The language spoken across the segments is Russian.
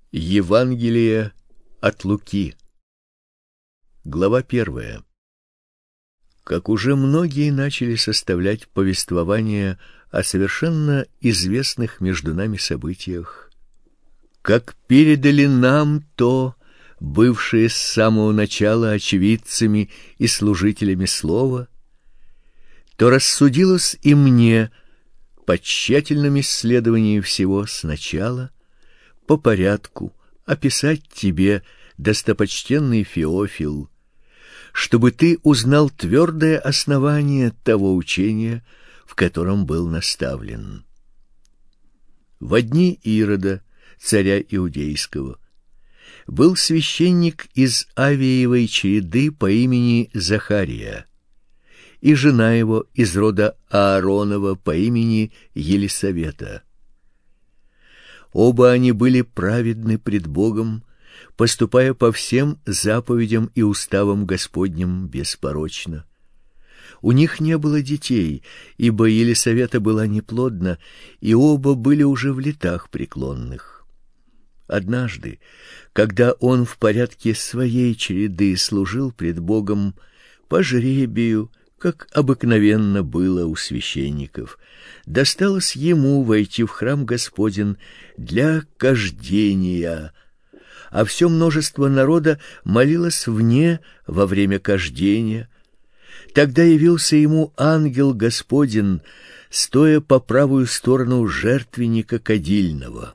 Евангелие от Луки. Глава 1. Как уже многие начали составлять повествование о совершенно известных между нами событиях, как передали нам то, бывшие с самого начала очевидцами и служителями слова, то рассудилось и мне по тщательном исследовании всего сначала по порядку описать тебе, достопочтенный Феофил, чтобы ты узнал твердое основание того учения, в котором был наставлен. Во дни Ирода, царя Иудейского, был священник из Авиевой череды по имени Захария, и жена его из рода Ааронова по имени Елисавета. Оба они были праведны пред Богом, поступая по всем заповедям и уставам Господним беспорочно. У них не было детей, ибо Елисавета была неплодна, и оба были уже в летах преклонных. Однажды, когда он в порядке своей череды служил пред Богом по жребию, как обыкновенно было у священников, досталось ему войти в храм Господень для кождения, а все множество народа молилось вне во время кождения. Тогда явился ему ангел Господень, стоя по правую сторону жертвенника кадильного.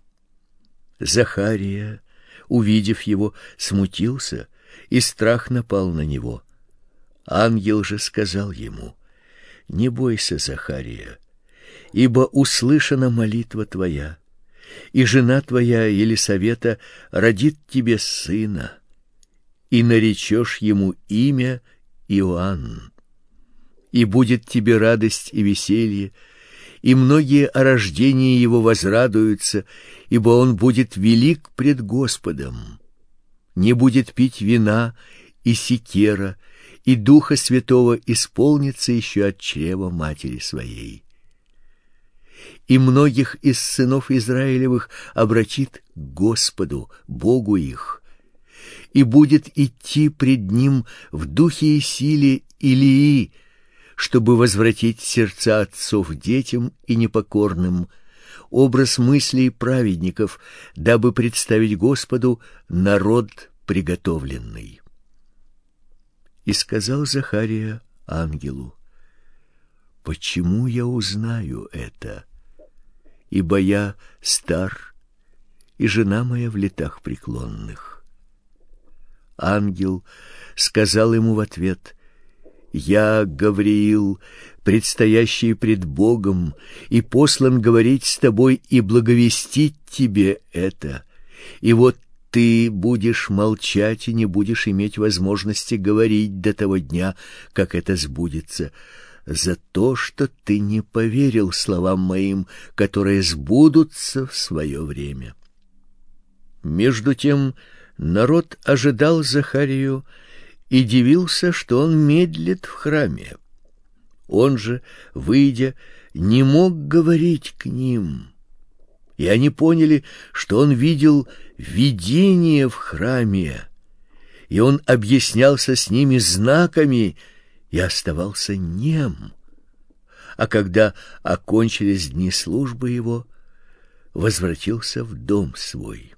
Захария, увидев его, смутился, и страх напал на него. Ангел же сказал ему: «Не бойся, Захария, ибо услышана молитва твоя, и жена твоя Елисавета родит тебе сына, и наречешь ему имя Иоанн. И будет тебе радость и веселье, и многие о рождении его возрадуются, ибо он будет велик пред Господом. Не будет пить вина и сикера, и Духа Святого исполнится еще от чрева матери своей. И многих из сынов Израилевых обратит к Господу, Богу их, и будет идти пред Ним в духе и силе Илии, чтобы возвратить сердца отцов детям и непокорным, образ мыслей праведников, дабы представить Господу народ приготовленный». И сказал Захария ангелу: «Почему я узнаю это? Ибо я стар, и жена моя в летах преклонных». Ангел сказал ему в ответ: «Я Гавриил, предстоящий пред Богом, и послан говорить с тобой и благовестить тебе это. И вот ты будешь молчать и не будешь иметь возможности говорить до того дня, как это сбудется, за то, что ты не поверил словам моим, которые сбудутся в свое время». Между тем народ ожидал Захарию и дивился, что он медлит в храме. Он же, выйдя, не мог говорить к ним. И они поняли, что он видел видение в храме, и он объяснялся с ними знаками и оставался нем. А когда окончились дни службы его, возвратился в дом свой.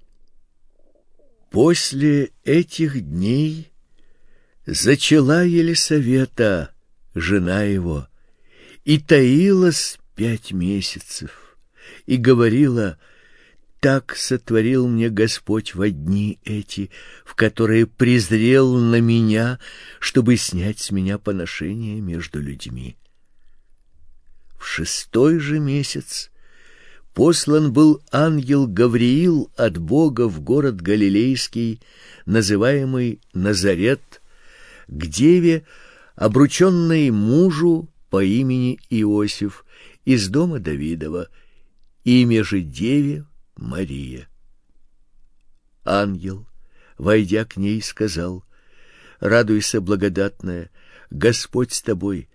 После этих дней зачала Елисавета, жена его, и таилась 5 месяцев, и говорила: «Так сотворил мне Господь во дни эти, в которые презрел на меня, чтобы снять с меня поношение между людьми». В 6-й же месяц послан был ангел Гавриил от Бога в город Галилейский, называемый Назарет, к деве, обрученной мужу по имени Иосиф, из дома Давидова, имя же деве Мария. Ангел, войдя к ней, сказал: «Радуйся, благодатная, Господь с тобой,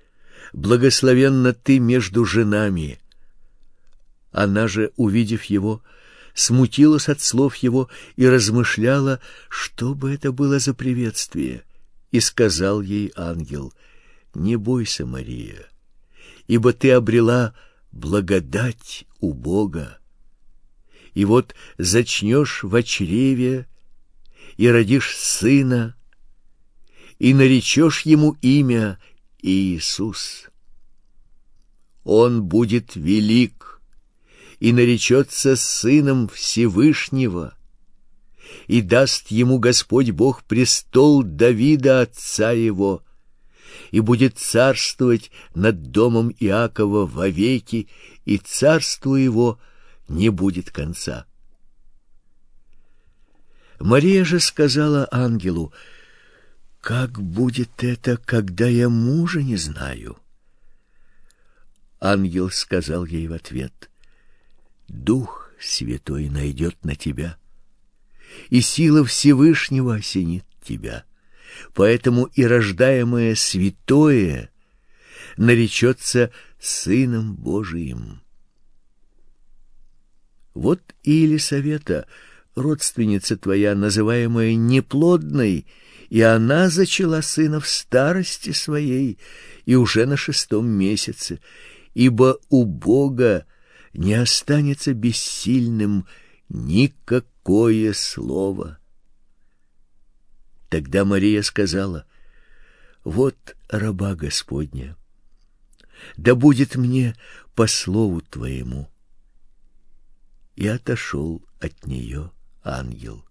благословенна ты между женами». Она же, увидев его, смутилась от слов его и размышляла, что бы это было за приветствие. И сказал ей ангел: «Не бойся, Мария, ибо ты обрела благодать у Бога. И вот зачнешь во чреве и родишь сына, и наречешь ему имя Иисус. Он будет велик и наречется сыном Всевышнего, и даст ему Господь Бог престол Давида отца его, и будет царствовать над домом Иакова вовеки, и царству его не будет конца». Мария же сказала ангелу: «Как будет это, когда я мужа не знаю?» Ангел сказал ей в ответ: «Дух Святой найдет на тебя, и сила Всевышнего осенит тебя, поэтому и рождаемое святое наречется Сыном Божиим». Вот и Елисавета, родственница твоя, называемая неплодной, и она зачала сына в старости своей, и уже на 6-м месяце, ибо у Бога не останется бессильным никакое слово. Тогда Мария сказала: «Вот раба Господня, да будет мне по слову твоему». И отошел от нее ангел.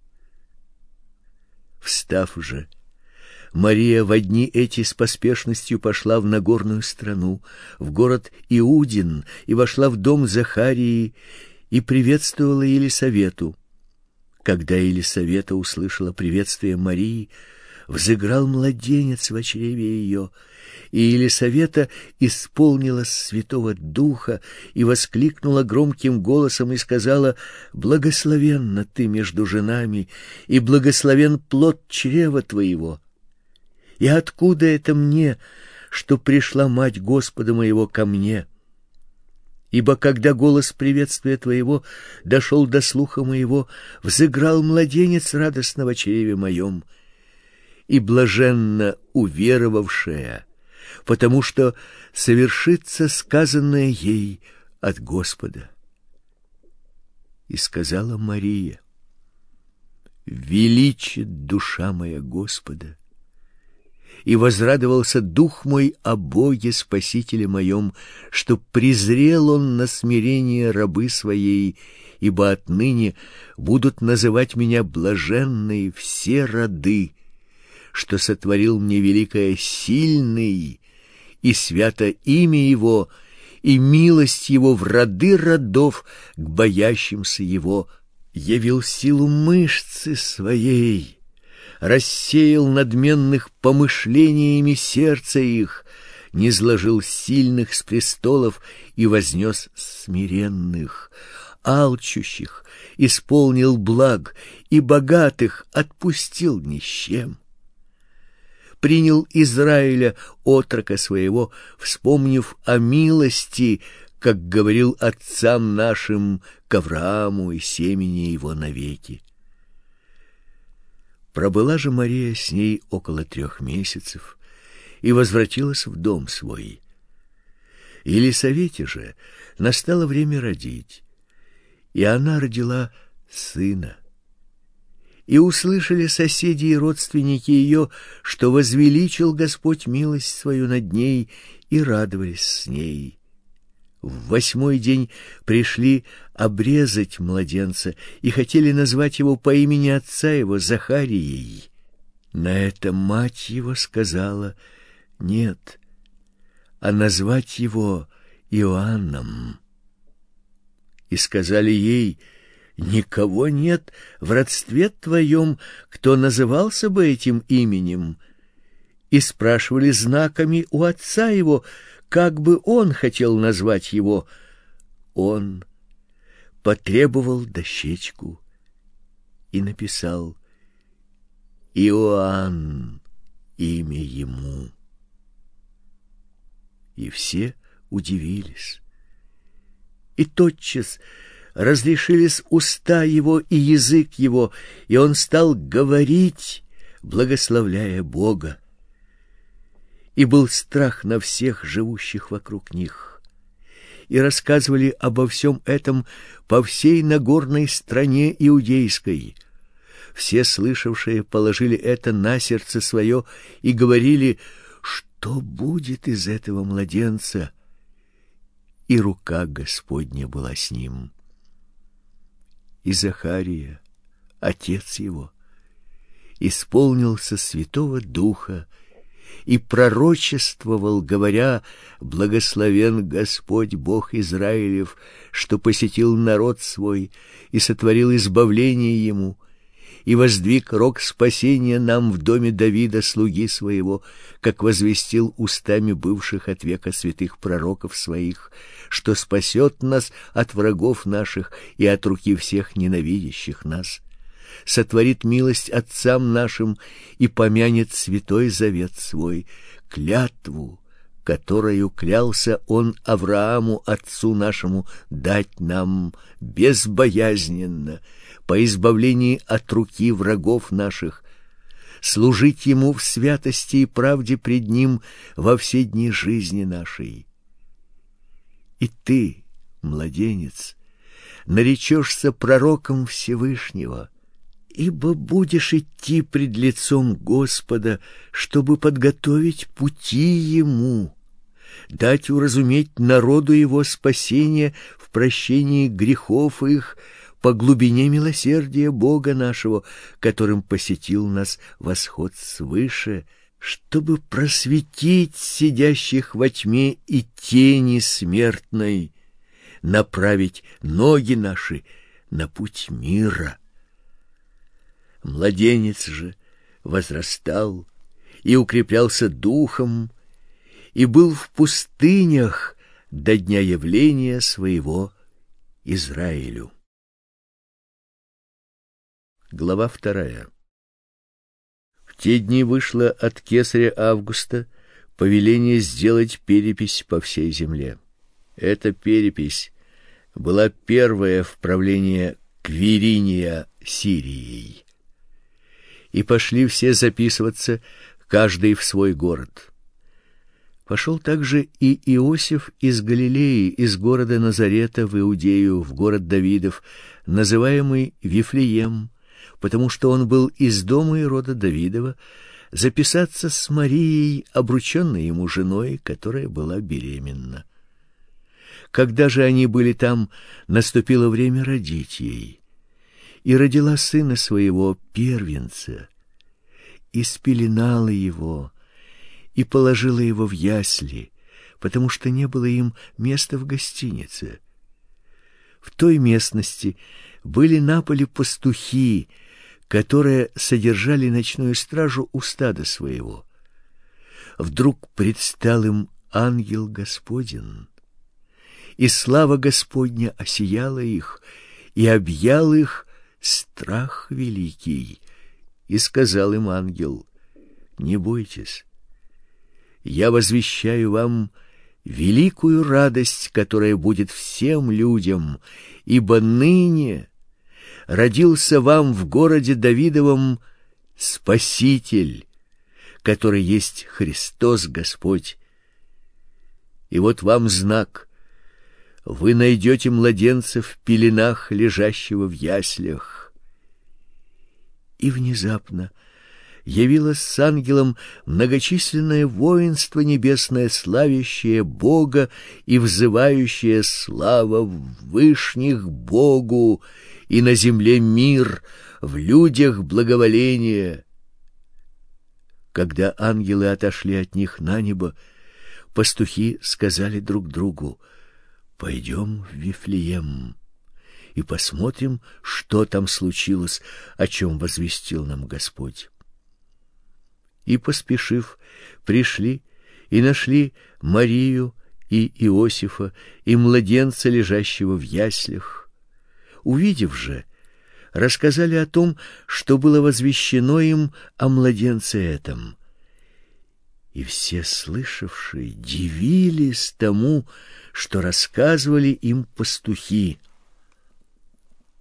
Встав же, Мария во дни эти с поспешностью пошла в Нагорную страну, в город Иудин, и вошла в дом Захарии, и приветствовала Елисавету. Когда Елисавета услышала приветствие Марии, взыграл младенец в чреве ее, и Елисавета исполнилась Святого Духа и воскликнула громким голосом и сказала: «Благословенна ты между женами, и благословен плод чрева твоего. И откуда это мне, что пришла мать Господа моего ко мне? Ибо когда голос приветствия твоего дошел до слуха моего, взыграл младенец радостно в чреве моем, и блаженна уверовавшая, потому что совершится сказанное ей от Господа». И сказала Мария: «Величит душа моя Господа, и возрадовался дух мой о Боге Спасителе моем, что презрел он на смирение рабы своей, ибо отныне будут называть меня блаженной все роды, что сотворил мне великое сильный, и свято имя его, и милость его в роды родов к боящимся его, явил силу мышцы своей, рассеял надменных помышлениями сердца их, низложил сильных с престолов и вознес смиренных, алчущих исполнил благ, и богатых отпустил ни с чем. Принял Израиля, отрока своего, вспомнив о милости, как говорил отцам нашим, к Аврааму и семени его навеки. Пробыла же Мария с ней около 3 месяцев и возвратилась в дом свой. Елисавете же настало время родить, и она родила сына. И услышали соседи и родственники ее, что возвеличил Господь милость свою над ней, и радовались с ней. В 8-й день пришли обрезать младенца и хотели назвать его по имени отца его Захарией. На это мать его сказала: «Нет, а назвать его Иоанном». И сказали ей: «Никого нет в родстве твоем, кто назывался бы этим именем». И спрашивали знаками у отца его, как бы он хотел назвать его. Он потребовал дощечку и написал: «Иоанн имя ему». И все удивились. И тотчас разрешились уста его и язык его, и он стал говорить, благословляя Бога. И был страх на всех живущих вокруг них. И рассказывали обо всем этом по всей Нагорной стране иудейской. Все слышавшие положили это на сердце свое и говорили: что будет из этого младенца? И рука Господня была с ним. И Захария, отец его, исполнился Святого Духа и пророчествовал, говоря: благословен Господь Бог Израилев, что посетил народ свой и сотворил избавление ему, и воздвиг рог спасения нам в доме Давида, слуги своего, как возвестил устами бывших от века святых пророков своих, что спасет нас от врагов наших и от руки всех ненавидящих нас, сотворит милость отцам нашим и помянет святой завет свой, клятву, которою клялся он Аврааму, отцу нашему, дать нам безбоязненно, по избавлении от руки врагов наших, служить ему в святости и правде пред ним во все дни жизни нашей. И ты, младенец, наречешься пророком Всевышнего, ибо будешь идти пред лицом Господа, чтобы подготовить пути ему, дать уразуметь народу его спасение в прощении грехов их, по глубине милосердия Бога нашего, которым посетил нас восход свыше, чтобы просветить сидящих во тьме и тени смертной, направить ноги наши на путь мира. Младенец же возрастал и укреплялся духом, и был в пустынях до дня явления своего Израилю. Глава 2. В те дни вышло от кесаря Августа повеление сделать перепись по всей земле. Эта перепись была первая в правлении Квириния Сирией. И пошли все записываться, каждый в свой город. Пошел также и Иосиф из Галилеи, из города Назарета в Иудею, в город Давидов, называемый Вифлеем, потому что он был из дома и рода Давидова, записаться с Марией, обрученной ему женой, которая была беременна. Когда же они были там, наступило время родить ей, и родила сына своего, первенца, и спеленала его, и положила его в ясли, потому что не было им места в гостинице. В той местности были на поле пастухи, которые содержали ночную стражу у стада своего. Вдруг предстал им ангел Господень, и слава Господня осияла их, и объял их страх великий. И сказал им ангел: не бойтесь, я возвещаю вам великую радость, которая будет всем людям, ибо ныне родился вам в городе Давидовом Спаситель, который есть Христос Господь. И вот вам знак: вы найдете младенца в пеленах, лежащего в яслях. И внезапно явилось с ангелом многочисленное воинство небесное, славящее Бога и взывающее: слава в вышних Богу, и на земле мир, в людях благоволение. Когда ангелы отошли от них на небо, пастухи сказали друг другу: пойдем в Вифлеем и посмотрим, что там случилось, о чем возвестил нам Господь. И, поспешив, пришли и нашли Марию и Иосифа и младенца, лежащего в яслях. Увидев же, рассказали о том, что было возвещено им о младенце этом. И все слышавшие дивились тому, что рассказывали им пастухи.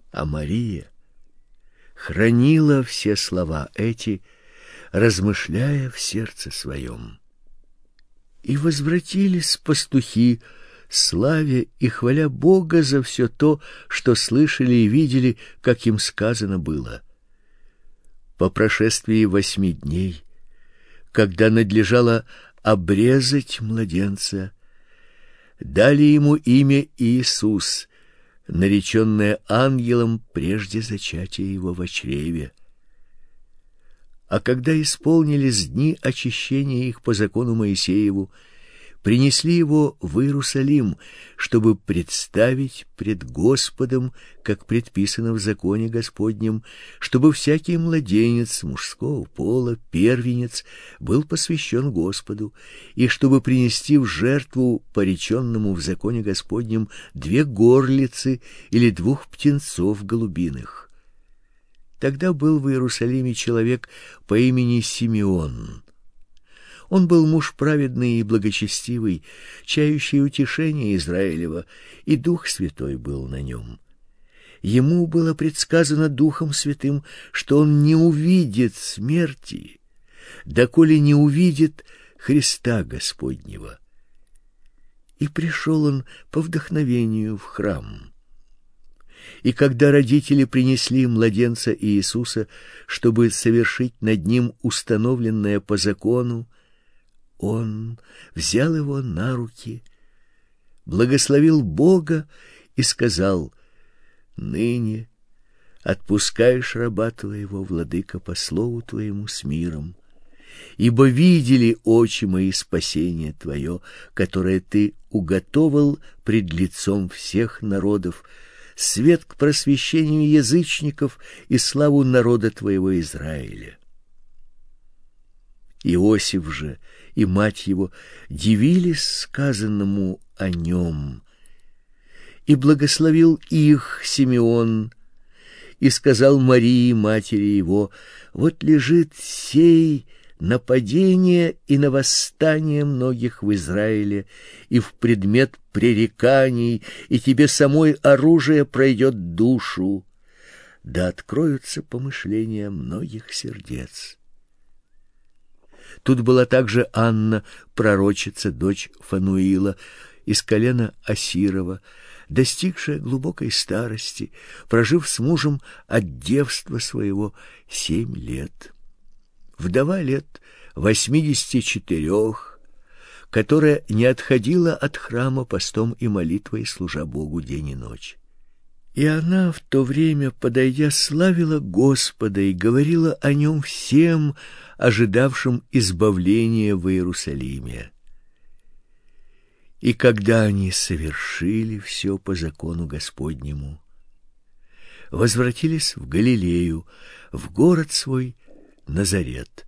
А Мария хранила все слова эти, размышляя в сердце своем. И возвратились пастухи, славя и хваля Бога за все то, что слышали и видели, как им сказано было. По прошествии 8 дней, когда надлежало обрезать младенца, дали ему имя Иисус, нареченное ангелом прежде зачатия его во чреве. А когда исполнились дни очищения их по закону Моисееву, принесли его в Иерусалим, чтобы представить пред Господом, как предписано в законе Господнем, чтобы всякий младенец мужского пола, первенец, был посвящен Господу, и чтобы принести в жертву пореченному в законе Господнем 2 горлицы или 2 птенцов голубиных. Тогда был в Иерусалиме человек по имени Симеон. Он был муж праведный и благочестивый, чающий утешение Израилева, и Дух Святой был на нем. Ему было предсказано Духом Святым, что он не увидит смерти, доколе не увидит Христа Господнего. И пришел он по вдохновению в храм. И когда родители принесли младенца Иисуса, чтобы совершить над ним установленное по закону, он взял его на руки, благословил Бога и сказал: «Ныне отпускаешь раба твоего, владыка, по слову твоему с миром, ибо видели очи мои спасение твое, которое ты уготовал пред лицом всех народов, свет к просвещению язычников и славу народа твоего Израиля». Иосиф же и мать его дивились сказанному о нем. И благословил их Симеон, и сказал Марии, матери его: «Вот лежит сей на падение и на восстание многих в Израиле, и в предмет пререканий, и тебе самой оружие пройдет душу, да откроются помышления многих сердец». Тут была также Анна, пророчица, дочь Фануила, из колена Асирова, достигшая глубокой старости, прожив с мужем от девства своего 7 лет. Вдова лет 84, которая не отходила от храма постом и молитвой, служа Богу день и ночь. И она в то время, подойдя, славила Господа и говорила о нем всем, ожидавшим избавления в Иерусалиме. И когда они совершили все по закону Господнему, возвратились в Галилею, в город свой Назарет.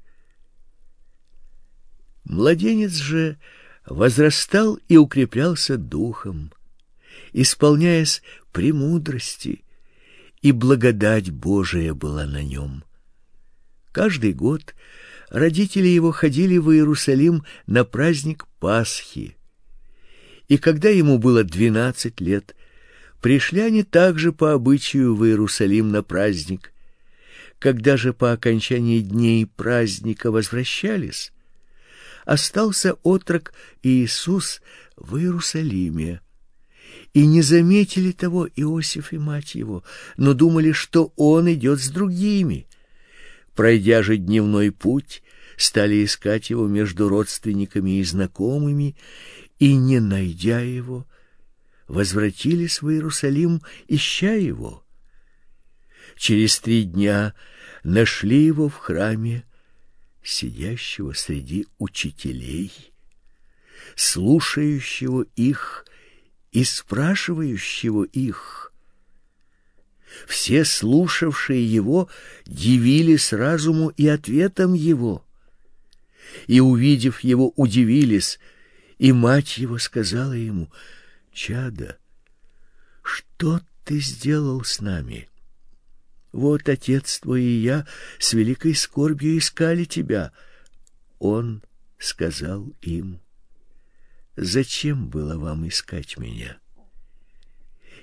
Младенец же возрастал и укреплялся духом, исполняясь премудрости, и благодать Божия была на нем. Каждый год родители его ходили в Иерусалим на праздник Пасхи. И когда ему было 12 лет, пришли они также по обычаю в Иерусалим на праздник. Когда же по окончании дней праздника возвращались, остался отрок Иисус в Иерусалиме. И не заметили того Иосиф и мать его, но думали, что он идет с другими. Пройдя же дневной путь, стали искать его между родственниками и знакомыми, и, не найдя его, возвратились в Иерусалим, ища его. Через 3 дня нашли его в храме, сидящего среди учителей, слушающего их и спрашивающего их. Все слушавшие его дивились разуму и ответам его, и, увидев его, удивились, и мать его сказала ему: «Чадо, что ты сделал с нами? Вот отец твой и я с великой скорбью искали тебя». Он сказал им: «Зачем было вам искать меня?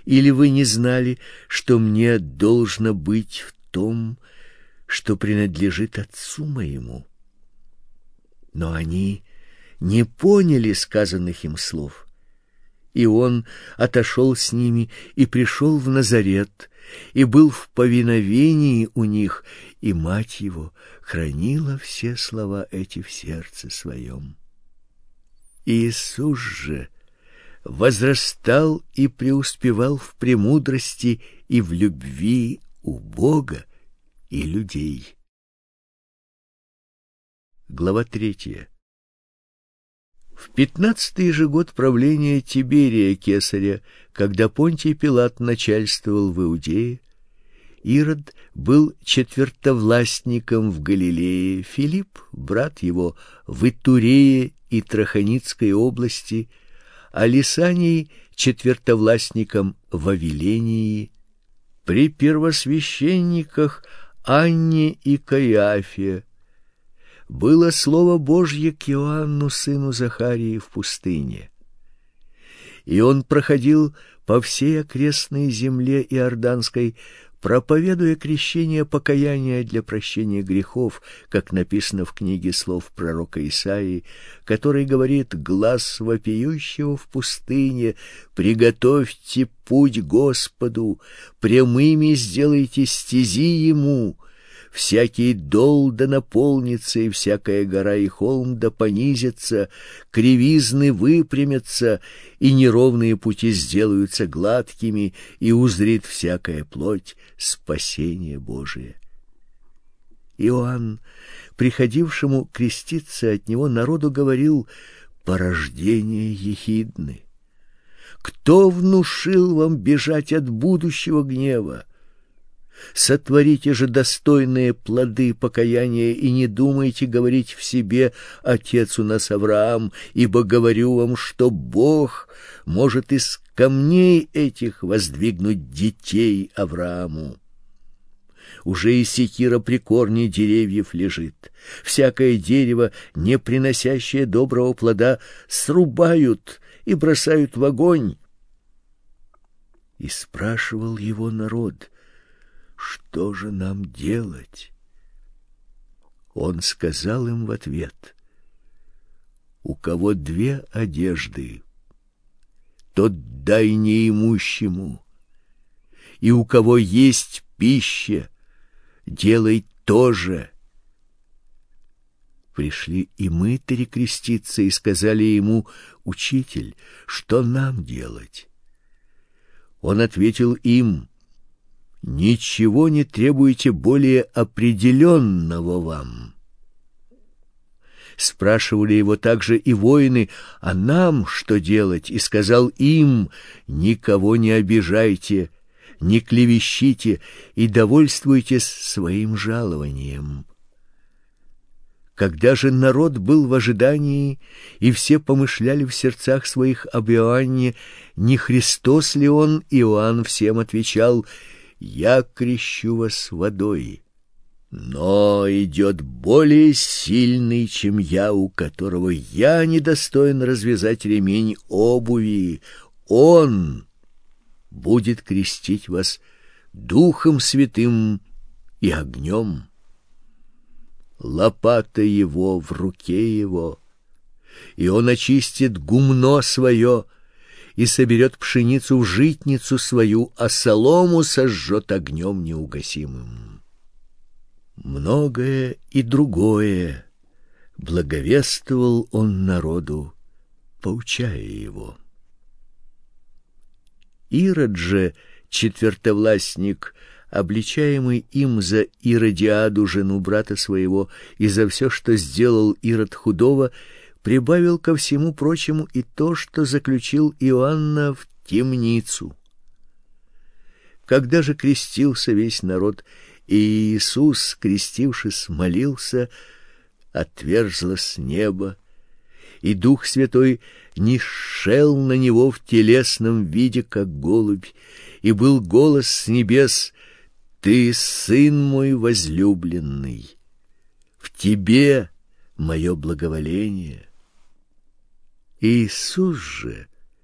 Или вы не знали, что мне должно быть в том, что принадлежит отцу моему?» Но они не поняли сказанных им слов. И он отошел с ними и пришел в Назарет, и был в повиновении у них, и мать его хранила все слова эти в сердце своем. Иисус же возрастал и преуспевал в премудрости и в любви у Бога и людей. Глава 3. В 15-й же год правления Тиберия Кесаря, когда Понтий Пилат начальствовал в Иудее, Ирод был четвертовластником в Галилее, Филипп, брат его, в Итурее и Трахоницкой области, а Лисаний четвертовластником в Авилении, при первосвященниках Анне и Каиафе. Было слово Божье к Иоанну, сыну Захарии, в пустыне. И он проходил по всей окрестной земле Иорданской, проповедуя крещение покаяния для прощения грехов, как написано в книге слов пророка Исаии, который говорит: «Глас вопиющего в пустыне, приготовьте путь Господу, прямыми сделайте стези ему». Всякий дол да наполнится, и всякая гора и холм да понизится, кривизны выпрямятся, и неровные пути сделаются гладкими, и узрит всякая плоть спасение Божие. Иоанн, приходившему креститься от него народу, говорил: «Порождение ехидны! Кто внушил вам бежать от будущего гнева? Сотворите же достойные плоды покаяния и не думайте говорить в себе: отец у нас Авраам, ибо говорю вам, что Бог может из камней этих воздвигнуть детей Аврааму. Уже и секира при корне деревьев лежит. Всякое дерево, не приносящее доброго плода, срубают и бросают в огонь». И спрашивал его народ: «Что же нам делать?» Он сказал им в ответ: «У кого две одежды, тот дай неимущему, и у кого есть пища, делай то же». Пришли и мытари креститься и сказали ему: «Учитель, что нам делать?» Он ответил им: «Ничего не требуйте более определенного вам». Спрашивали его также и воины: «А нам что делать?» И сказал им: «Никого не обижайте, не клевещите и довольствуйтесь своим жалованием». Когда же народ был в ожидании, и все помышляли в сердцах своих об Иоанне, не Христос ли он, Иоанн всем отвечал: «Я крещу вас водой, но идет более сильный, чем я, у которого я недостоин развязать ремень обуви. Он будет крестить вас Духом Святым и огнем. Лопата его в руке его, и он очистит гумно свое и соберет пшеницу в житницу свою, а солому сожжет огнем неугасимым». Многое и другое благовествовал он народу, поучая его. Ирод же, четвертовластник, обличаемый им за Иродиаду, жену брата своего, и за все, что сделал Ирод худого, прибавил ко всему прочему и то, что заключил Иоанна в темницу. Когда же крестился весь народ, и Иисус, крестившись, молился, отверзлось небо, и Дух Святой нишел на него в телесном виде, как голубь, и был голос с небес: «Ты, Сын мой возлюбленный, в тебе мое благоволение». Иисус же,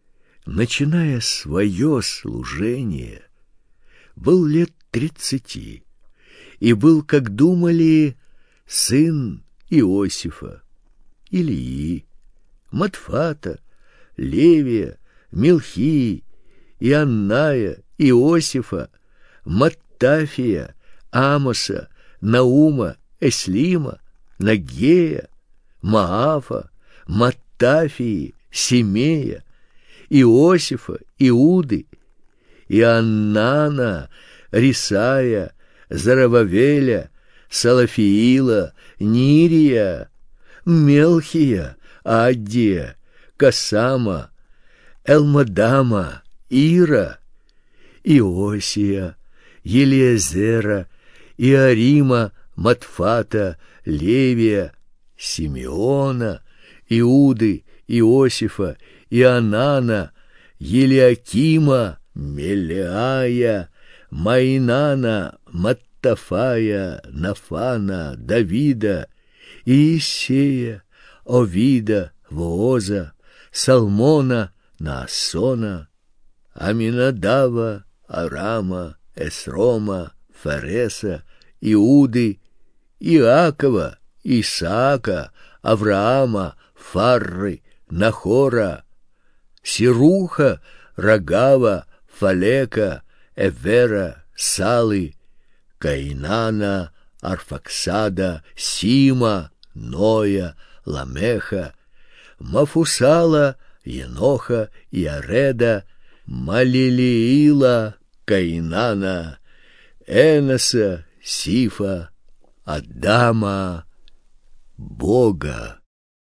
начиная свое служение, был лет 30 и был, как думали, сын Иосифа, Илии, Матфата, Левия, Милхии, Ианная, Иосифа, Маттафия, Амоса, Наума, Эслима, Нагея, Маафа, Маттафии, Семея, Иосифа, Иуды, Иоаннана, Рисая, Зарававеля, Салафиила, Нирия, Мелхия, Аддия, Касама, Элмадама, Ира, Иосия, Елиезера, Иорима, Матфата, Левия, Симеона, Иуды, Иосифа, Иоаннана, Елиакима, Мелеая, Майнана, Маттафая, Нафана, Давида, Иисея, Овида, Вооза, Салмона, Наасона, Аминадава, Арама, Эсрома, Фареса, Иуды, Иакова, Исаака, Авраама, Фарры, Нахора, Сируха, Рагава, Фалека, Эвера, Салы, Каинана, Арфаксада, Сима, Ноя, Ламеха, Мафусала, Еноха, Иареда, Малилиила, Каинана, Эноса, Сифа, Адама, Бога.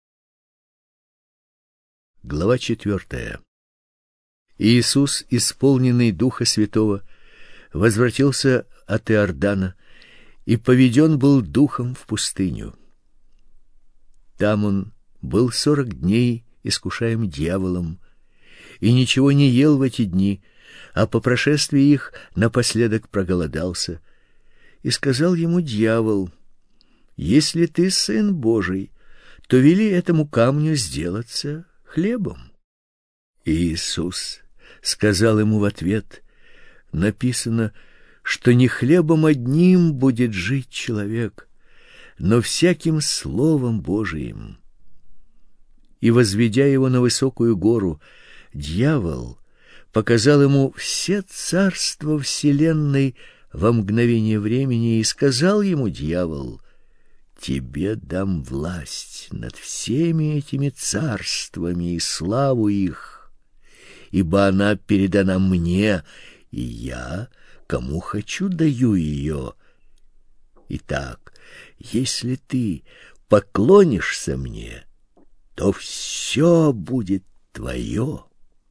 Глава 4. Иисус, исполненный Духа Святого, возвратился от Иордана и поведен был Духом в пустыню. Там он был 40 дней искушаем дьяволом, и ничего не ел в эти дни, а по прошествии их напоследок проголодался. И сказал ему дьявол: «Если ты Сын Божий, то вели этому камню сделаться хлебом». И Иисус сказал ему в ответ: «Написано, что не хлебом одним будет жить человек, но всяким словом Божиим». И, возведя его на высокую гору, дьявол показал ему все царства вселенной во мгновение времени, и сказал ему дьявол: «Тебе дам власть над всеми этими царствами и славу их, ибо она передана мне, и я, кому хочу, даю ее. Итак, если ты поклонишься мне, то все будет твое».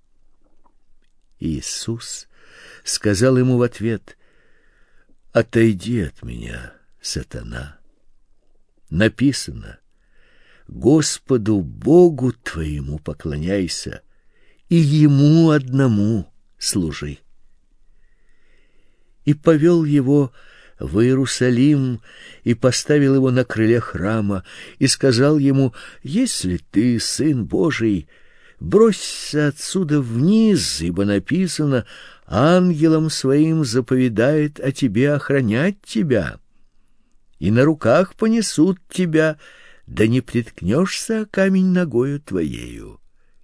Иисус сказал ему в ответ: «Отойди от меня, сатана. Написано: Господу Богу твоему поклоняйся, и Ему одному служи». И повел его в Иерусалим, и поставил его на крыле храма, и сказал ему: «Если ты Сын Божий, бросься отсюда вниз, ибо написано: ангелам своим заповедает о тебе охранять тебя, и на руках понесут тебя, да не приткнешься о камень ногою твоею».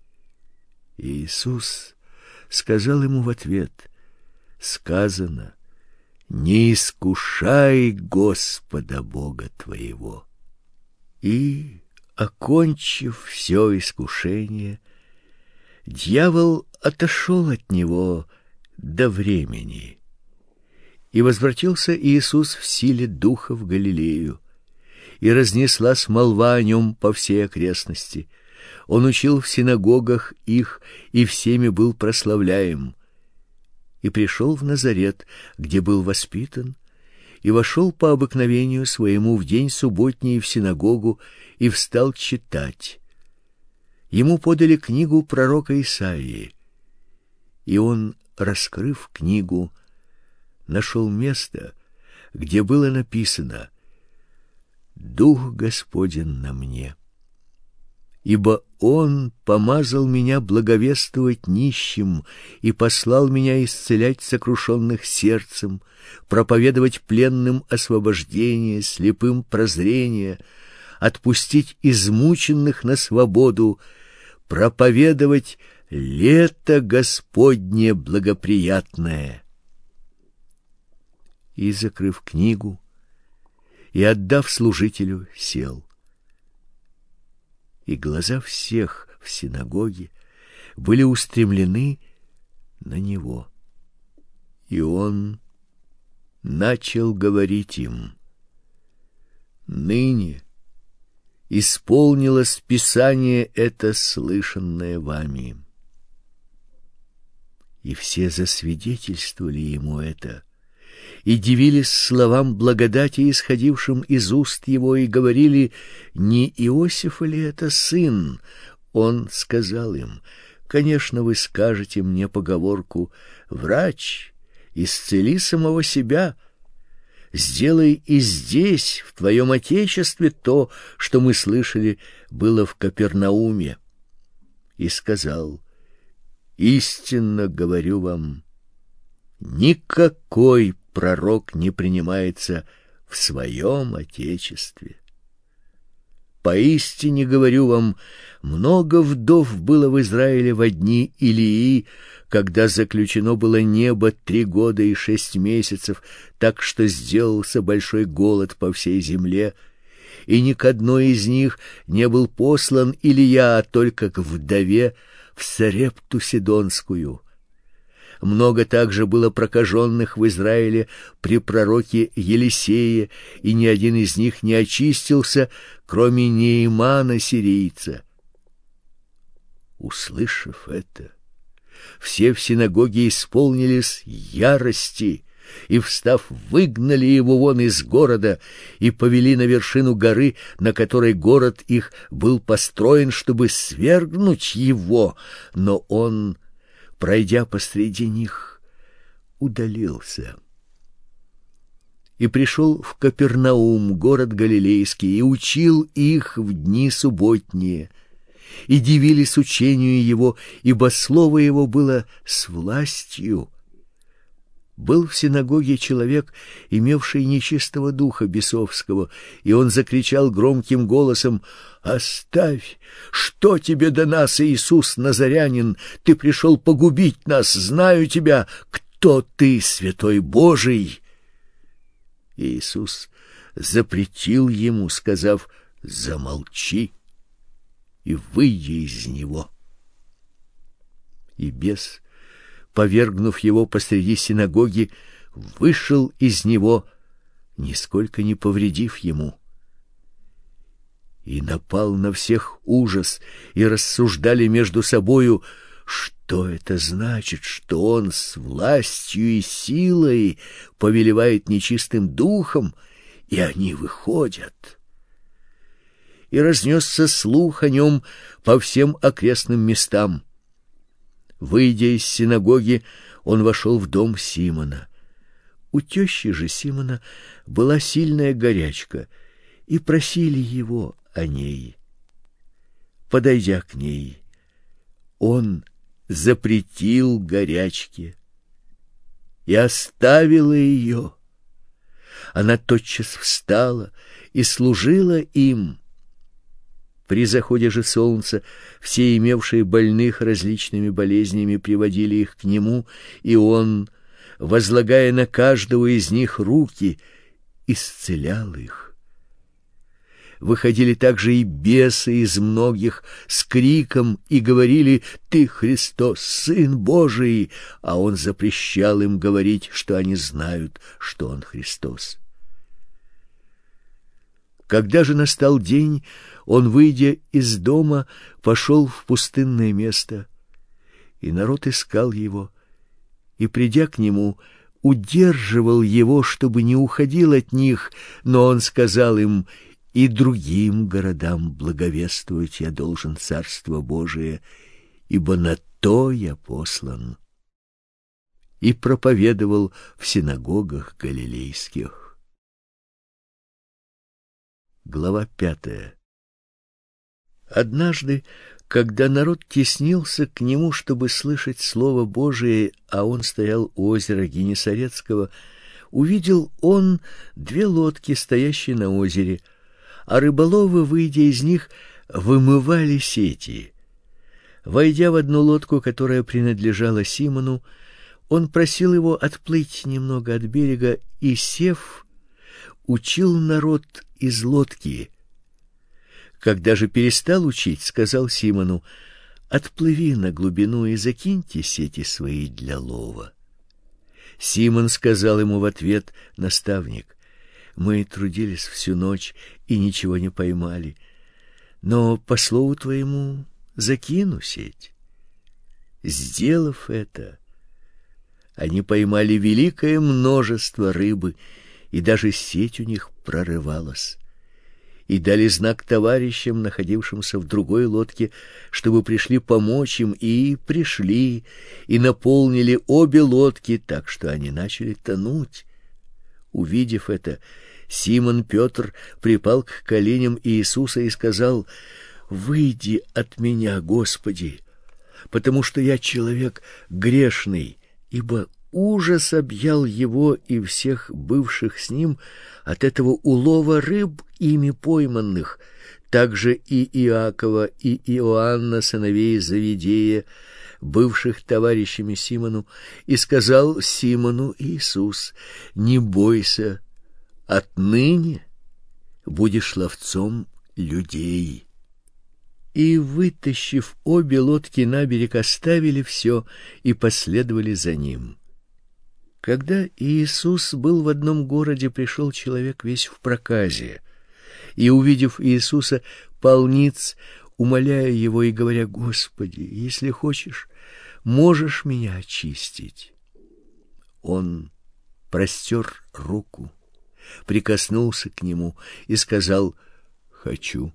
Иисус сказал ему в ответ: «Сказано: не искушай Господа Бога твоего». И, окончив все искушение, дьявол отошел от него до времени. И возвратился Иисус в силе Духа в Галилею, и разнеслась молва о нем по всей окрестности. Он учил в синагогах их, и всеми был прославляем. И пришел в Назарет, где был воспитан, и вошел по обыкновению своему в день субботний в синагогу, и встал читать. Ему подали книгу пророка Исаии, и он, раскрыв книгу, нашел место, где было написано: «Дух Господень на мне, Ибо Он помазал меня благовествовать нищим и послал меня исцелять сокрушенных сердцем, проповедовать пленным освобождение, слепым прозрение, отпустить измученных на свободу, проповедовать лето Господне благоприятное». И, закрыв книгу и отдав служителю, сел. И глаза всех в синагоге были устремлены на него. И он начал говорить им: «Ныне исполнилось Писание это, слышанное вами». И все засвидетельствовали ему это, и дивились словам благодати, исходившим из уст его, и говорили: «Не Иосифа ли это сын?» Он сказал им: «Конечно, вы скажете мне поговорку: врач, исцели самого себя. Сделай и здесь, в твоем отечестве, то, что мы слышали, было в Капернауме». И сказал: «Истинно говорю вам, никакой пророк не принимается в своем отечестве. Поистине говорю вам, много вдов было в Израиле во дни Илии, когда заключено было небо 3 года и 6 месяцев, так что сделался большой голод по всей земле, и ни к одной из них не был послан Илия, а только к вдове в Сарепту Сидонскую. Много также было прокаженных в Израиле при пророке Елисее, и ни один из них не очистился, кроме Неимана сирийца». Услышав это, все в синагоге исполнились ярости, и, встав, выгнали его вон из города и повели на вершину горы, на которой город их был построен, чтобы свергнуть его. Но он, пройдя посреди них, удалился. И пришел в Капернаум, город галилейский, и учил их в дни субботние. И дивились учению его, ибо слово его было с властью. Был в синагоге человек, имевший нечистого духа бесовского, и он закричал громким голосом: «Оставь! Что тебе до нас, Иисус Назарянин? Ты пришел погубить нас, знаю тебя. Кто ты, святой Божий?» Иисус запретил ему, сказав: «Замолчи и выйди из него». И бес, повергнув его посреди синагоги, вышел из него, нисколько не повредив ему. И напал на всех ужас, и рассуждали между собою, что это значит, что он с властью и силой повелевает нечистым духом, и они выходят. И разнесся слух о нем по всем окрестным местам. Выйдя из синагоги, он вошел в дом Симона. У тещи же Симона была сильная горячка, и просили его о ней. Подойдя к ней, он запретил горячке и оставила ее. Она тотчас встала и служила им. При заходе же солнца все имевшие больных различными болезнями приводили их к нему, и он, возлагая на каждого из них руки, исцелял их. Выходили также и бесы из многих с криком и говорили: «Ты Христос, Сын Божий!» А он запрещал им говорить, что они знают, что он Христос. Когда же настал день, он, выйдя из дома, пошел в пустынное место, и народ искал его, и, придя к нему, удерживал его, чтобы не уходил от них, но он сказал им: «И другим городам благовествовать я должен Царство Божие, ибо на то я послан». И проповедовал в синагогах галилейских. Глава 5. Однажды, когда народ теснился к нему, чтобы слышать слово Божие, а он стоял у озера Генесарецкого, увидел он 2 лодки, стоящие на озере, а рыболовы, выйдя из них, вымывали сети. Войдя в одну лодку, которая принадлежала Симону, он просил его отплыть немного от берега и, сев, учил народ из лодки. Когда же перестал учить, сказал Симону: «Отплыви на глубину и закиньте сети свои для лова». Симон сказал ему в ответ: «Наставник, мы трудились всю ночь и ничего не поймали, но по слову твоему закину сеть». Сделав это, они поймали великое множество рыбы, и даже сеть у них прорывалась. И дали знак товарищам, находившимся в другой лодке, чтобы пришли помочь им, и пришли, и наполнили обе лодки, так что они начали тонуть. Увидев это, Симон Петр припал к коленям Иисуса и сказал: «Выйди от меня, Господи, потому что я человек грешный», ибо ужас объял его и всех бывших с ним от этого улова рыб, ими пойманных. Также и Иакова, и Иоанна, сыновей Завидея, бывших товарищами Симону, и сказал Симону Иисус: «Не бойся, отныне будешь ловцом людей». И, вытащив обе лодки на берег, оставили все и последовали за ним. Когда Иисус был в одном городе, пришел человек весь в проказе, и, увидев Иисуса, пал ниц, умоляя его и говоря: «Господи, если хочешь, можешь меня очистить». Он простер руку, прикоснулся к нему и сказал: «Хочу,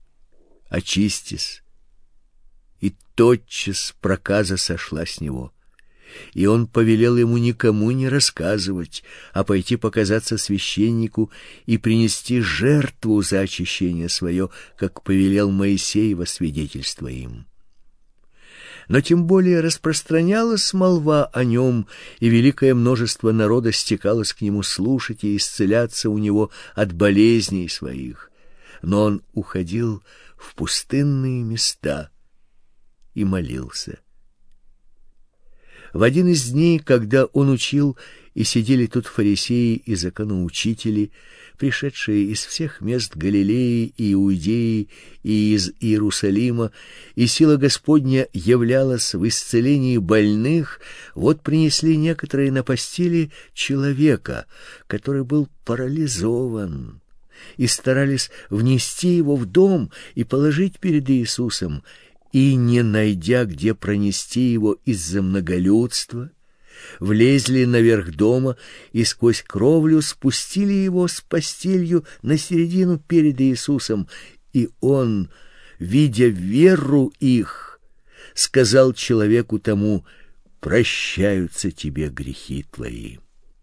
очистись». И тотчас проказа сошла с него. И он повелел ему никому не рассказывать, а пойти показаться священнику и принести жертву за очищение свое, как повелел Моисей во свидетельство им. Но тем более распространялась молва о нем, и великое множество народа стекалось к нему слушать и исцеляться у него от болезней своих. Но он уходил в пустынные места и молился. В один из дней, когда он учил, и сидели тут фарисеи и законоучители, пришедшие из всех мест Галилеи и Иудеи и из Иерусалима, и сила Господня являлась в исцелении больных, вот принесли некоторые на постели человека, который был парализован, и старались внести его в дом и положить перед Иисусом, и, не найдя, где пронести его из-за многолюдства, влезли наверх дома и сквозь кровлю спустили его с постелью на середину перед Иисусом, и он, видя веру их, сказал человеку тому: «Прощаются тебе грехи твои».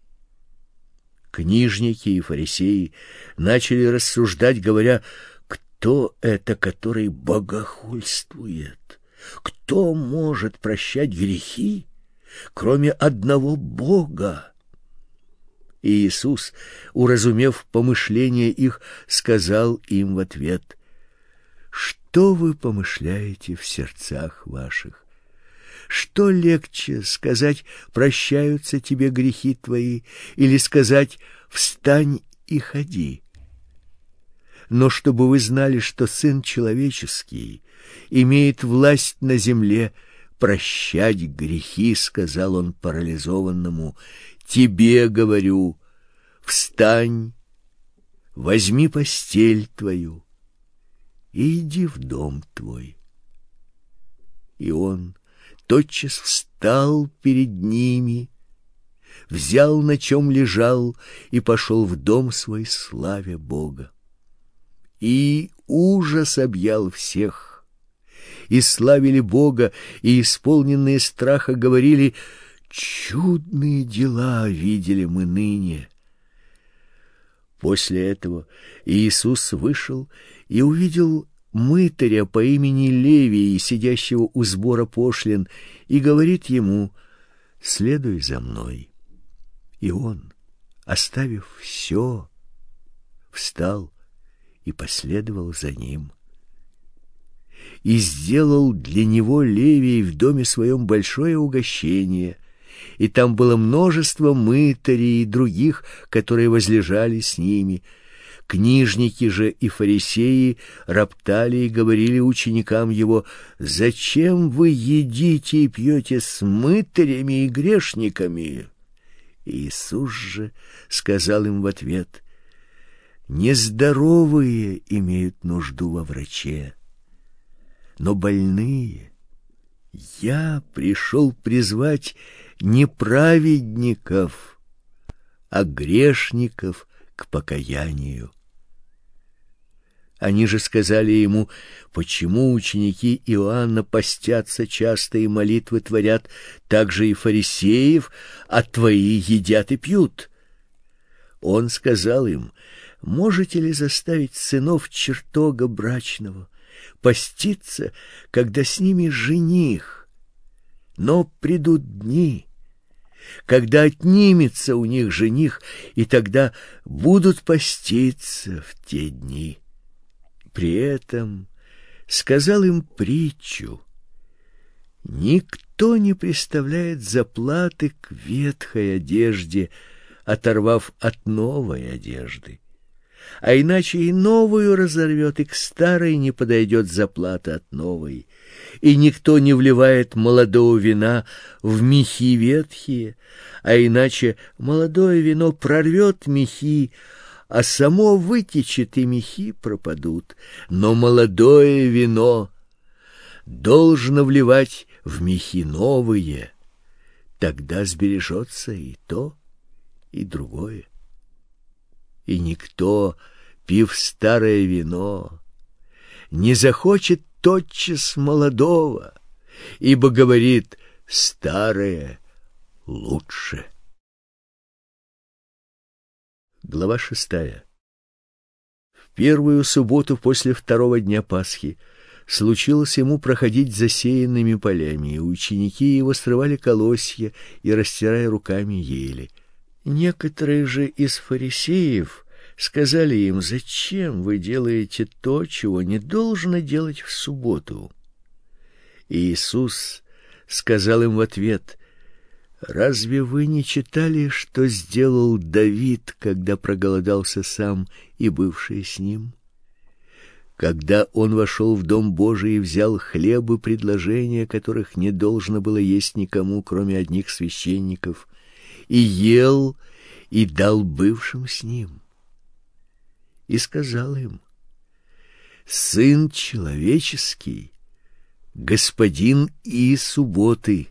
Книжники и фарисеи начали рассуждать, говоря: «Кто это, который богохульствует? Кто может прощать грехи, кроме одного Бога?» И Иисус, уразумев помышления их, сказал им в ответ: «Что вы помышляете в сердцах ваших? Что легче сказать: прощаются тебе грехи твои, или сказать: встань и ходи? Но чтобы вы знали, что Сын Человеческий имеет власть на земле прощать грехи, сказал он парализованному, тебе говорю: встань, возьми постель твою и иди в дом твой». И он тотчас встал перед ними, взял, на чем лежал, и пошел в дом свой, славя Бога. И ужас объял всех, и славили Бога, и, исполненные страха, говорили: «Чудные дела видели мы ныне». После этого Иисус вышел и увидел мытаря по имени Левий, сидящего у сбора пошлин, и говорит ему: «Следуй за мной». И он, оставив все, встал и последовал за ним. И сделал для него Левий в доме своем большое угощение, и там было множество мытарей и других, которые возлежали с ними. Книжники же и фарисеи роптали и говорили ученикам его: «Зачем вы едите и пьете с мытарями и грешниками?» Иисус же сказал им в ответ: «Нездоровые имеют нужду во враче, но больные. Я пришел призвать не праведников, а грешников к покаянию». Они же сказали ему: «Почему ученики Иоанна постятся часто и молитвы творят, так же и фарисеев, а твои едят и пьют?» Он сказал им: «Можете ли заставить сынов чертога брачного поститься, когда с ними жених? Но придут дни, когда отнимется у них жених, и тогда будут поститься в те дни». При этом сказал им притчу: «Никто не приставляет заплаты к ветхой одежде, оторвав от новой одежды, а иначе и новую разорвет, и к старой не подойдет заплата от новой. И никто не вливает молодого вина в мехи ветхие, а иначе молодое вино прорвет мехи, а само вытечет, и мехи пропадут. Но молодое вино должно вливать в мехи новые, тогда сбережется и то, и другое. И никто, пив старое вино, не захочет тотчас молодого, ибо говорит: старое лучше». Глава 6. В первую субботу после второго дня Пасхи случилось ему проходить засеянными полями, и ученики его срывали колосья и, растирая руками, ели. Некоторые же из фарисеев сказали им: «Зачем вы делаете то, чего не должно делать в субботу?» И Иисус сказал им в ответ: «Разве вы не читали, что сделал Давид, когда проголодался сам и бывшие с ним? Когда он вошел в дом Божий и взял хлеб и предложения, которых не должно было есть никому, кроме одних священников, и ел, и дал бывшим с ним. И сказал им: Сын человеческий, господин и субботы».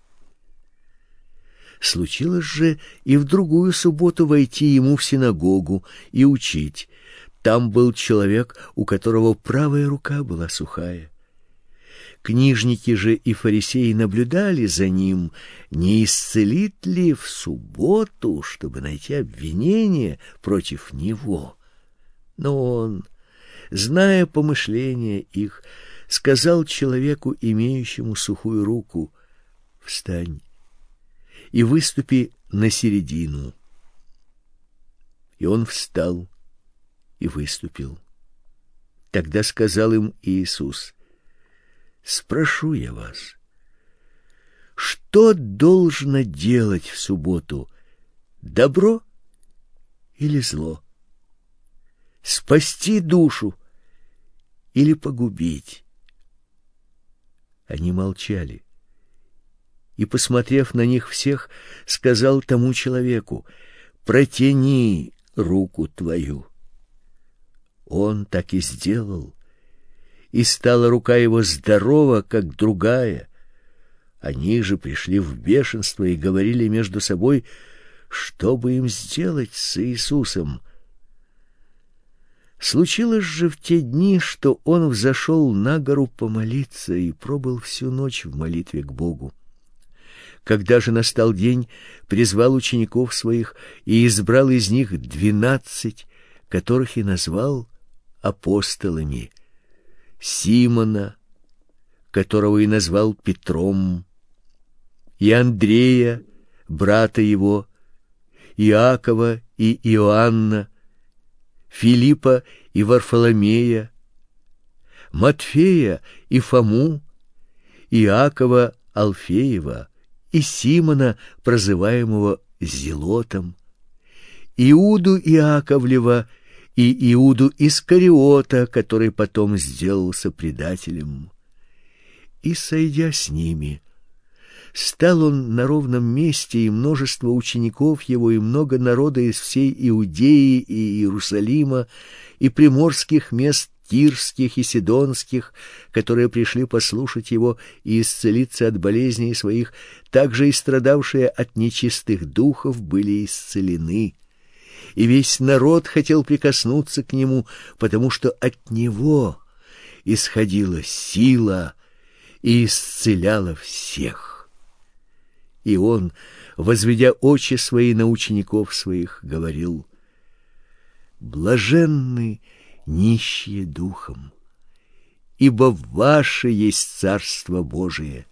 Случилось же и в другую субботу войти ему в синагогу и учить. Там был человек, у которого правая рука была сухая. Книжники же и фарисеи наблюдали за ним, не исцелит ли в субботу, чтобы найти обвинение против него. Но он, зная помышления их, сказал человеку, имеющему сухую руку: «Встань и выступи на середину». И он встал и выступил. Тогда сказал им Иисус: «Спрошу я вас, что должно делать в субботу, добро или зло? Спасти душу или погубить?» Они молчали. И, посмотрев на них всех, сказал тому человеку: «Протяни руку твою». Он так и сделал, и стала рука его здорова, как другая. Они же пришли в бешенство и говорили между собой, что бы им сделать с Иисусом. Случилось же в те дни, что он взошел на гору помолиться и пробыл всю ночь в молитве к Богу. Когда же настал день, призвал учеников своих и избрал из них 12, которых и назвал апостолами: Симона, которого и назвал Петром, и Андрея, брата его, Иакова и Иоанна, Филиппа и Варфоломея, Матфея и Фому, Иакова Алфеева и Симона, прозываемого Зелотом, Иуду Иаковлева и Иуду Искариота, который потом сделался предателем. И, сойдя с ними, стал он на ровном месте, и множество учеников его, и много народа из всей Иудеи и Иерусалима, и приморских мест тирских и сидонских, которые пришли послушать его и исцелиться от болезней своих, также и страдавшие от нечистых духов были исцелены. И весь народ хотел прикоснуться к нему, потому что от него исходила сила и исцеляла всех. И он, возведя очи свои на учеников своих, говорил: «Блаженны нищие духом, ибо ваше есть Царство Божие.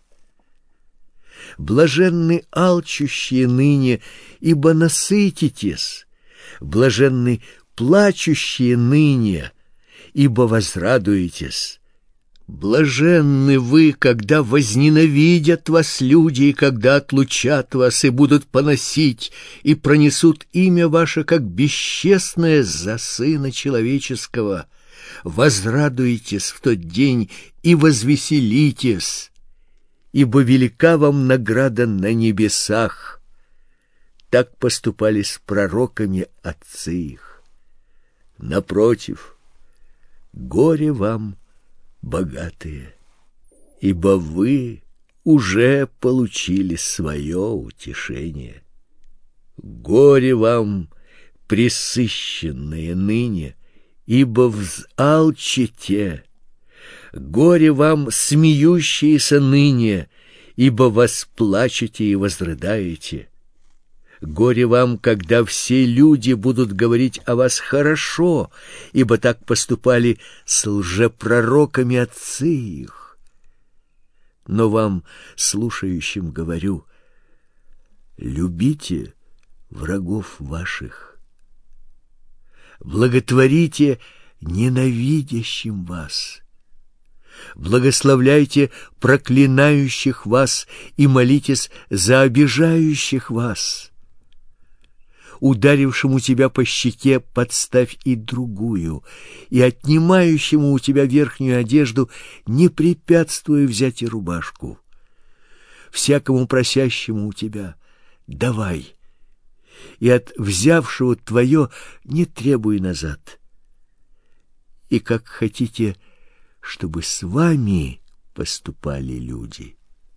Блаженны алчущие ныне, ибо насытитесь. Блаженны плачущие ныне, ибо возрадуетесь. Блаженны вы, когда возненавидят вас люди, и когда отлучат вас, и будут поносить, и пронесут имя ваше, как бесчестное, за Сына Человеческого. Возрадуйтесь в тот день и возвеселитесь, ибо велика вам награда на небесах. Так поступали с пророками отцы их. Напротив, горе вам, богатые, ибо вы уже получили свое утешение. Горе вам, пресыщенные ныне, ибо взалчите. Горе вам, смеющиеся ныне, ибо восплачете и возрыдаете. Горе вам, когда все люди будут говорить о вас хорошо, ибо так поступали с лжепророками отцы их. Но вам, слушающим, говорю: любите врагов ваших, благотворите ненавидящим вас, благословляйте проклинающих вас и молитесь за обижающих вас. Ударившему тебя по щеке подставь и другую, и отнимающему у тебя верхнюю одежду не препятствуй взять и рубашку. Всякому просящему у тебя давай, и от взявшего твое не требуй назад. И как хотите, чтобы с вами поступали люди,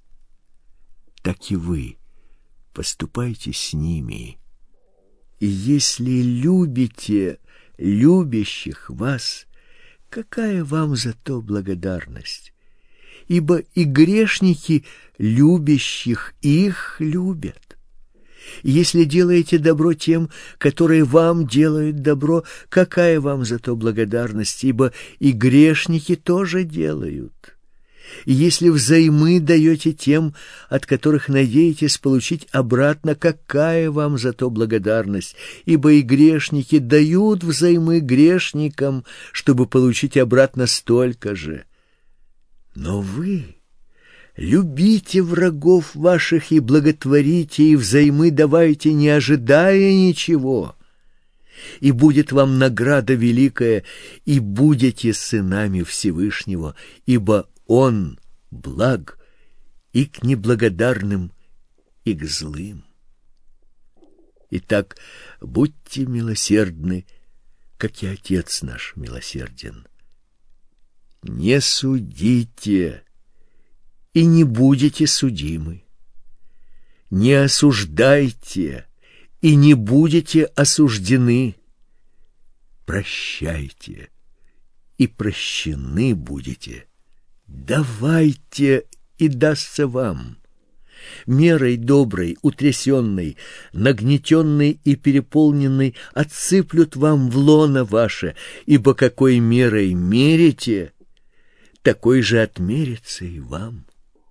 так и вы поступайте с ними. И если любите любящих вас, какая вам за то благодарность? Ибо и грешники любящих их любят. И если делаете добро тем, которые вам делают добро, какая вам за то благодарность? Ибо и грешники тоже делают. И если взаймы даете тем, от которых надеетесь получить обратно, какая вам за то благодарность? Ибо и грешники дают взаймы грешникам, чтобы получить обратно столько же. Но вы любите врагов ваших и благотворите, и взаймы давайте, не ожидая ничего. И будет вам награда великая, и будете сынами Всевышнего, ибо Он благ и к неблагодарным, и к злым. Итак, будьте милосердны, как и Отец наш милосерден. Не судите, и не будете судимы. Не осуждайте, и не будете осуждены. Прощайте, и прощены будете. Давайте, и дастся вам. Мерой доброй, утрясенной, нагнетенной и переполненной отсыплют вам в лоно ваше, ибо какой мерой мерите, такой же отмерится и вам.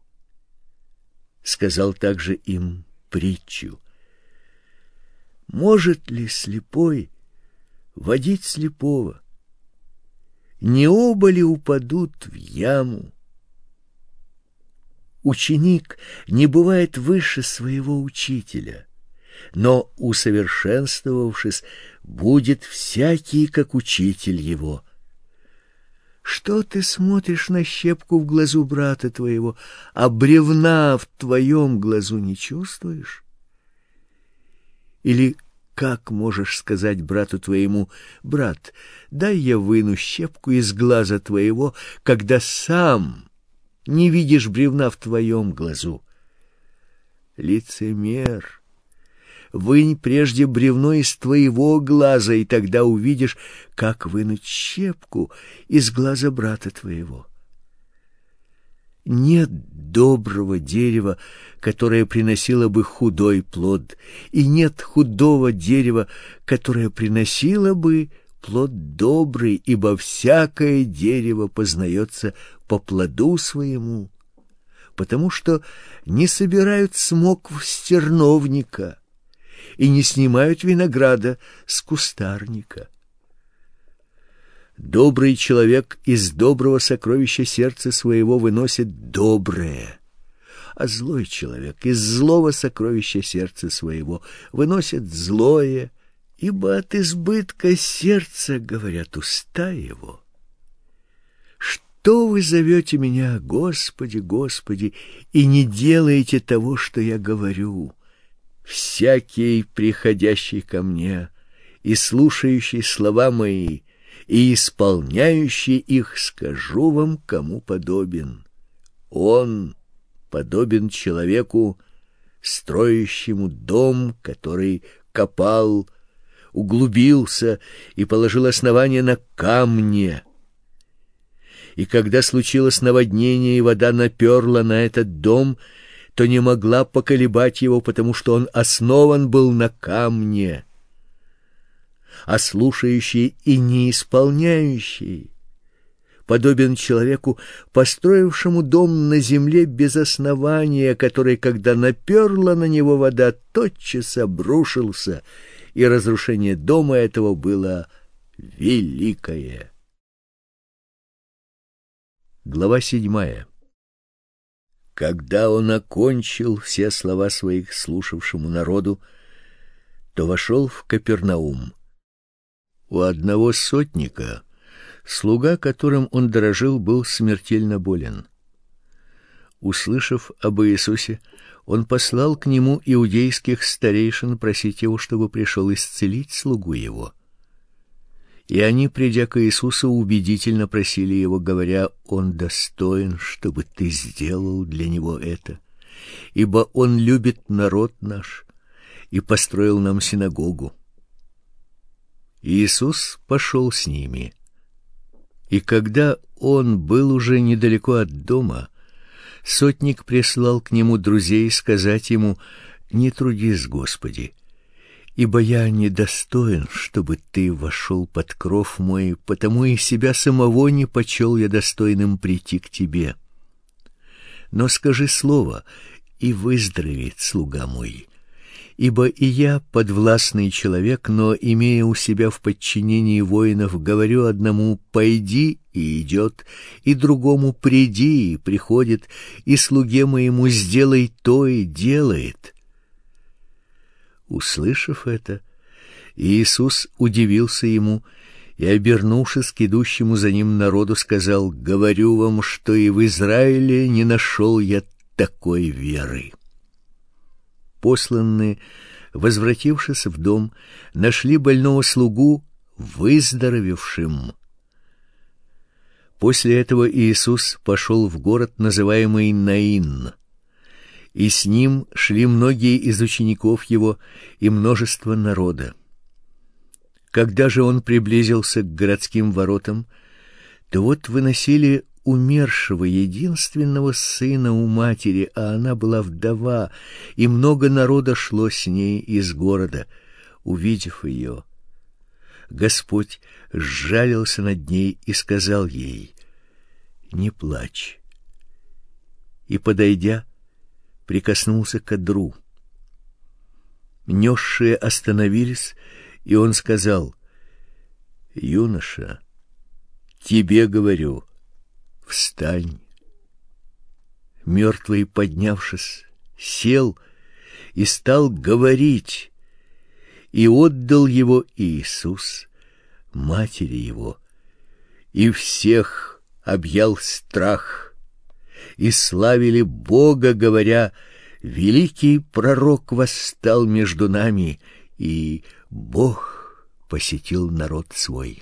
Сказал также им притчу: может ли слепой водить слепого? Не оба ли упадут в яму? Ученик не бывает выше своего учителя, но, усовершенствовавшись, будет всякий, как учитель его. Что ты смотришь на щепку в глазу брата твоего, а бревна в твоем глазу не чувствуешь? Или как можешь сказать брату твоему: брат, дай я выну щепку из глаза твоего, когда сам не видишь бревна в твоем глазу? Лицемер, вынь прежде бревно из твоего глаза, и тогда увидишь, как вынуть щепку из глаза брата твоего. Нет доброго дерева, которое приносило бы худой плод, и нет худого дерева, которое приносило бы плод добрый, ибо всякое дерево познается по плоду своему, потому что не собирают смокв с терновника и не снимают винограда с кустарника. Добрый человек из доброго сокровища сердца своего выносит доброе, а злой человек из злого сокровища сердца своего выносит злое, ибо от избытка сердца говорят уста его. Что вы зовете меня: Господи, Господи, и не делаете того, что я говорю? Всякий, приходящий ко мне и слушающий слова мои, и исполняющий их, скажу вам, кому подобен. Он подобен человеку, строящему дом, который копал, углубился и положил основание на камне. И когда случилось наводнение, и вода наперла на этот дом, то не могла поколебать его, потому что он основан был на камне. А слушающий и не исполняющий подобен человеку, построившему дом на земле без основания, который, когда наперла на него вода, тотчас обрушился, и разрушение дома этого было великое. Глава 7. Когда он окончил все слова своих слушавшему народу, то вошел в Капернаум. У одного сотника, слуга, которым он дорожил, был смертельно болен. Услышав об Иисусе, он послал к нему иудейских старейшин просить его, чтобы пришел исцелить слугу его. И они, придя к Иисусу, убедительно просили его, говоря: он достоин, чтобы ты сделал для него это, ибо он любит народ наш и построил нам синагогу. Иисус пошел с ними. И когда он был уже недалеко от дома, сотник прислал к нему друзей сказать ему: не трудись, Господи, ибо я недостоин, чтобы ты вошел под кров мой, потому и себя самого не почел я достойным прийти к тебе. Но скажи слово, и выздоровеет слуга мой. Ибо и я подвластный человек, но, имея у себя в подчинении воинов, говорю одному: пойди, и идет, и другому: приди, и приходит, и слуге моему: сделай то, и делает. Услышав это, Иисус удивился ему и, обернувшись к идущему за ним народу, сказал: говорю вам, что и в Израиле не нашел я такой веры. Посланные, возвратившись в дом, нашли больного слугу выздоровевшим. После этого Иисус пошел в город, называемый Наин, и с ним шли многие из учеников его и множество народа. Когда же он приблизился к городским воротам, то вот выносили умершего единственного сына у матери, а она была вдова, и много народа шло с ней из города. Увидев ее, Господь сжалился над ней и сказал ей: не плачь. И, подойдя, прикоснулся к одру. Несшие остановились, и он сказал: юноша, тебе говорю, встань. Мертвый, поднявшись, сел и стал говорить, и отдал его Иисус матери его, и всех объял страх, и славили Бога, говоря: великий пророк восстал между нами, и Бог посетил народ свой.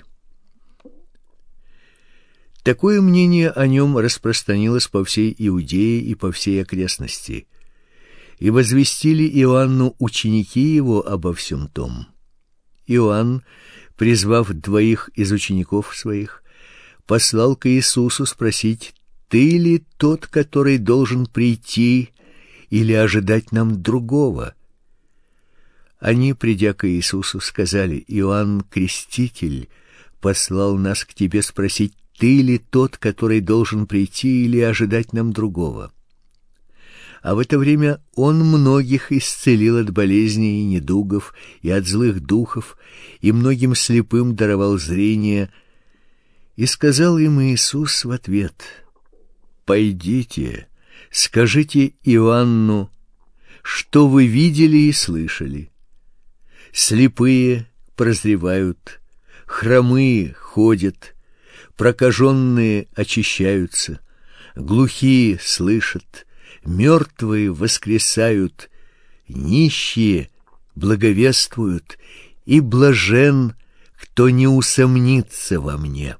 Такое мнение о нем распространилось по всей Иудее и по всей окрестности, и возвестили Иоанну ученики его обо всем том. Иоанн, призвав 2 из учеников своих, послал к Иисусу спросить: ты ли тот, который должен прийти, или ожидать нам другого? Они, придя к Иисусу, сказали: Иоанн Креститель послал нас к тебе спросить: ты ли тот, который должен прийти, или ожидать нам другого? А в это время он многих исцелил от болезней и недугов, и от злых духов, и многим слепым даровал зрение. И сказал им Иисус в ответ: пойдите, скажите Иоанну, что вы видели и слышали. Слепые прозревают, хромые ходят, прокаженные очищаются, глухие слышат, мертвые воскресают, нищие благовествуют, и блажен, кто не усомнится во мне.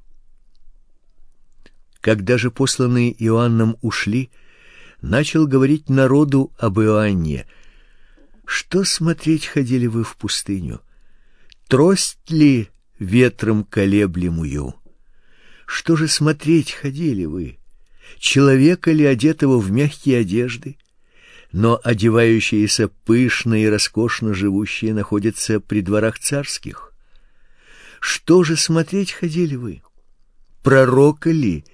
Когда же посланные Иоанном ушли, начал говорить народу об Иоанне: что смотреть ходили вы в пустыню? Трость ли ветром колеблемую? Что же смотреть ходили вы? Человека ли, одетого в мягкие одежды? Но одевающиеся пышно и роскошно живущие находятся при дворах царских. Что же смотреть ходили вы? Пророка ли?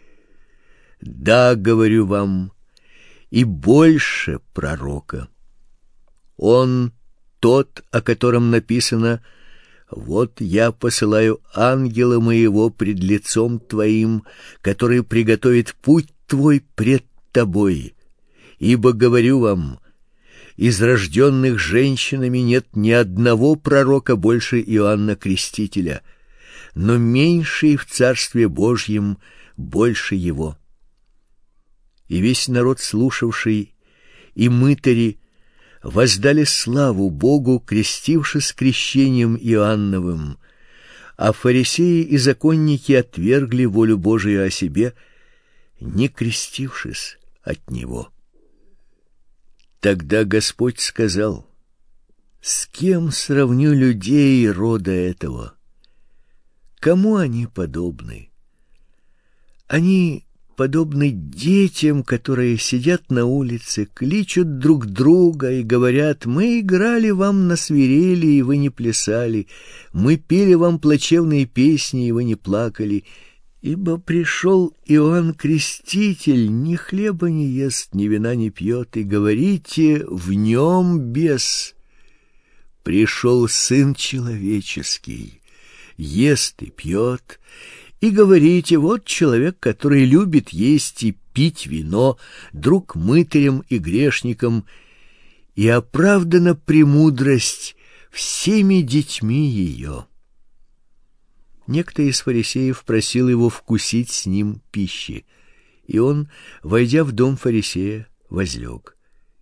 Да, говорю вам, и больше пророка. Он тот, о котором написано: вот я посылаю ангела моего пред лицом твоим, который приготовит путь твой пред тобой. Ибо говорю вам, из рожденных женщинами нет ни одного пророка больше Иоанна Крестителя, но меньший в Царстве Божьем больше его. И весь народ, слушавший, и мытари воздали славу Богу, крестившись крещением Иоанновым, а фарисеи и законники отвергли волю Божию о себе, не крестившись от него. Тогда Господь сказал: с кем сравню людей рода этого? Кому они подобны? Они подобны детям, которые сидят на улице, кличут друг друга и говорят: мы играли вам на свирели, и вы не плясали, мы пели вам плачевные песни, и вы не плакали. Ибо пришел Иоанн Креститель, ни хлеба не ест, ни вина не пьет, и говорите: в нем бес. Пришел Сын Человеческий, ест и пьет, и говорите: вот человек, который любит есть и пить вино, друг мытарям и грешникам, и оправдана премудрость всеми детьми ее. Некто из фарисеев просил его вкусить с ним пищи, и он, войдя в дом фарисея, возлег.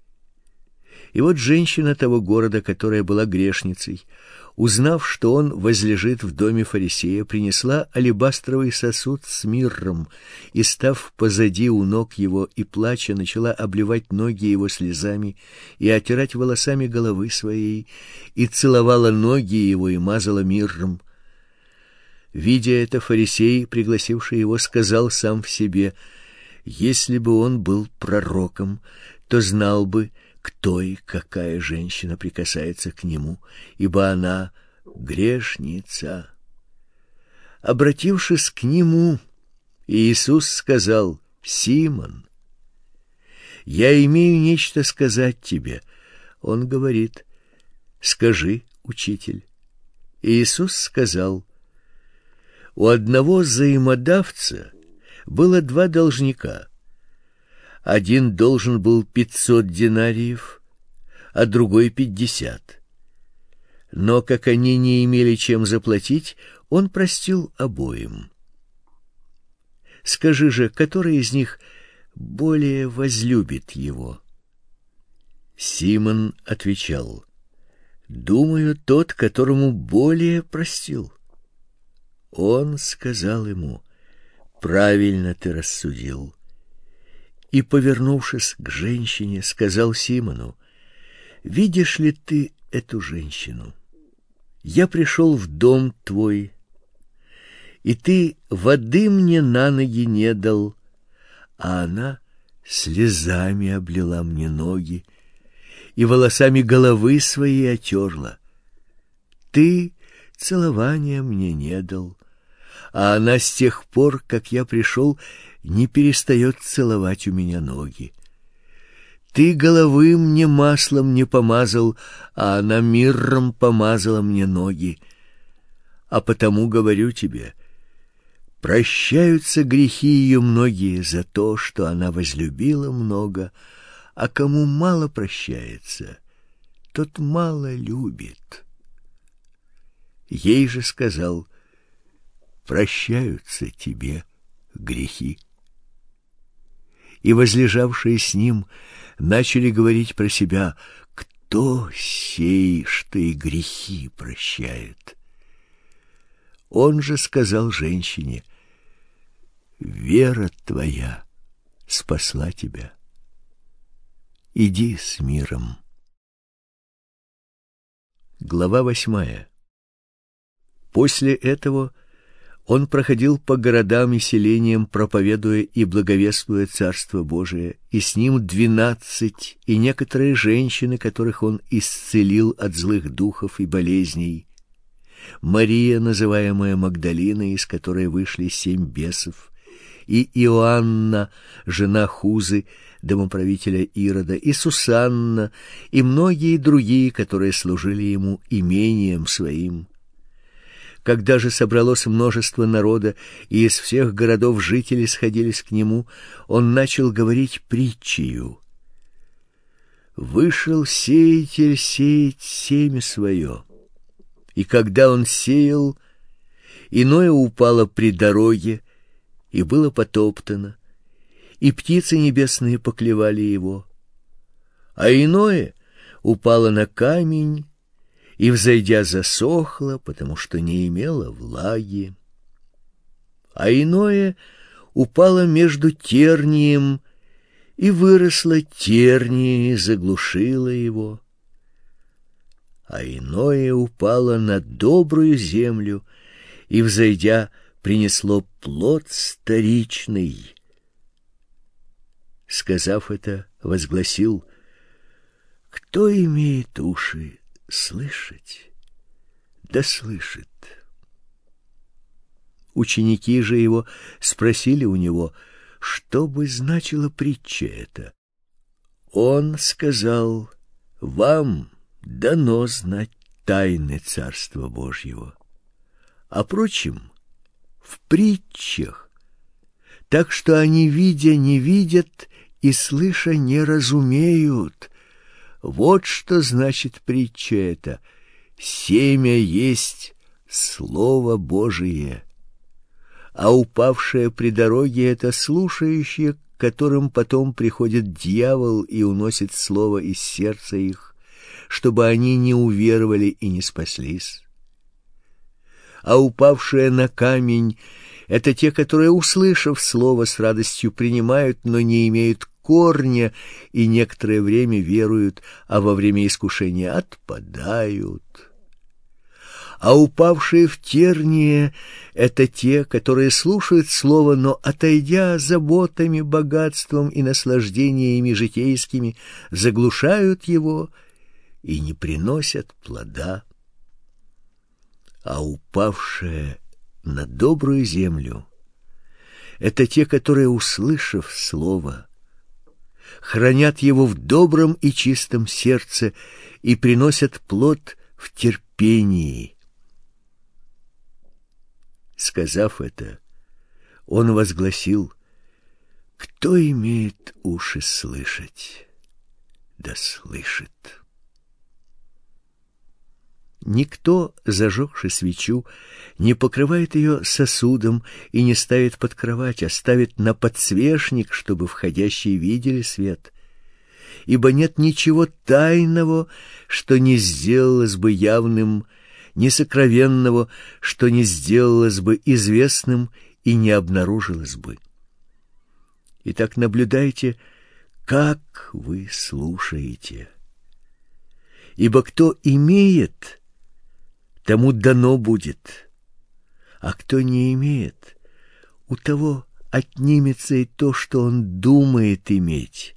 И вот женщина того города, которая была грешницей, узнав, что он возлежит в доме фарисея, принесла алебастровый сосуд с мирром и, став позади у ног его и плача, начала обливать ноги его слезами и отирать волосами головы своей, и целовала ноги его и мазала мирром. Видя это, фарисей, пригласивший его, сказал сам в себе: если бы он был пророком, то знал бы, кто и какая женщина прикасается к нему, ибо она грешница. Обратившись к нему, Иисус сказал: Симон, я имею нечто сказать тебе. Он говорит: скажи, учитель. Иисус сказал: у одного взаимодавца было 2 должника. Один должен был 500 денариев, а другой 50. Но как они не имели чем заплатить, он простил обоим. Скажи же, который из них более возлюбит его? Симон отвечал: думаю, тот, которому более простил. Он сказал ему: правильно ты рассудил. И, повернувшись к женщине, сказал Симону: видишь ли ты эту женщину? Я пришел в дом твой, и ты воды мне на ноги не дал, а она слезами облила мне ноги и волосами головы своей отерла. Ты целования мне не дал, а она с тех пор, как я пришел, не перестает целовать у меня ноги. Ты головы мне маслом не помазал, а она мирром помазала мне ноги. А потому говорю тебе, прощаются грехи ее многие за то, что она возлюбила много, а кому мало прощается, тот мало любит. Ей же сказал: прощаются тебе грехи. И возлежавшие с ним начали говорить про себя: кто сей, что и грехи прощает? Он же сказал женщине: вера твоя спасла тебя. Иди с миром. Глава 8. После этого он проходил по городам и селениям, проповедуя и благовествуя Царство Божие, и с ним 12, и некоторые женщины, которых он исцелил от злых духов и болезней. Мария, называемая Магдалина, из которой вышли 7 бесов, и Иоанна, жена Хузы, домоправителя Ирода, и Сусанна, и многие другие, которые служили ему имением своим. Когда же собралось множество народа, и из всех городов жители сходились к нему, он начал говорить притчею: «Вышел сеятель сеять семя свое, и когда он сеял, иное упало при дороге, и было потоптано, и птицы небесные поклевали его, а иное упало на камень, и, взойдя, засохло, потому что не имело влаги. А иное упало между тернием, и выросло терние, и заглушило его. А иное упало на добрую землю, и, взойдя, принесло плод сторичный. Сказав это, возгласил: кто имеет уши слышать, да слышит. Ученики же его спросили у него, что бы значила притча эта. Он сказал: вам дано знать тайны Царства Божьего, а прочим в притчах, так что они, видя, не видят, и слыша, не разумеют. Вот что значит притча эта: семя есть Слово Божие, а упавшее при дороге — это слушающие, к которым потом приходит дьявол и уносит слово из сердца их, чтобы они не уверовали и не спаслись. А упавшее на камень — это те, которые, услышав слово, с радостью принимают, но не имеют корня, и некоторое время веруют, а во время искушения отпадают. А упавшие в терние — это те, которые слушают слово, но, отойдя заботами, богатством и наслаждениями житейскими, заглушают его и не приносят плода. А упавшее на добрую землю это те, которые, услышав слово, хранят его в добром и чистом сердце и приносят плод в терпении. Сказав это, он возгласил: кто имеет уши слышать, да слышит. Никто, зажегши свечу, не покрывает ее сосудом и не ставит под кровать, а ставит на подсвечник, чтобы входящие видели свет. Ибо нет ничего тайного, что не сделалось бы явным, ни сокровенного, что не сделалось бы известным и не обнаружилось бы. Итак, наблюдайте, как вы слушаете. Ибо кто имеет, тому дано будет, а кто не имеет, у того отнимется и то, что он думает иметь.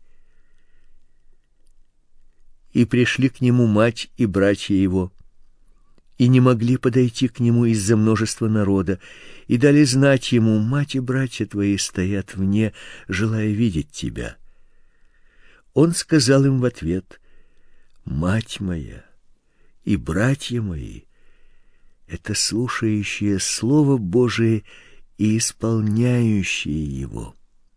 И пришли к нему мать и братья его, и не могли подойти к нему из-за множества народа, и дали знать ему: мать и братья твои стоят вне, желая видеть тебя. Он сказал им в ответ: мать моя и братья мои — это слушающие Слово Божие и исполняющие его.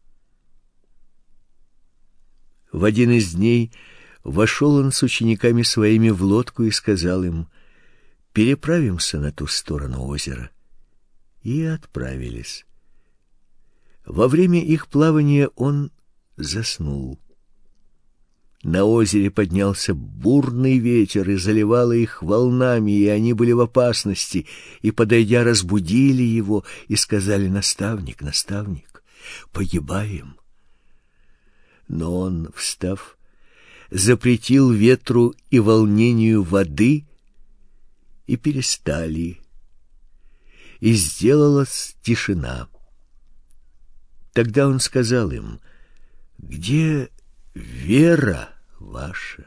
В один из дней вошел он с учениками своими в лодку и сказал им: переправимся на ту сторону озера. И отправились. Во время их плавания он заснул. На озере поднялся бурный ветер и заливало их волнами, и они были в опасности, и, подойдя, разбудили его и сказали: наставник, наставник, погибаем. Но он, встав, запретил ветру и волнению воды, и перестали, и сделалась тишина. Тогда он сказал им: где вера ваша?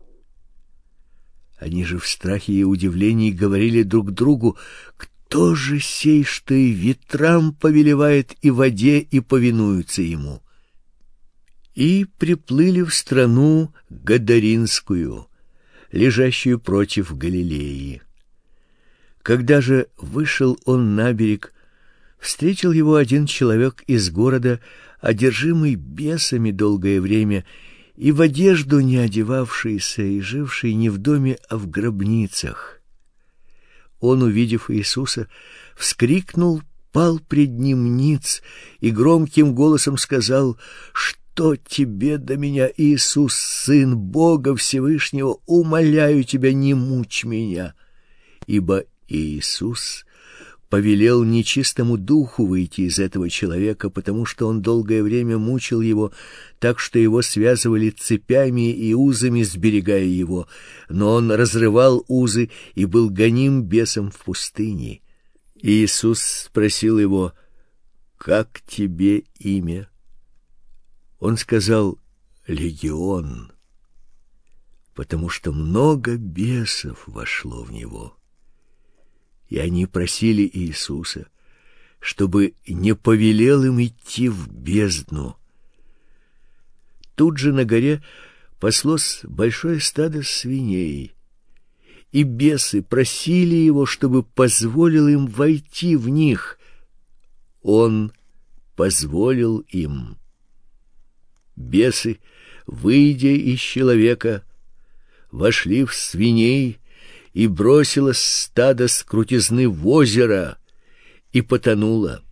Они же в страхе и удивлении говорили друг другу: кто же сей, что и ветрам повелевает, и воде, и повинуются ему? И приплыли в страну Гадаринскую, лежащую против Галилеи. Когда же вышел он на берег, встретил его один человек из города, одержимый бесами долгое время, и в одежду не одевавшийся, и живший не в доме, а в гробницах. Он, увидев Иисуса, вскрикнул, пал пред ним ниц и громким голосом сказал: «Что тебе до меня, Иисус, Сын Бога Всевышнего? Умоляю тебя, не мучь меня». Ибо Иисус повелел нечистому духу выйти из этого человека, потому что он долгое время мучил его, так что его связывали цепями и узами, сберегая его, но он разрывал узы и был гоним бесом в пустыне. Иисус спросил его: «Как тебе имя?» Он сказал: «Легион», потому что много бесов вошло в него. И они просили Иисуса, чтобы не повелел им идти в бездну. Тут же на горе паслось большое стадо свиней, и бесы просили его, чтобы позволил им войти в них. Он позволил им. Бесы, выйдя из человека, вошли в свиней, и бросилось стадо с крутизны в озеро, и потонуло.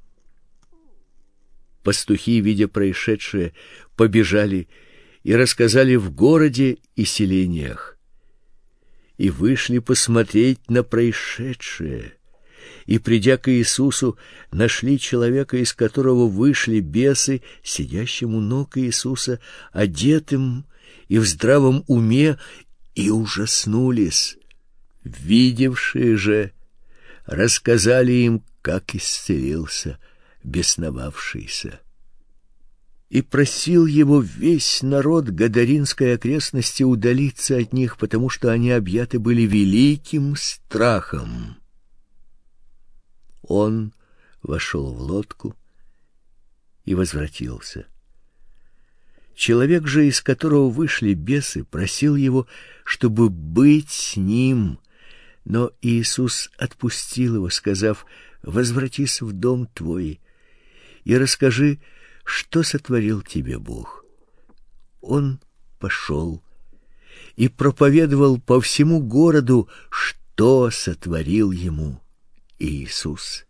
Пастухи, видя происшедшее, побежали и рассказали в городе и селениях. И вышли посмотреть на происшедшее, и, придя к Иисусу, нашли человека, из которого вышли бесы, сидящим у ног Иисуса, одетым и в здравом уме, и ужаснулись. Видевшие же рассказали им, как исцелился бесновавшийся. И просил его весь народ Гадаринской окрестности удалиться от них, потому что они объяты были великим страхом. Он вошел в лодку и возвратился. Человек же, из которого вышли бесы, просил его, чтобы быть с ним, но Иисус отпустил его, сказав: «Возвратись в дом твой и расскажи, что сотворил тебе Бог». Он пошел и проповедовал по всему городу, что сотворил ему Иисус.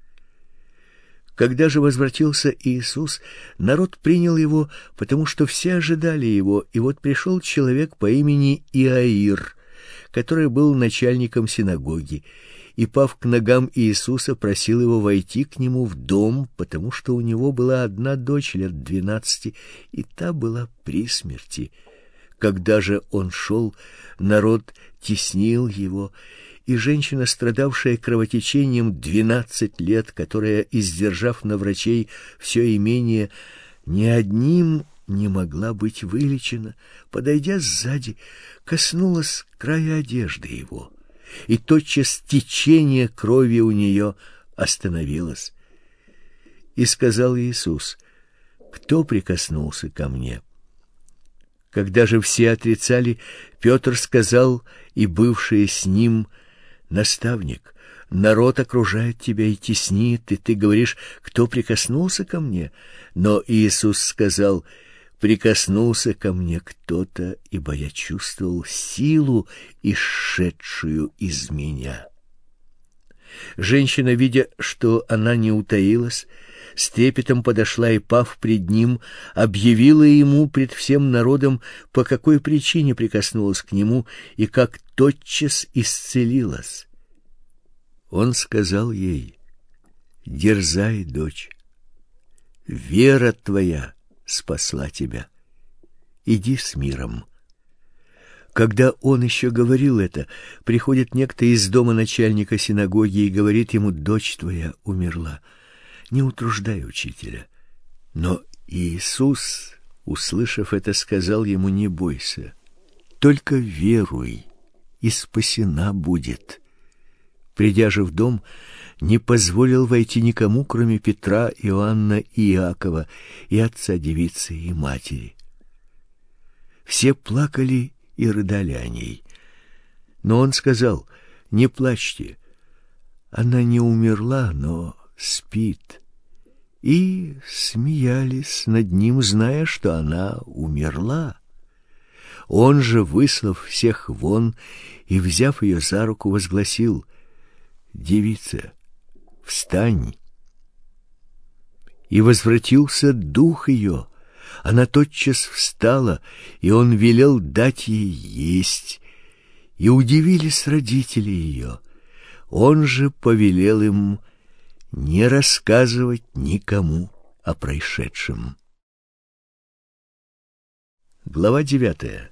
Когда же возвратился Иисус, народ принял его, потому что все ожидали его, и вот пришел человек по имени Иаир, который был начальником синагоги, и, пав к ногам Иисуса, просил его войти к нему в дом, потому что у него была одна дочь лет 12, и та была при смерти. Когда же он шел, народ теснил его, и женщина, страдавшая кровотечением 12 лет, которая, издержав на врачей все имение, ни одним не могла быть вылечена, подойдя сзади, коснулась края одежды его, и тотчас течение крови у нее остановилось. И сказал Иисус: «Кто прикоснулся ко мне?» Когда же все отрицали, Петр сказал, и бывшие с ним: «Наставник, народ окружает тебя и теснит, и ты говоришь: кто прикоснулся ко мне?» Но Иисус сказал: «Прикоснулся ко мне кто-то, ибо я чувствовал силу, исшедшую из меня». Женщина, видя, что она не утаилась, с трепетом подошла и, пав пред ним, объявила ему пред всем народом, по какой причине прикоснулась к нему и как тотчас исцелилась. Он сказал ей: «Дерзай, дочь, вера твоя спасла тебя. Иди с миром». Когда он еще говорил это, приходит некто из дома начальника синагоги и говорит ему: «Дочь твоя умерла, не утруждай учителя». Но Иисус, услышав это, сказал ему: «Не бойся, только веруй, и спасена будет». Придя же в дом, не позволил войти никому, кроме Петра, Иоанна и Иакова, и отца девицы, и матери. Все плакали и рыдали о ней. Но он сказал: «Не плачьте, она не умерла, но спит». И смеялись над ним, зная, что она умерла. Он же, выслав всех вон и, взяв ее за руку, возгласил: «Девица, встань!» И возвратился дух ее. Она тотчас встала, и он велел дать ей есть. И удивились родители ее. Он же повелел им не рассказывать никому о происшедшем. Глава 9.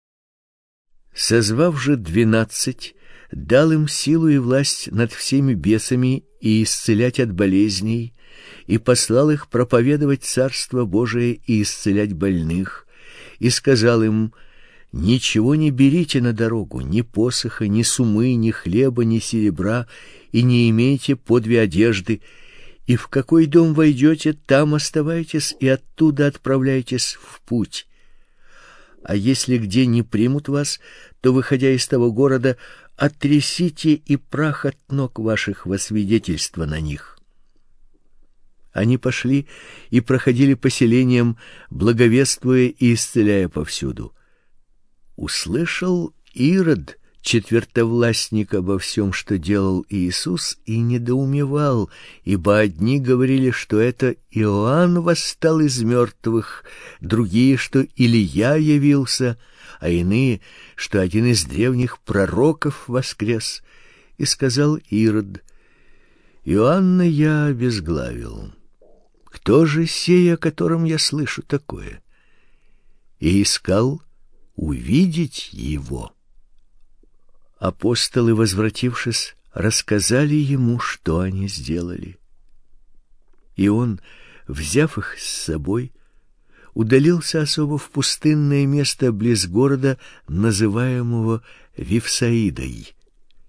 Созвав же 12, дал им силу и власть над всеми бесами и исцелять от болезней, и послал их проповедовать Царство Божие и исцелять больных, и сказал им: «Ничего не берите на дорогу, ни посоха, ни сумы, ни хлеба, ни серебра, и не имейте по 2 одежды, и в какой дом войдете, там оставайтесь, и оттуда отправляйтесь в путь. А если где не примут вас, то, выходя из того города, оттрясите и прах от ног ваших во свидетельство на них». Они пошли и проходили по селениям, благовествуя и исцеляя повсюду. Услышал Ирод, четвертовластник, обо всем, что делал Иисус, и недоумевал, ибо одни говорили, что это Иоанн восстал из мертвых, другие, что Илия явился, а иные, что один из древних пророков воскрес. И сказал Ирод: «Иоанна я обезглавил. Кто же сей, о котором я слышу такое?» И искал увидеть его. Апостолы, возвратившись, рассказали ему, что они сделали. И он, взяв их с собой, удалился особо в пустынное место близ города, называемого Вифсаидой.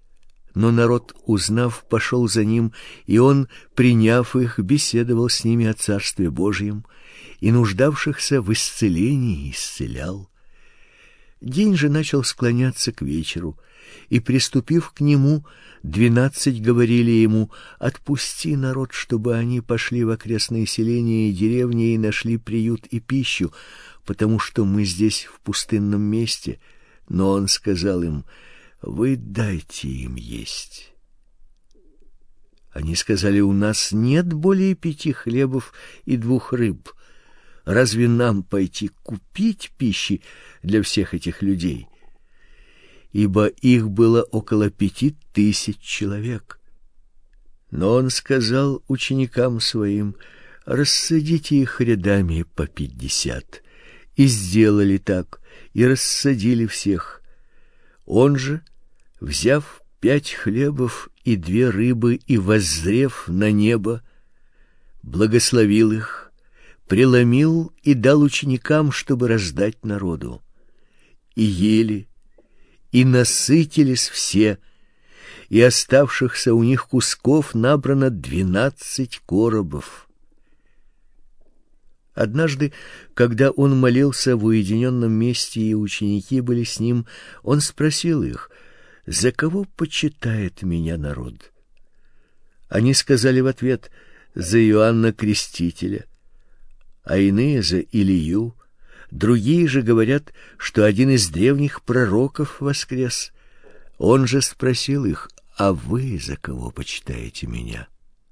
Но народ, узнав, пошел за ним, и он, приняв их, беседовал с ними о Царстве Божьем, и нуждавшихся в исцелении исцелял. День же начал склоняться к вечеру, и, приступив к нему, 12 говорили ему: «Отпусти народ, чтобы они пошли в окрестные селения и деревни и нашли приют и пищу, потому что мы здесь в пустынном месте». Но он сказал им: «Вы дайте им есть». Они сказали: «У нас нет более 5 хлебов и 2 рыб. Разве нам пойти купить пищи для всех этих людей?» Ибо их было около 5000 человек. Но он сказал ученикам своим: «Рассадите их рядами по 50». И сделали так, и рассадили всех. Он же, взяв 5 хлебов и 2 рыбы и воззрев на небо, благословил их, преломил и дал ученикам, чтобы раздать народу. И ели, и насытились все, и оставшихся у них кусков набрано 12 коробов. Однажды, когда он молился в уединенном месте, и ученики были с ним, он спросил их: «За кого почитает меня народ?» Они сказали в ответ: «За Иоанна Крестителя», а иные за Илию, другие же говорят, что один из древних пророков воскрес. Он же спросил их: «А вы за кого почитаете меня?»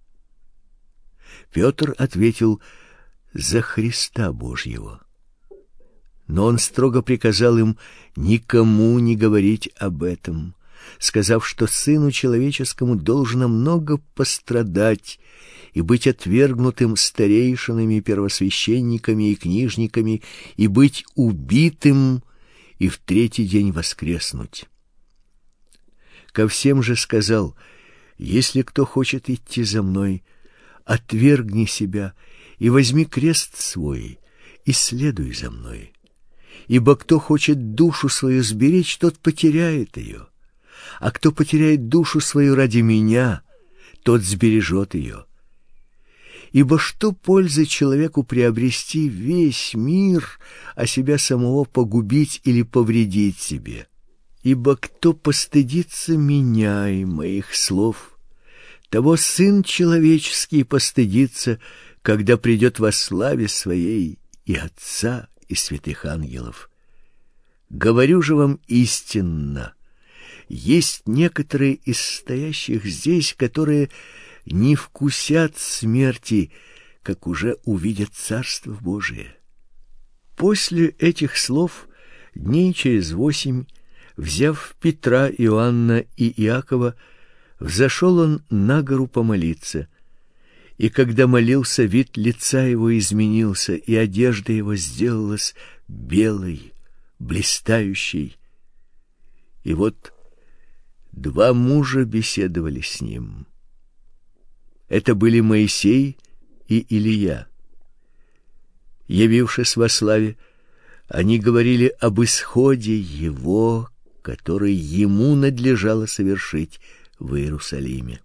Петр ответил: «За Христа Божьего». Но он строго приказал им никому не говорить об этом, сказав, что Сыну Человеческому должно много пострадать и быть отвергнутым старейшинами, первосвященниками и книжниками, и быть убитым, и в 3-й день воскреснуть. Ко всем же сказал: «Если кто хочет идти за мной, отвергни себя и возьми крест свой, и следуй за мной. Ибо кто хочет душу свою сберечь, тот потеряет ее, а кто потеряет душу свою ради меня, тот сбережет ее. Ибо что пользы человеку приобрести весь мир, а себя самого погубить или повредить себе? Ибо кто постыдится меня и моих слов, того Сын Человеческий постыдится, когда придет во славе Своей и Отца, и святых ангелов. Говорю же вам истинно, есть некоторые из стоящих здесь, которые не вкусят смерти, как уже увидят Царство Божие». После этих слов, дней через 8, взяв Петра, Иоанна и Иакова, взошел он на гору помолиться. И когда молился, вид лица его изменился, и одежда его сделалась белой, блистающей. И вот 2 мужа беседовали с ним. Это были Моисей и Илия. Явившись во славе, они говорили об исходе его, который ему надлежало совершить в Иерусалиме.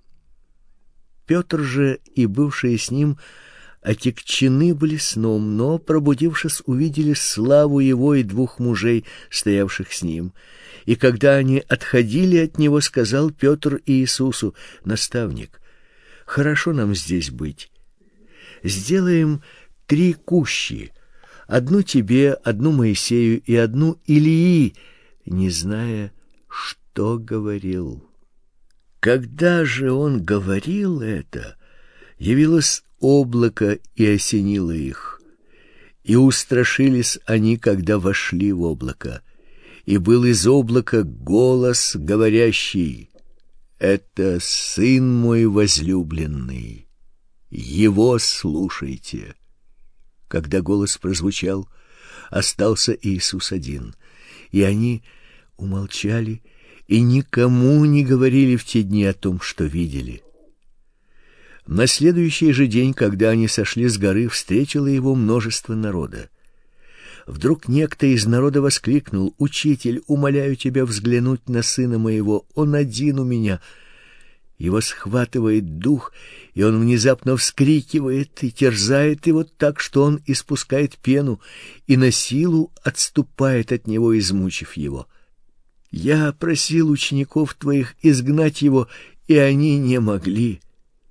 Петр же и бывшие с ним отягчены были сном, но, пробудившись, увидели славу его и 2 мужей, стоявших с ним. И когда они отходили от него, сказал Петр Иисусу: «Наставник, хорошо нам здесь быть. Сделаем 3 кущи, 1 тебе, 1 Моисею и 1 Илии», не зная, что говорил. Когда же он говорил это, явилось облако и осенило их. И устрашились они, когда вошли в облако. И был из облака голос, говорящий: «Это Сын мой возлюбленный, Его слушайте». Когда голос прозвучал, остался Иисус один, и они умолчали и никому не говорили в те дни о том, что видели. На следующий же день, когда они сошли с горы, встретило его множество народа. Вдруг некто из народа воскликнул: «Учитель, умоляю тебя взглянуть на сына моего, он один у меня». Его схватывает дух, и он внезапно вскрикивает и терзает его так, что он испускает пену и на силу отступает от него, измучив его. «Я просил учеников твоих изгнать его, и они не могли».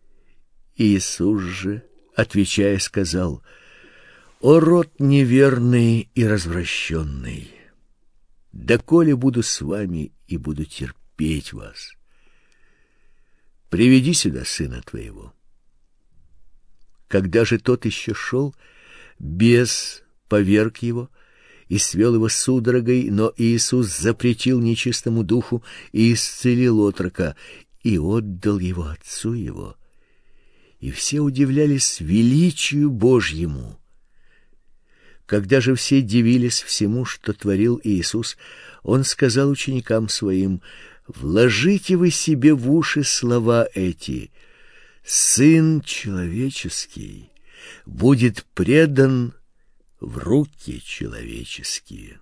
Иисус же, отвечая, сказал: «О род неверный и развращенный! Доколе буду с вами и буду терпеть вас? Приведи сюда сына твоего». Когда же тот еще шел, бес поверг его и свел его судорогой, но Иисус запретил нечистому духу и исцелил отрока, и отдал его отцу его. И все удивлялись величию Божьему. Когда же все дивились всему, что творил Иисус, он сказал ученикам своим: «Вложите вы себе в уши слова эти: Сын человеческий будет предан в руки человеческие».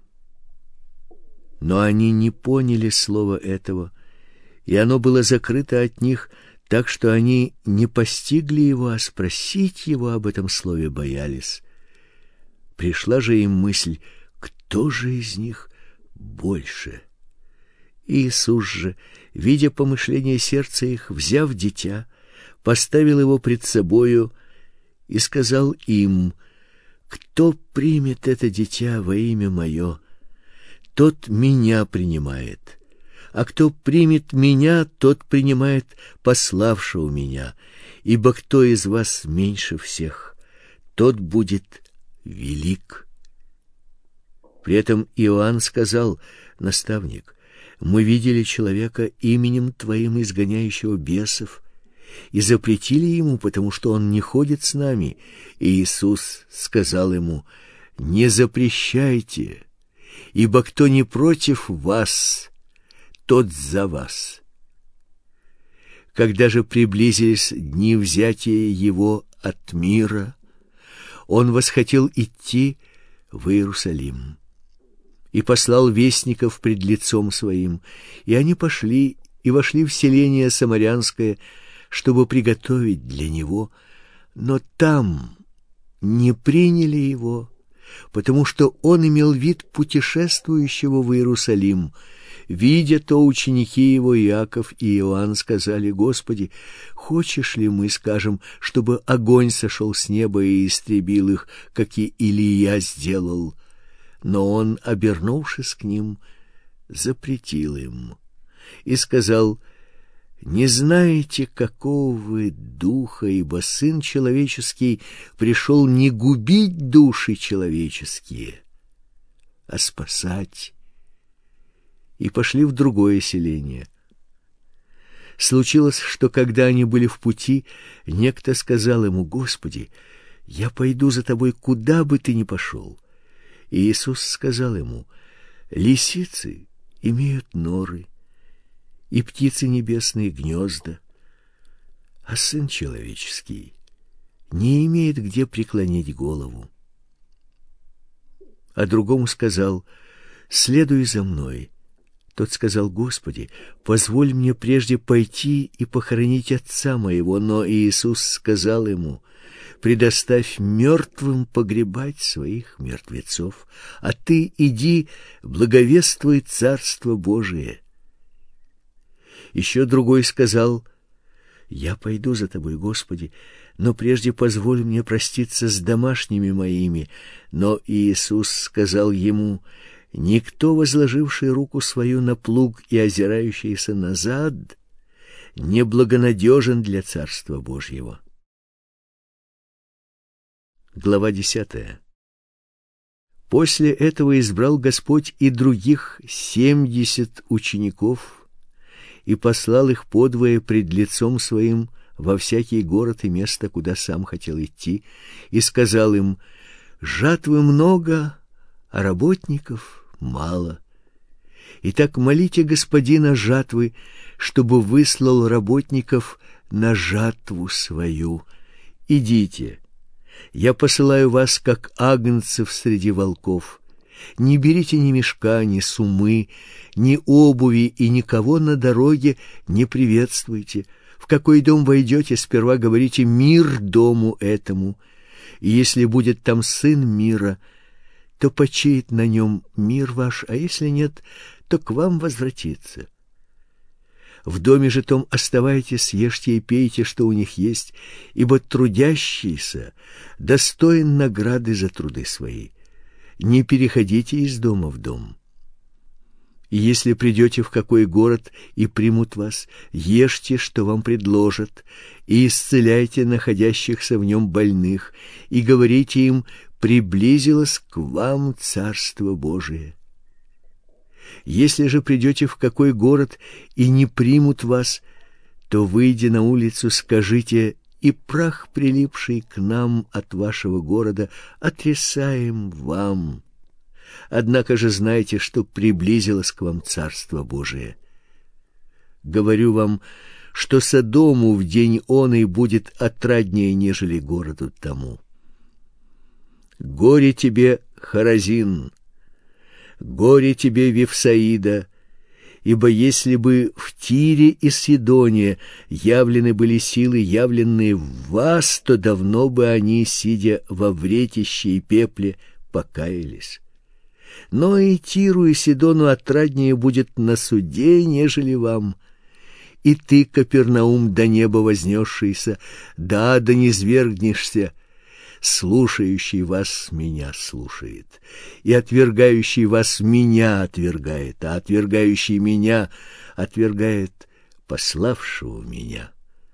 Но они не поняли слова этого, и оно было закрыто от них, так что они не постигли его, а спросить его об этом слове боялись. Пришла же им мысль: кто же из них больше? Иисус же, видя помышления сердца их, взяв дитя, поставил его пред собою и сказал им: «Кто примет это дитя во имя мое, тот меня принимает, а кто примет меня, тот принимает пославшего меня, ибо кто из вас меньше всех, тот будет велик». При этом Иоанн сказал: «Наставник, мы видели человека именем твоим, изгоняющего бесов, и запретили ему, потому что он не ходит с нами». И Иисус сказал ему: «Не запрещайте, ибо кто не против вас, тот за вас». Когда же приблизились дни взятия его от мира, он восхотел идти в Иерусалим и послал вестников пред лицом своим, и они пошли и вошли в селение самарянское, чтобы приготовить для него, но там не приняли его, потому что он имел вид путешествующего в Иерусалим. Видя то, ученики его Иаков и Иоанн сказали: «Господи, хочешь ли мы скажем, чтобы огонь сошел с неба и истребил их, как и Илия сделал?» Но он, обернувшись к ним, запретил им и сказал: «Не знаете, какого вы духа, ибо Сын Человеческий пришел не губить души человеческие, а спасать». И пошли в другое селение. Случилось, что когда они были в пути, некто сказал ему: «Господи, я пойду за тобой, куда бы ты ни пошел». И Иисус сказал ему: «Лисицы имеют норы, и птицы небесные гнезда, а Сын Человеческий не имеет где преклонить голову». А другому сказал: «Следуй за мной». Тот сказал: «Господи, позволь мне прежде пойти и похоронить отца моего». Но Иисус сказал ему: «Предоставь мертвым погребать своих мертвецов, а ты иди, благовествуй Царство Божие». Еще другой сказал: «Я пойду за тобой, Господи, но прежде позволь мне проститься с домашними моими». Но Иисус сказал ему: «Никто, возложивший руку свою на плуг и озирающийся назад, неблагонадежен для Царства Божьего». Глава 10. После этого избрал Господь и других 70 учеников и послал их подвое пред лицом своим во всякий город и место, куда сам хотел идти, и сказал им: «Жатвы много, а работников мало. Итак, молите Господина жатвы, чтобы выслал работников на жатву свою. Идите, Я посылаю вас, как агнцев среди волков. Не берите ни мешка, ни сумы, ни обуви, и никого на дороге не приветствуйте. В какой дом войдете, сперва говорите: мир дому этому. И если будет там сын мира, то почиет на нем мир ваш, а если нет, то к вам возвратится. В доме же том оставайтесь, ешьте и пейте, что у них есть, ибо трудящийся достоин награды за труды свои. Не переходите из дома в дом. И если придете в какой город и примут вас, ешьте, что вам предложат, и исцеляйте находящихся в нем больных, и говорите им: приблизилось к вам Царство Божие. Если же придете в какой город и не примут вас, то, выйдя на улицу, скажите: и прах, прилипший к нам от вашего города, отрисаем вам. Однако же знайте, что приблизилось к вам Царство Божие. Говорю вам, что Содому в день оный будет отраднее, нежели городу тому. Горе тебе, Хоразин! Горе тебе, Вифсаида! Ибо если бы в Тире и Сидоне явлены были силы, явленные в вас, то давно бы они, сидя во вретище и пепле, покаялись. Но и Тиру и Сидону отраднее будет на суде, нежели вам. И ты, Капернаум, до неба вознесшийся, да низвергнешься. Слушающий вас меня слушает, и отвергающий вас меня отвергает, а отвергающий меня отвергает пославшего меня.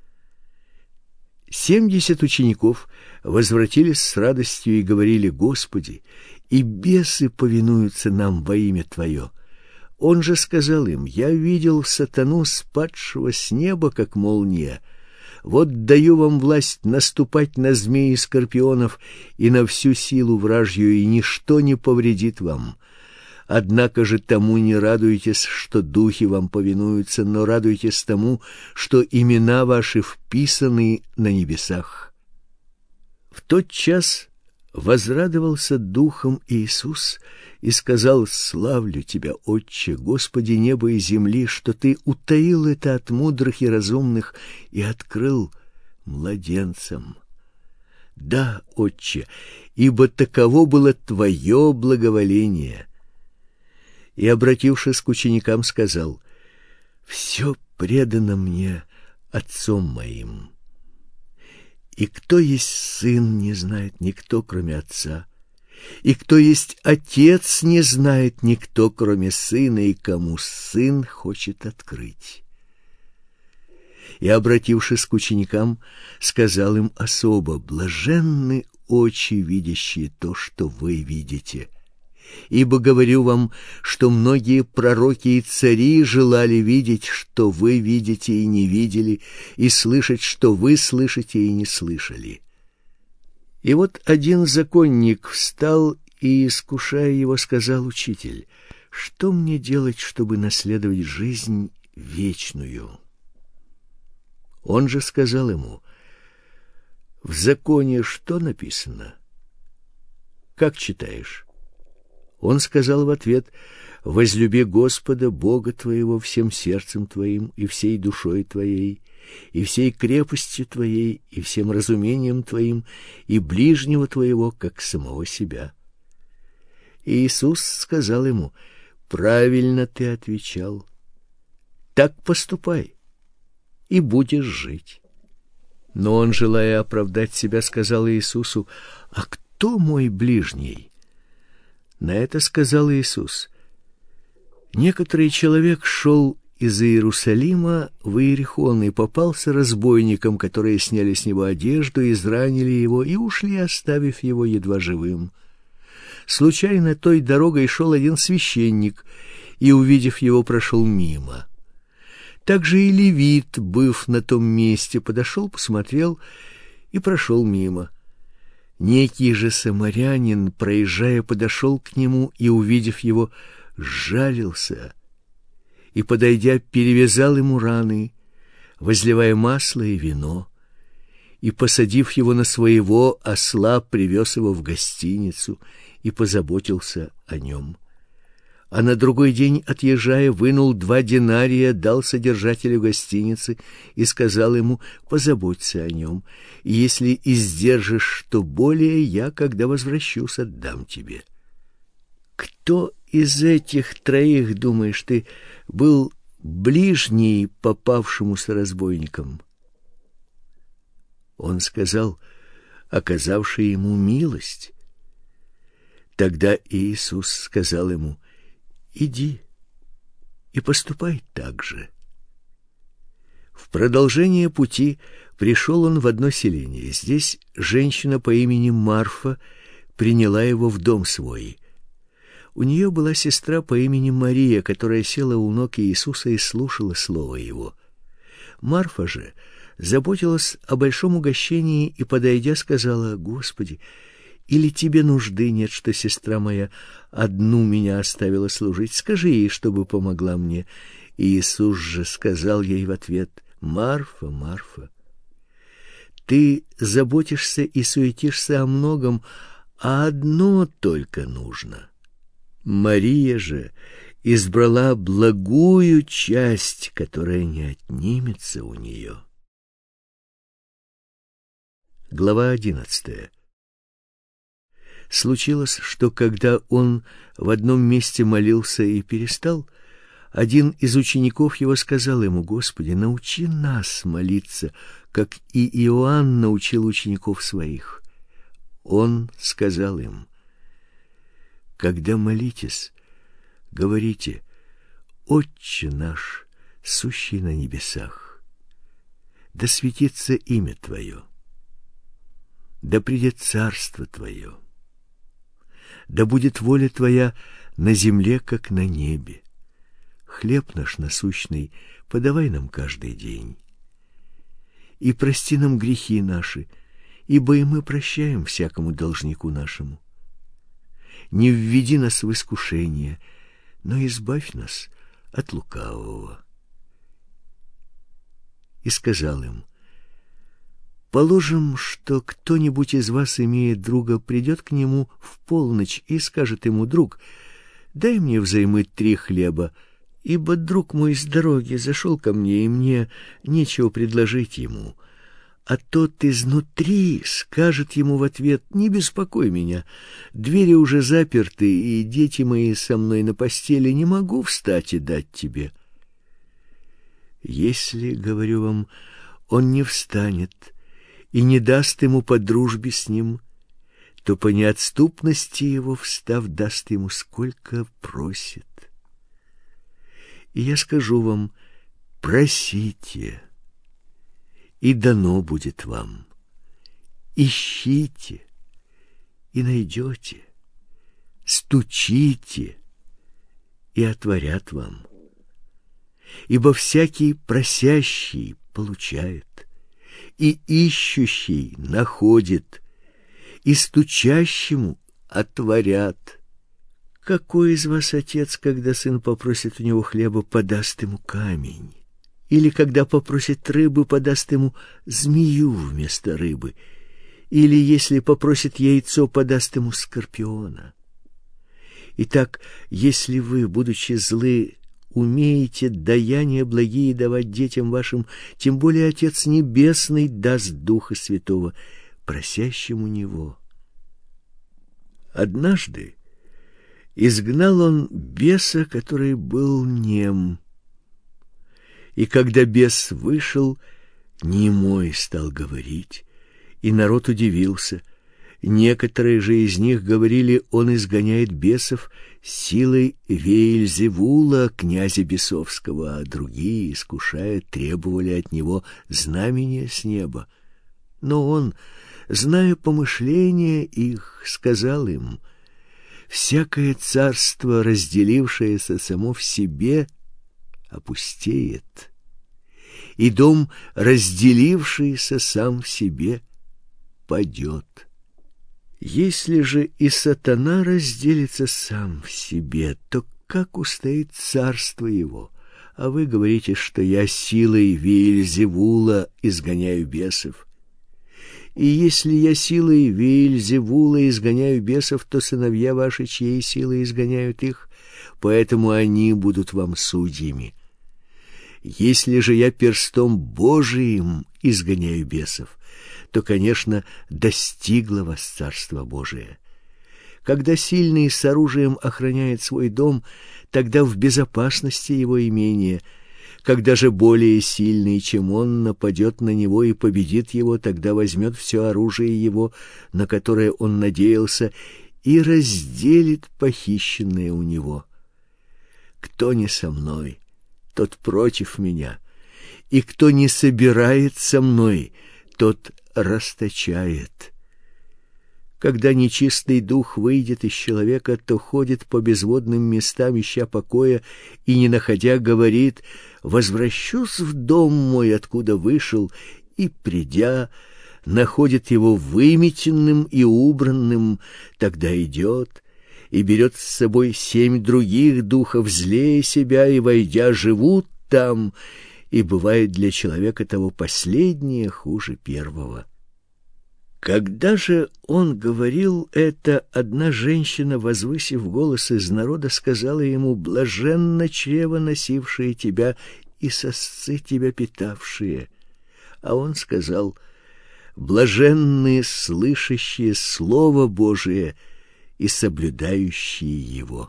70 учеников возвратились с радостью и говорили: Господи, и бесы повинуются нам во имя Твое. Он же сказал им: я видел сатану, спадшего с неба, как молния. Вот даю вам власть наступать на змей и скорпионов и на всю силу вражью, и ничто не повредит вам. Однако же тому не радуйтесь, что духи вам повинуются, но радуйтесь тому, что имена ваши вписаны на небесах. В тот час возрадовался духом Иисус и сказал: славлю Тебя, Отче, Господи неба и земли, что Ты утаил это от мудрых и разумных и открыл младенцам. Да, Отче, ибо таково было Твое благоволение. И, обратившись к ученикам, сказал: все предано мне Отцом моим. И кто есть сын, не знает никто, кроме Отца, и кто есть Отец, не знает никто, кроме Сына, и кому Сын хочет открыть. И, обратившись к ученикам, сказал им особо: блаженны очи, видящие то, что вы видите. Ибо говорю вам, что многие пророки и цари желали видеть, что вы видите и не видели, и слышать, что вы слышите и не слышали. И вот один законник встал и, искушая его, сказал: Учитель, что мне делать, чтобы наследовать жизнь вечную? Он же сказал ему: в законе что написано? Как читаешь? Он сказал в ответ: возлюби Господа Бога твоего всем сердцем твоим и всей душой твоей, и всей крепостью твоей, и всем разумением твоим, и ближнего твоего, как самого себя. И Иисус сказал ему: правильно ты отвечал. Так поступай, и будешь жить. Но он, желая оправдать себя, сказал Иисусу: а кто мой ближний? На это сказал Иисус: некоторый человек шел из Иерусалима в Иерихон и попался разбойникам, которые сняли с него одежду, изранили его и ушли, оставив его едва живым. Случайно той дорогой шел один священник, и, увидев его, прошел мимо. Также и левит, быв на том месте, подошел, посмотрел и прошел мимо. Некий же самарянин, проезжая, подошел к нему и, увидев его, сжалился и, подойдя, перевязал ему раны, возливая масло и вино, и, посадив его на своего осла, привез его в гостиницу и позаботился о нем. А на другой день, отъезжая, вынул 2 динария, дал содержателю гостиницы и сказал ему: позаботься о нем, и если издержишь что более, я, когда возвращусь, отдам тебе. Кто из этих 3, думаешь ты, был ближний попавшемуся разбойникам? Он сказал: оказавший ему милость. Тогда Иисус сказал ему: иди и поступай так же. В продолжение пути пришел он в одно селение. Здесь женщина по имени Марфа приняла его в дом свой. У нее была сестра по имени Мария, которая села у ног Иисуса и слушала слово его. Марфа же заботилась о большом угощении и, подойдя, сказала: Господи, или тебе нужды нет, что сестра моя одну меня оставила служить? Скажи ей, чтобы помогла мне. И Иисус же сказал ей в ответ: Марфа, Марфа, ты заботишься и суетишься о многом, а одно только нужно. Мария же избрала благую часть, которая не отнимется у нее. Глава 11. Случилось, что когда он в одном месте молился и перестал, один из учеников его сказал ему: Господи, научи нас молиться, как и Иоанн научил учеников своих. Он сказал им: когда молитесь, говорите: Отче наш, сущий на небесах, да светится имя Твое, да придет царство Твое, да будет воля Твоя на земле, как на небе. Хлеб наш насущный подавай нам каждый день. И прости нам грехи наши, ибо и мы прощаем всякому должнику нашему. Не введи нас в искушение, но избавь нас от лукавого. И сказал им: положим, что кто-нибудь из вас, имея друга, придет к нему в полночь и скажет ему: друг, дай мне взаймы 3 хлеба, ибо друг мой с дороги зашел ко мне, и мне нечего предложить ему. А тот изнутри скажет ему в ответ: не беспокой меня, двери уже заперты, и дети мои со мной на постели, не могу встать и дать тебе. Если, говорю вам, он не встанет и не даст ему по дружбе с ним, то по неотступности его, встав, даст ему сколько просит. И я скажу вам: просите, и дано будет вам. Ищите, и найдете. Стучите, и отворят вам. Ибо всякий просящий получает, и ищущий находит, и стучащему отворят. Какой из вас отец, когда сын попросит у него хлеба, подаст ему камень? Или когда попросит рыбы, подаст ему змею вместо рыбы? Или если попросит яйцо, подаст ему скорпиона? Итак, если вы, будучи злы, умеете даяния благие давать детям вашим, тем более Отец Небесный даст Духа Святого просящему Него. Однажды изгнал он беса, который был нем. И когда бес вышел, немой стал говорить, и народ удивился. Некоторые же из них говорили: он изгоняет бесов силой Веельзевула, князя бесовского, а другие, искушая, требовали от него знамения с неба. Но он, зная помышления их, сказал им: всякое царство, разделившееся само в себе, опустеет, и дом, разделившийся сам в себе, падет. Если же и сатана разделится сам в себе, то как устоит царство его? А вы говорите, что я силой Веельзевула изгоняю бесов. И если я силой Веельзевула изгоняю бесов, то сыновья ваши чьей силой изгоняют их, поэтому они будут вам судьями. Если же я перстом Божиим изгоняю бесов, то, конечно, достигло вас Царство Божие. Когда сильный с оружием охраняет свой дом, тогда в безопасности его имение. Когда же более сильный, чем он, нападет на него и победит его, тогда возьмет все оружие его, на которое он надеялся, и разделит похищенное у него. Кто не со мной, тот против меня, и кто не собирает со мной, тот расточает. Когда нечистый дух выйдет из человека, то ходит по безводным местам, ища покоя, и, не находя, говорит: «Возвращусь в дом мой, откуда вышел», и, придя, находит его выметенным и убранным, тогда идет и берет с собой 7 других духов злее себя, и, войдя, живут там, и бывает для человека того последнее хуже первого. Когда же он говорил это, одна женщина, возвысив голос из народа, сказала ему: «Блаженно чрево, носившее тебя, и сосцы тебя питавшие». А он сказал: «Блаженны слышащие Слово Божие и соблюдающие его».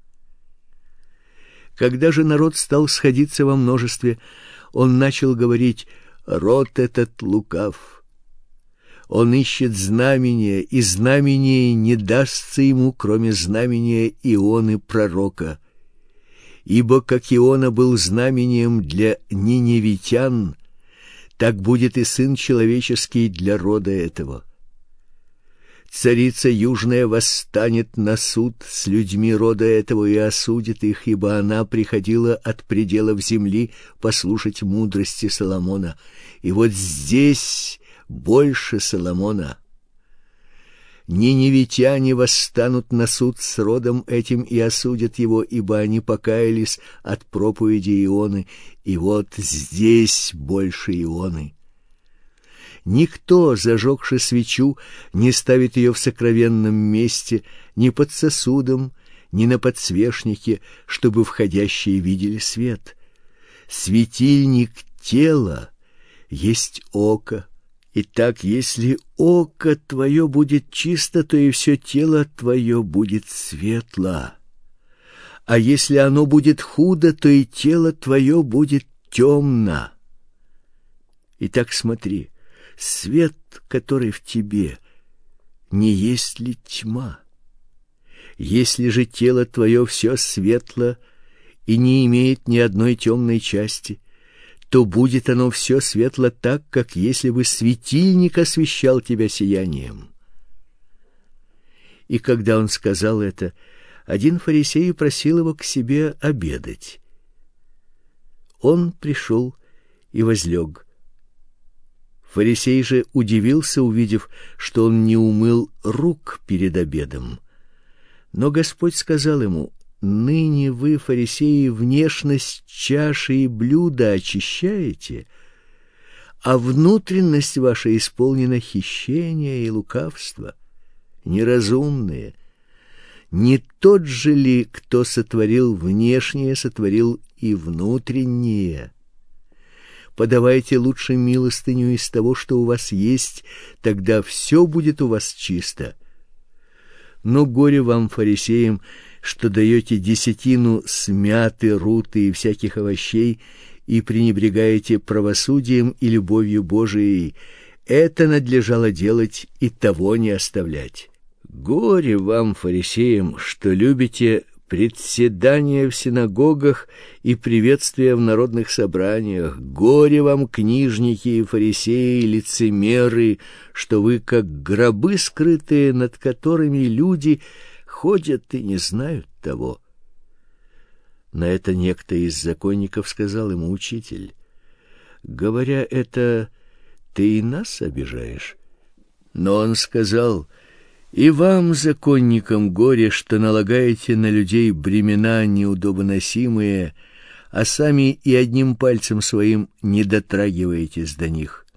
Когда же народ стал сходиться во множестве, он начал говорить: «Род этот лукав. Он ищет знамения, и знамение не дастся ему, кроме знамения Ионы пророка. Ибо как Иона был знамением для ниневитян, так будет и Сын Человеческий для рода этого. Царица Южная восстанет на суд с людьми рода этого и осудит их, ибо она приходила от пределов земли послушать мудрости Соломона. И вот здесь больше Соломона. Ниневитяне восстанут на суд с родом этим и осудят его, ибо они покаялись от проповеди Ионы, и вот здесь больше Ионы. Никто, зажегши свечу, не ставит ее в сокровенном месте, ни под сосудом, ни на подсвечнике, чтобы входящие видели свет. Светильник тела есть око. Итак, если око твое будет чисто, то и все тело твое будет светло. А если оно будет худо, то и тело твое будет темно. Итак, смотри, свет, который в тебе, не есть ли тьма? Если же тело твое все светло и не имеет ни одной темной части, то будет оно все светло так, как если бы светильник освещал тебя сиянием. И когда он сказал это, один фарисей просил его к себе обедать. Он пришел и возлег. Фарисей же удивился, увидев, что он не умыл рук перед обедом. Но Господь сказал ему: «Ныне вы, фарисеи, внешность чаши и блюда очищаете, а внутренность ваша исполнена хищения и лукавства. Неразумные, не тот же ли, кто сотворил внешнее, сотворил и внутреннее? Подавайте лучше милостыню из того, что у вас есть, тогда все будет у вас чисто. Но горе вам, фарисеям, что даете десятину с мяты, руты и всяких овощей и пренебрегаете правосудием и любовью Божией. Это надлежало делать и того не оставлять. Горе вам, фарисеям, что любите председания в синагогах и приветствия в народных собраниях. Горе вам, книжники и фарисеи, лицемеры, что вы как гробы скрытые, над которыми люди ходят и не знают того. На это некто из законников сказал ему: «Учитель, говоря это, ты и нас обижаешь». Но он сказал: «И вам, законникам, горе, что налагаете на людей бремена неудобоносимые, а сами и одним пальцем своим не дотрагиваетесь до них.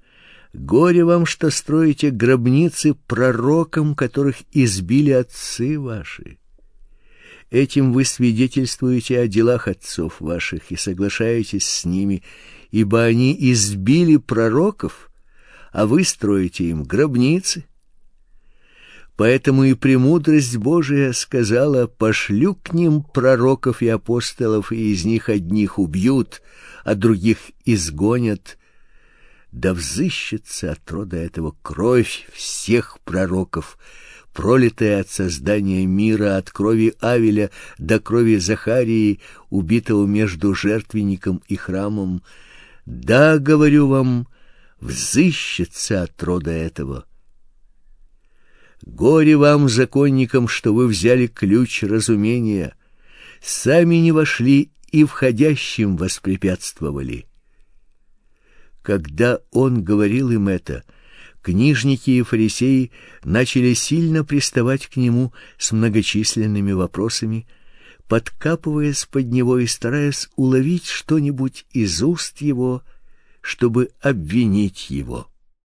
Горе вам, что строите гробницы пророкам, которых избили отцы ваши. Этим вы свидетельствуете о делах отцов ваших и соглашаетесь с ними, ибо они избили пророков, а вы строите им гробницы. Поэтому и премудрость Божия сказала: пошлю к ним пророков и апостолов, и из них одних убьют, а других изгонят. Да взыщется от рода этого кровь всех пророков, пролитая от создания мира, от крови Авеля до крови Захарии, убитого между жертвенником и храмом. Да, говорю вам, взыщется от рода этого. Горе вам, законникам, что вы взяли ключ разумения, сами не вошли и входящим воспрепятствовали. Когда он говорил им это, книжники и фарисеи начали сильно приставать к нему с многочисленными вопросами, подкапываясь под него и стараясь уловить что-нибудь из уст его, чтобы обвинить его.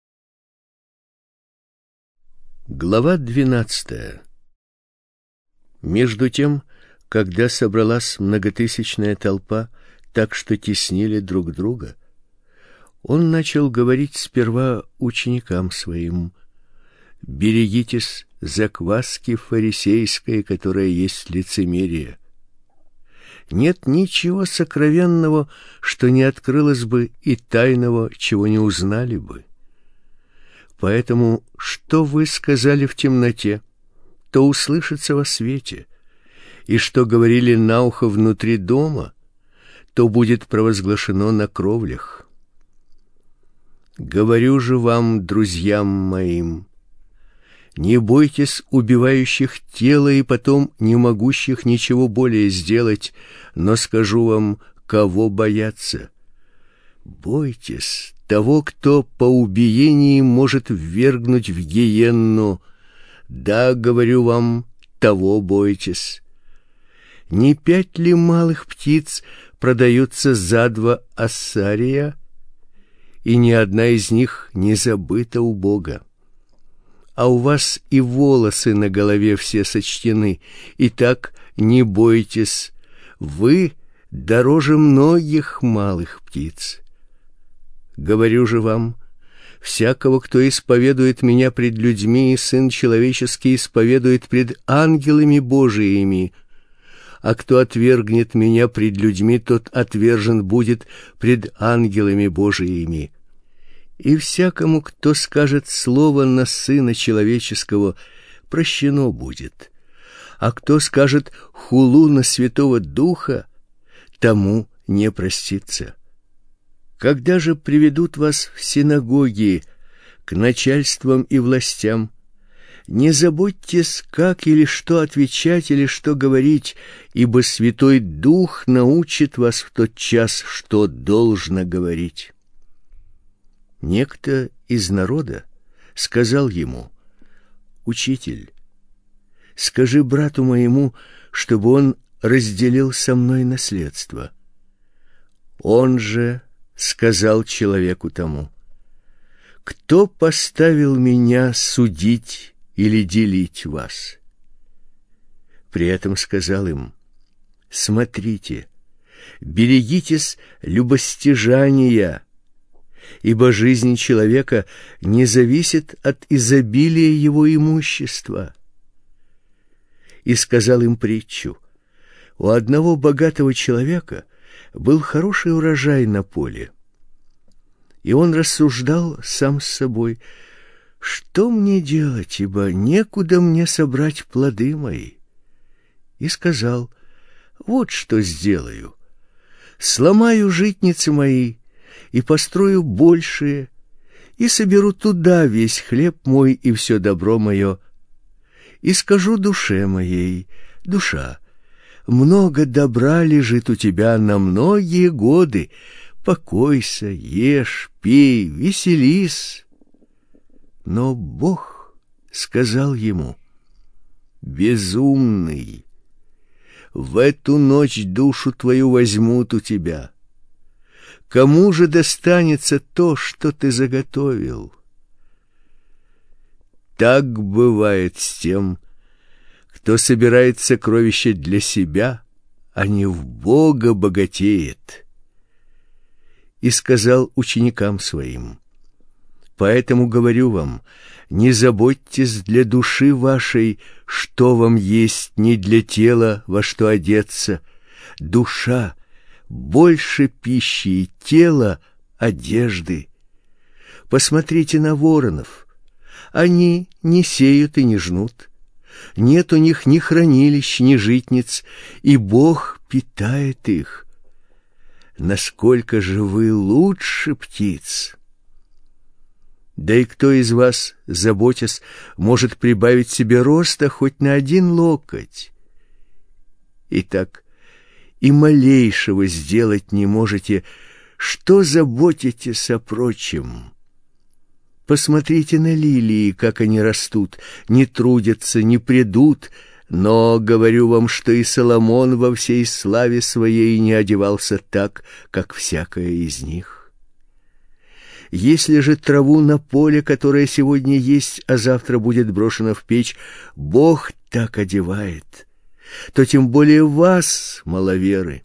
Глава 12. Между тем, когда собралась многотысячная толпа, так что теснили друг друга, он начал говорить сперва ученикам своим: «Берегитесь закваски фарисейской, которая есть лицемерие. Нет ничего сокровенного, что не открылось бы, и тайного, чего не узнали бы. Поэтому, что вы сказали в темноте, то услышится во свете, и что говорили на ухо внутри дома, то будет провозглашено на кровлях. Говорю же вам, друзьям моим, не бойтесь убивающих тело и потом не могущих ничего более сделать, но скажу вам, кого бояться. Бойтесь того, кто по убиении может ввергнуть в гиенну. Да, говорю вам, того бойтесь. Не 5 ли малых птиц продаются за 2 ассария, и ни одна из них не забыта у Бога? А у вас и волосы на голове все сочтены. Итак, не бойтесь, вы дороже многих малых птиц. Говорю же вам, всякого, кто исповедует меня пред людьми, и Сын Человеческий исповедует пред ангелами Божиими. А кто отвергнет меня пред людьми, тот отвержен будет пред ангелами Божиими. И всякому, кто скажет слово на Сына Человеческого, прощено будет. А кто скажет хулу на Святого Духа, тому не простится. Когда же приведут вас в синагоги к начальствам и властям, не заботьтесь, как или что отвечать, или что говорить, ибо Святой Дух научит вас в тот час, что должно говорить. Некто из народа сказал ему: «Учитель, скажи брату моему, чтобы он разделил со мной наследство». Он же сказал человеку тому: «Кто поставил меня судить или делить вас?» При этом сказал им: «Смотрите, берегитесь любостяжания, ибо жизнь человека не зависит от изобилия его имущества». И сказал им притчу: у одного богатого человека был хороший урожай на поле. И он рассуждал сам с собой: что мне делать, ибо некуда мне собрать плоды мои? И сказал: вот что сделаю: сломаю житницы мои и построю большие, и соберу туда весь хлеб мой и все добро мое, и скажу душе моей: душа, много добра лежит у тебя на многие годы, покойся, ешь, пей, веселись. Но Бог сказал ему: безумный, в эту ночь душу твою возьмут у тебя. кому же достанется то, что ты заготовил? Так бывает с тем, кто собирает сокровища для себя, а не в Бога богатеет. И сказал ученикам своим: поэтому говорю вам, не заботьтесь для души вашей, что вам есть, не для тела, во что одеться. Душа больше пищи и тела одежды. Посмотрите на воронов. Они не сеют и не жнут. Нет у них ни хранилищ, ни житниц, и Бог питает их. Насколько же вы лучше птиц! Да и кто из вас, заботясь, может прибавить себе роста хоть на 1 локоть? Итак, и малейшего сделать не можете, что заботитесь о прочем? Посмотрите на лилии, как они растут, не трудятся, не прядут, но говорю вам, что и Соломон во всей славе своей не одевался так, как всякая из них. Если же траву на поле, которая сегодня есть, а завтра будет брошена в печь, Бог так одевает, то тем более вас, маловеры.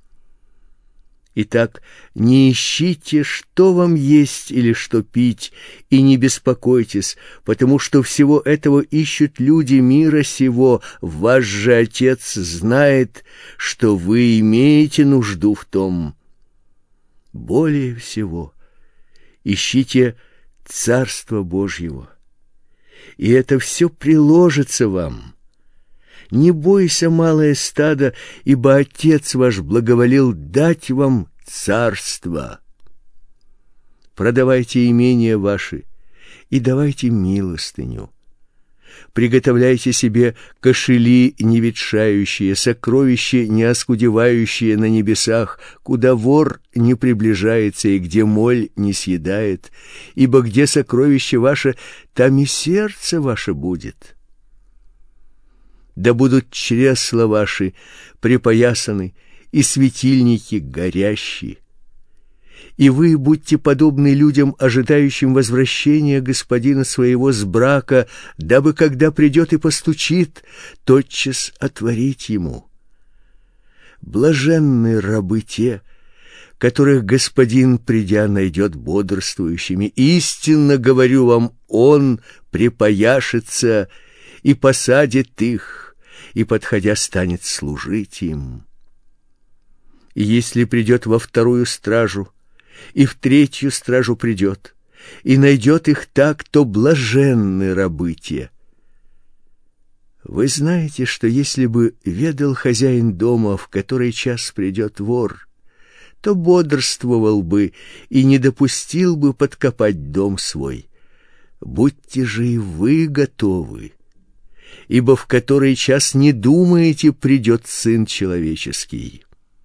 Итак, не ищите, что вам есть или что пить, и не беспокойтесь, потому что всего этого ищут люди мира сего. Ваш же Отец знает, что вы имеете нужду в том. Более всего ищите Царство Божьего, и это все приложится вам. Не бойся, малое стадо, ибо Отец ваш благоволил дать вам царство. Продавайте имения ваши и давайте милостыню. Приготовляйте себе кошели не ветшающие, сокровища не оскудевающие на небесах, куда вор не приближается и где моль не съедает, ибо где сокровище ваше, там и сердце ваше будет. Да будут чресла ваши припоясаны и светильники горящие. И вы будьте подобны людям, ожидающим возвращения господина своего с брака, дабы, когда придет и постучит, тотчас отворить ему. Блаженны рабы те, которых господин, придя, найдет бодрствующими. Истинно говорю вам, он припояшется и посадит их, и, подходя, станет служить им. И если придет во 2-ю стражу, и в 3-ю стражу придет, и найдет их так, то блаженны рабы те. Вы знаете, что если бы ведал хозяин дома, в который час придет вор, то бодрствовал бы и не допустил бы подкопать дом свой. Будьте же и вы готовы, ибо в который час не думаете, придет Сын Человеческий.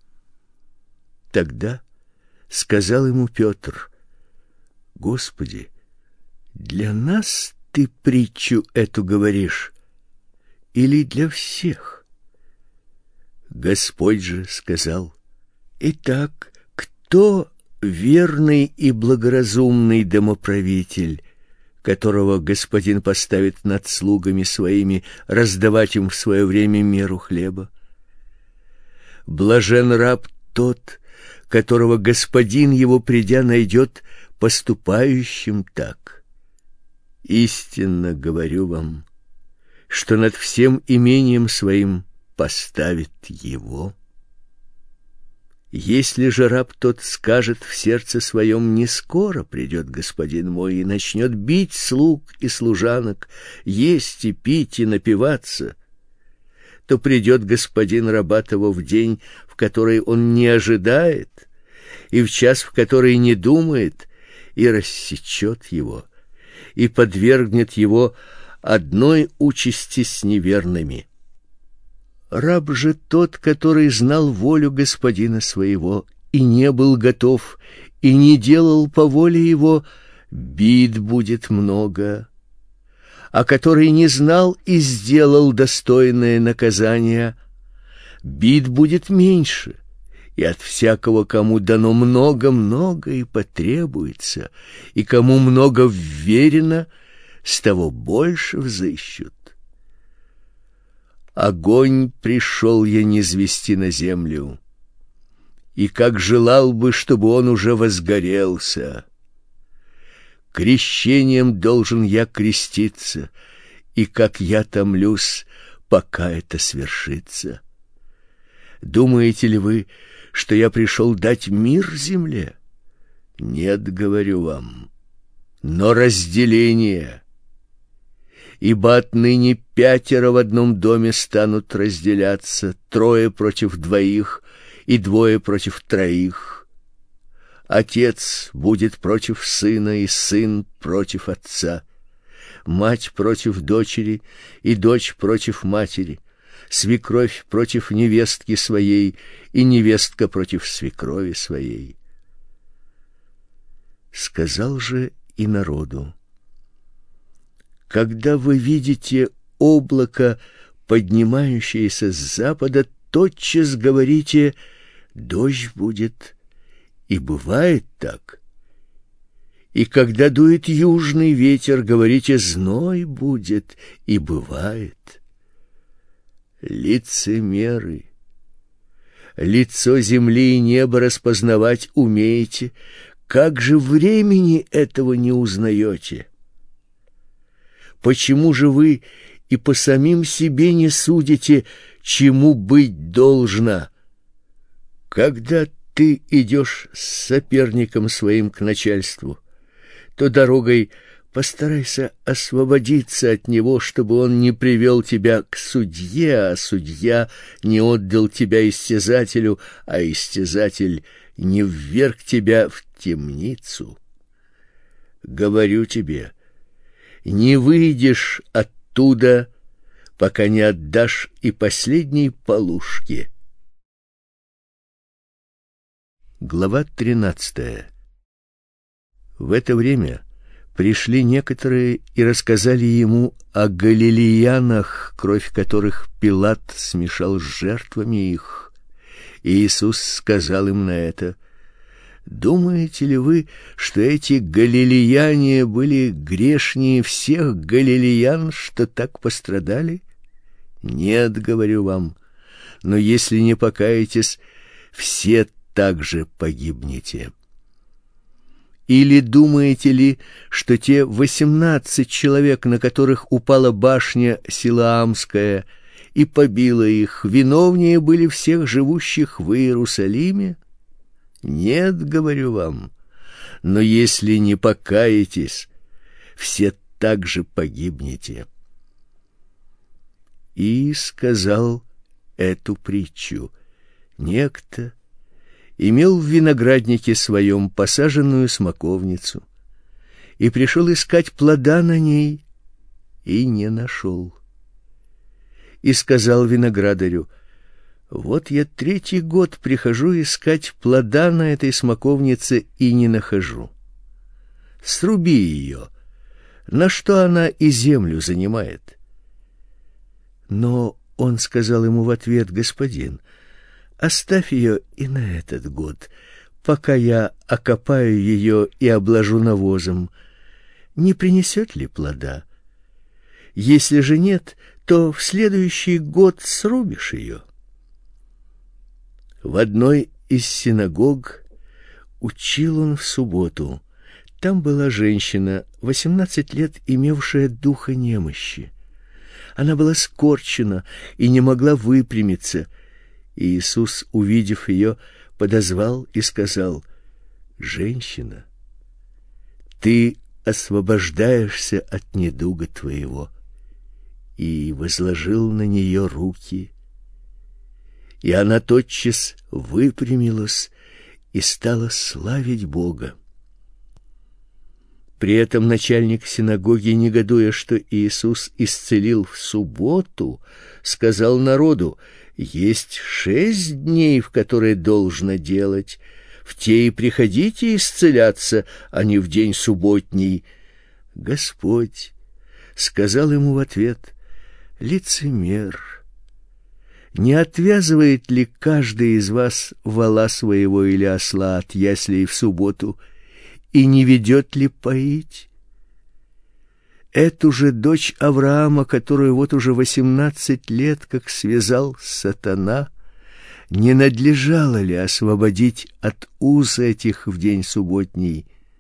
Тогда сказал ему Петр: Господи, для нас ты притчу эту говоришь или для всех? Господь же сказал: итак, кто верный и благоразумный домоправитель, которого господин поставит над слугами своими раздавать им в свое время меру хлеба? Блажен раб тот, которого господин его, придя, найдет поступающим так. Истинно говорю вам, что над всем имением своим поставит его. Если же раб тот скажет в сердце своем: не скоро придет господин мой, и начнет бить слуг и служанок, есть и пить и напиваться, то придет господин раба того в день, в который он не ожидает, и в час, в который не думает, и рассечет его, и подвергнет его одной участи с неверными. Раб же тот, который знал волю господина своего и не был готов, и не делал по воле его, бит будет много. А который не знал и сделал достойное наказание, бит будет меньше, И от всякого, кому дано много и потребуется, и кому много вверено, с того больше взыщут. Огонь пришел я низвести на землю, и как желал бы, чтобы он уже возгорелся. Крещением должен я креститься, и как я томлюсь, пока это свершится. Думаете ли вы, что я пришел дать мир земле? Нет, говорю вам, но разделение. Ибо отныне 5 в одном доме станут разделяться, 3 против 2, и 2 против 3. Отец будет против сына, и сын против отца, мать против дочери, и дочь против матери, свекровь против невестки своей, и невестка против свекрови своей. Сказал же и народу: когда вы видите облако, поднимающееся с запада, тотчас говорите: дождь будет. И бывает так. И когда дует южный ветер, говорите: зной будет. И бывает. Лицемеры! Лицо земли и неба распознавать умеете, как же времени этого не узнаете? Почему же вы и по самим себе не судите, чему быть должно? Когда ты идешь с соперником своим к начальству, то дорогой постарайся освободиться от него, чтобы он не привел тебя к судье, а судья не отдал тебя истязателю, а истязатель не вверг тебя в темницу. Говорю тебе, не выйдешь оттуда, пока не отдашь и последней полушки. Глава 13. В это время пришли некоторые и рассказали ему о галилеянах, кровь которых Пилат смешал с жертвами их. И Иисус сказал им на это: думаете ли вы, что эти галилеяне были грешнее всех галилеян, что так пострадали? Нет, говорю вам, но если не покаетесь, все также погибнете. Или думаете ли, что те 18 человек, на которых упала башня Силаамская и побила их, виновнее были всех живущих в Иерусалиме? Нет, говорю вам, но если не покаетесь, все также погибнете. И сказал эту притчу: некто имел в винограднике своем посаженную смоковницу и пришел искать плода на ней и не нашел. И сказал виноградарю: вот я 3-й год прихожу искать плода на этой смоковнице и не нахожу. Сруби ее, на что она и землю занимает. Но он сказал ему в ответ: господин, оставь ее и на этот год, пока я окопаю ее и обложу навозом. Не принесет ли плода? Если же нет, то в следующий год срубишь ее. В одной из синагог учил он в субботу. Там была женщина, 18 лет имевшая духа немощи. Она была скорчена и не могла выпрямиться. И Иисус, увидев ее, подозвал и сказал: женщина, ты освобождаешься от недуга твоего. И возложил на нее руки. И она тотчас выпрямилась и стала славить Бога. При этом начальник синагоги, негодуя, что Иисус исцелил в субботу, сказал народу: есть 6 дней, в которые должно делать. В те и приходите исцеляться, а не в день субботний. Господь сказал ему в ответ: лицемер, Не отвязывает ли каждый из вас вола своего или осла от яслей в субботу, и не ведет ли поить? Эту же дочь Авраама, которую вот уже 18 лет как связал сатана, не надлежало ли освободить от уз этих в день субботний?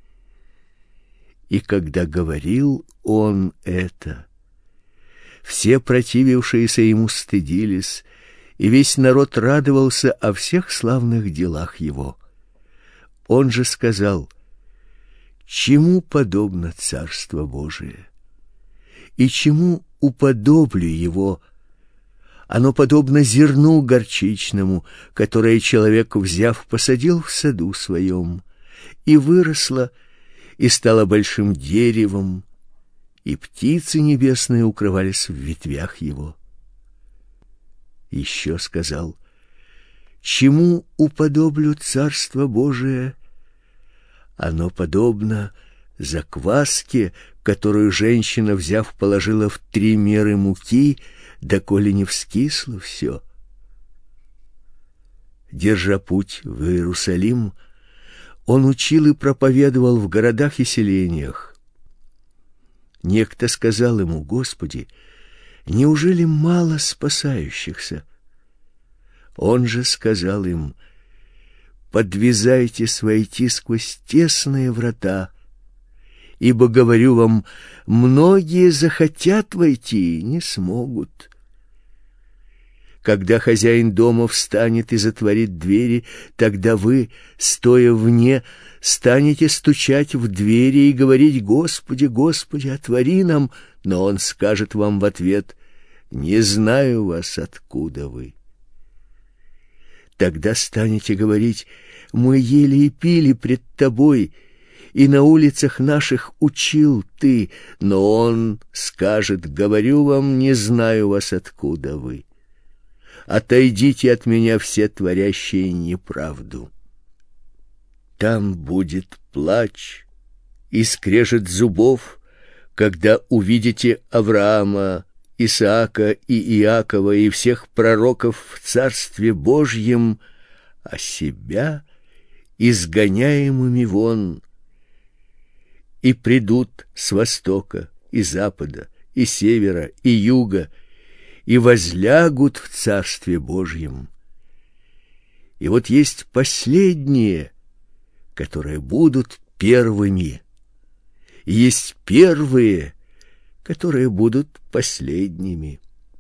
И когда говорил он это, все противившиеся ему стыдились, и весь народ радовался о всех славных делах его. Он же сказал: чему подобно Царство Божие? И чему уподоблю его? Оно подобно зерну горчичному, которое человек, взяв, посадил в саду своем, и выросло, и стало большим деревом, и птицы небесные укрывались в ветвях его. Еще сказал: чему уподоблю Царство Божие? Оно подобно закваске, которую женщина, взяв, положила в 3 меры муки, доколе не вскисло все. Держа путь в Иерусалим, он учил и проповедовал в городах и селениях. Некто сказал ему: Господи, неужели мало спасающихся? Он же сказал им: подвязайтесь войти сквозь тесные врата, ибо, говорю вам, многие захотят войти и не смогут. Когда хозяин дома встанет и затворит двери, тогда вы, стоя вне, станете стучать в двери и говорить: Господи, Господи, отвори нам. Но он скажет вам в ответ: не знаю вас, откуда вы. Тогда станете говорить: мы ели и пили пред тобой, и на улицах наших учил ты. Но он скажет: говорю вам, не знаю вас, откуда вы. Отойдите от меня, все творящие неправду. Там будет плач и скрежет зубов, когда увидите Авраама, Исаака и Иакова и всех пророков в Царстве Божьем, а себя изгоняемыми вон. И придут с востока и запада и севера и юга, и возлягут в Царстве Божьем. И вот есть последние, которые будут первыми, и есть первые, которые будут последними.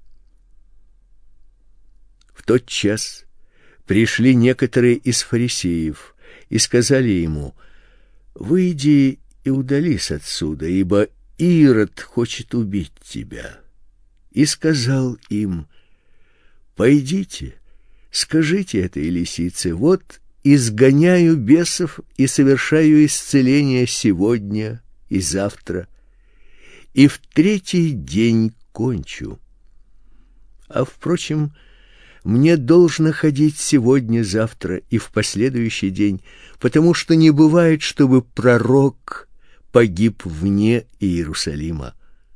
В тот час пришли некоторые из фарисеев и сказали ему: выйди и удались отсюда, ибо Ирод хочет убить тебя. И сказал им: пойдите, скажите этой лисице: вот изгоняю бесов и совершаю исцеление сегодня и завтра, и в 3-й день кончу. А впрочем, мне должно ходить сегодня, завтра и в последующий день, потому что не бывает, чтобы пророк погиб вне Иерусалима.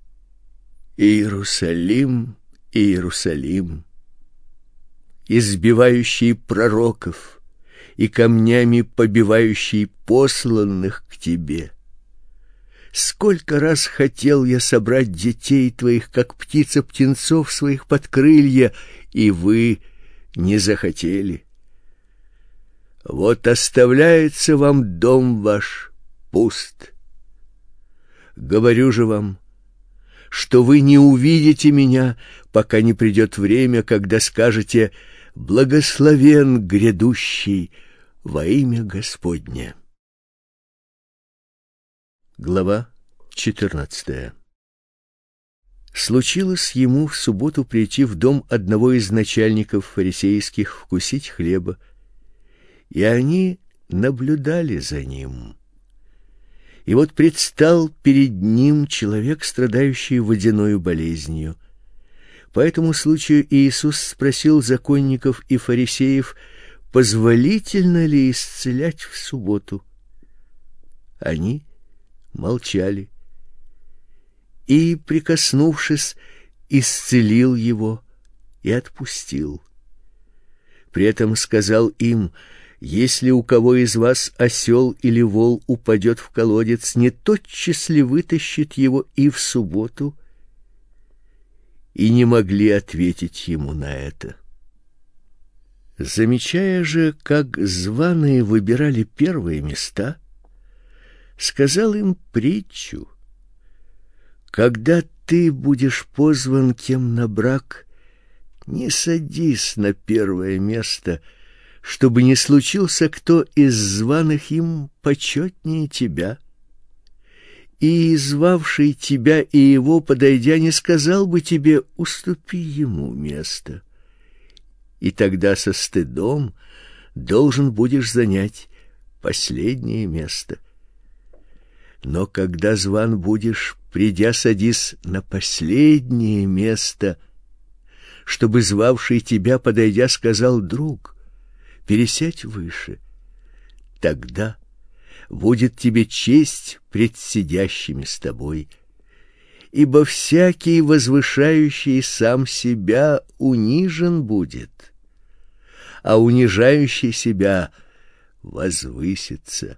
Иерусалим, Иерусалим, избивающий пророков и камнями побивающий посланных к тебе. Сколько раз хотел я собрать детей твоих, как птица птенцов своих под крылья, и вы не захотели. Вот оставляется вам дом ваш пуст. Говорю же вам, что вы не увидите меня, пока не придет время, когда скажете: благословен грядущий во имя Господне. Глава 14. Случилось ему в субботу прийти в дом одного из начальников фарисейских вкусить хлеба, и они наблюдали за ним. И вот предстал перед ним человек, страдающий водяною болезнью. По этому случаю Иисус спросил законников и фарисеев, позволительно ли исцелять в субботу. Они молчали. И, прикоснувшись, исцелил его и отпустил. При этом сказал им: если у кого из вас осел или вол упадет в колодец, не тотчас ли вытащит его и в субботу? И не могли ответить ему на это. Замечая же, как званые выбирали первые места, сказал им притчу: когда ты будешь позван кем на брак, не садись на первое место, чтобы не случился кто из званых им почетнее тебя. И звавший тебя и его, подойдя, не сказал бы тебе: уступи ему место. И тогда со стыдом должен будешь занять последнее место. Но когда зван будешь, придя, садись на последнее место, чтобы звавший тебя, подойдя, сказал: друг, пересядь выше. Тогда будет тебе честь пред сидящими с тобой. Ибо всякий, возвышающий сам себя, унижен будет, а унижающий себя возвысится.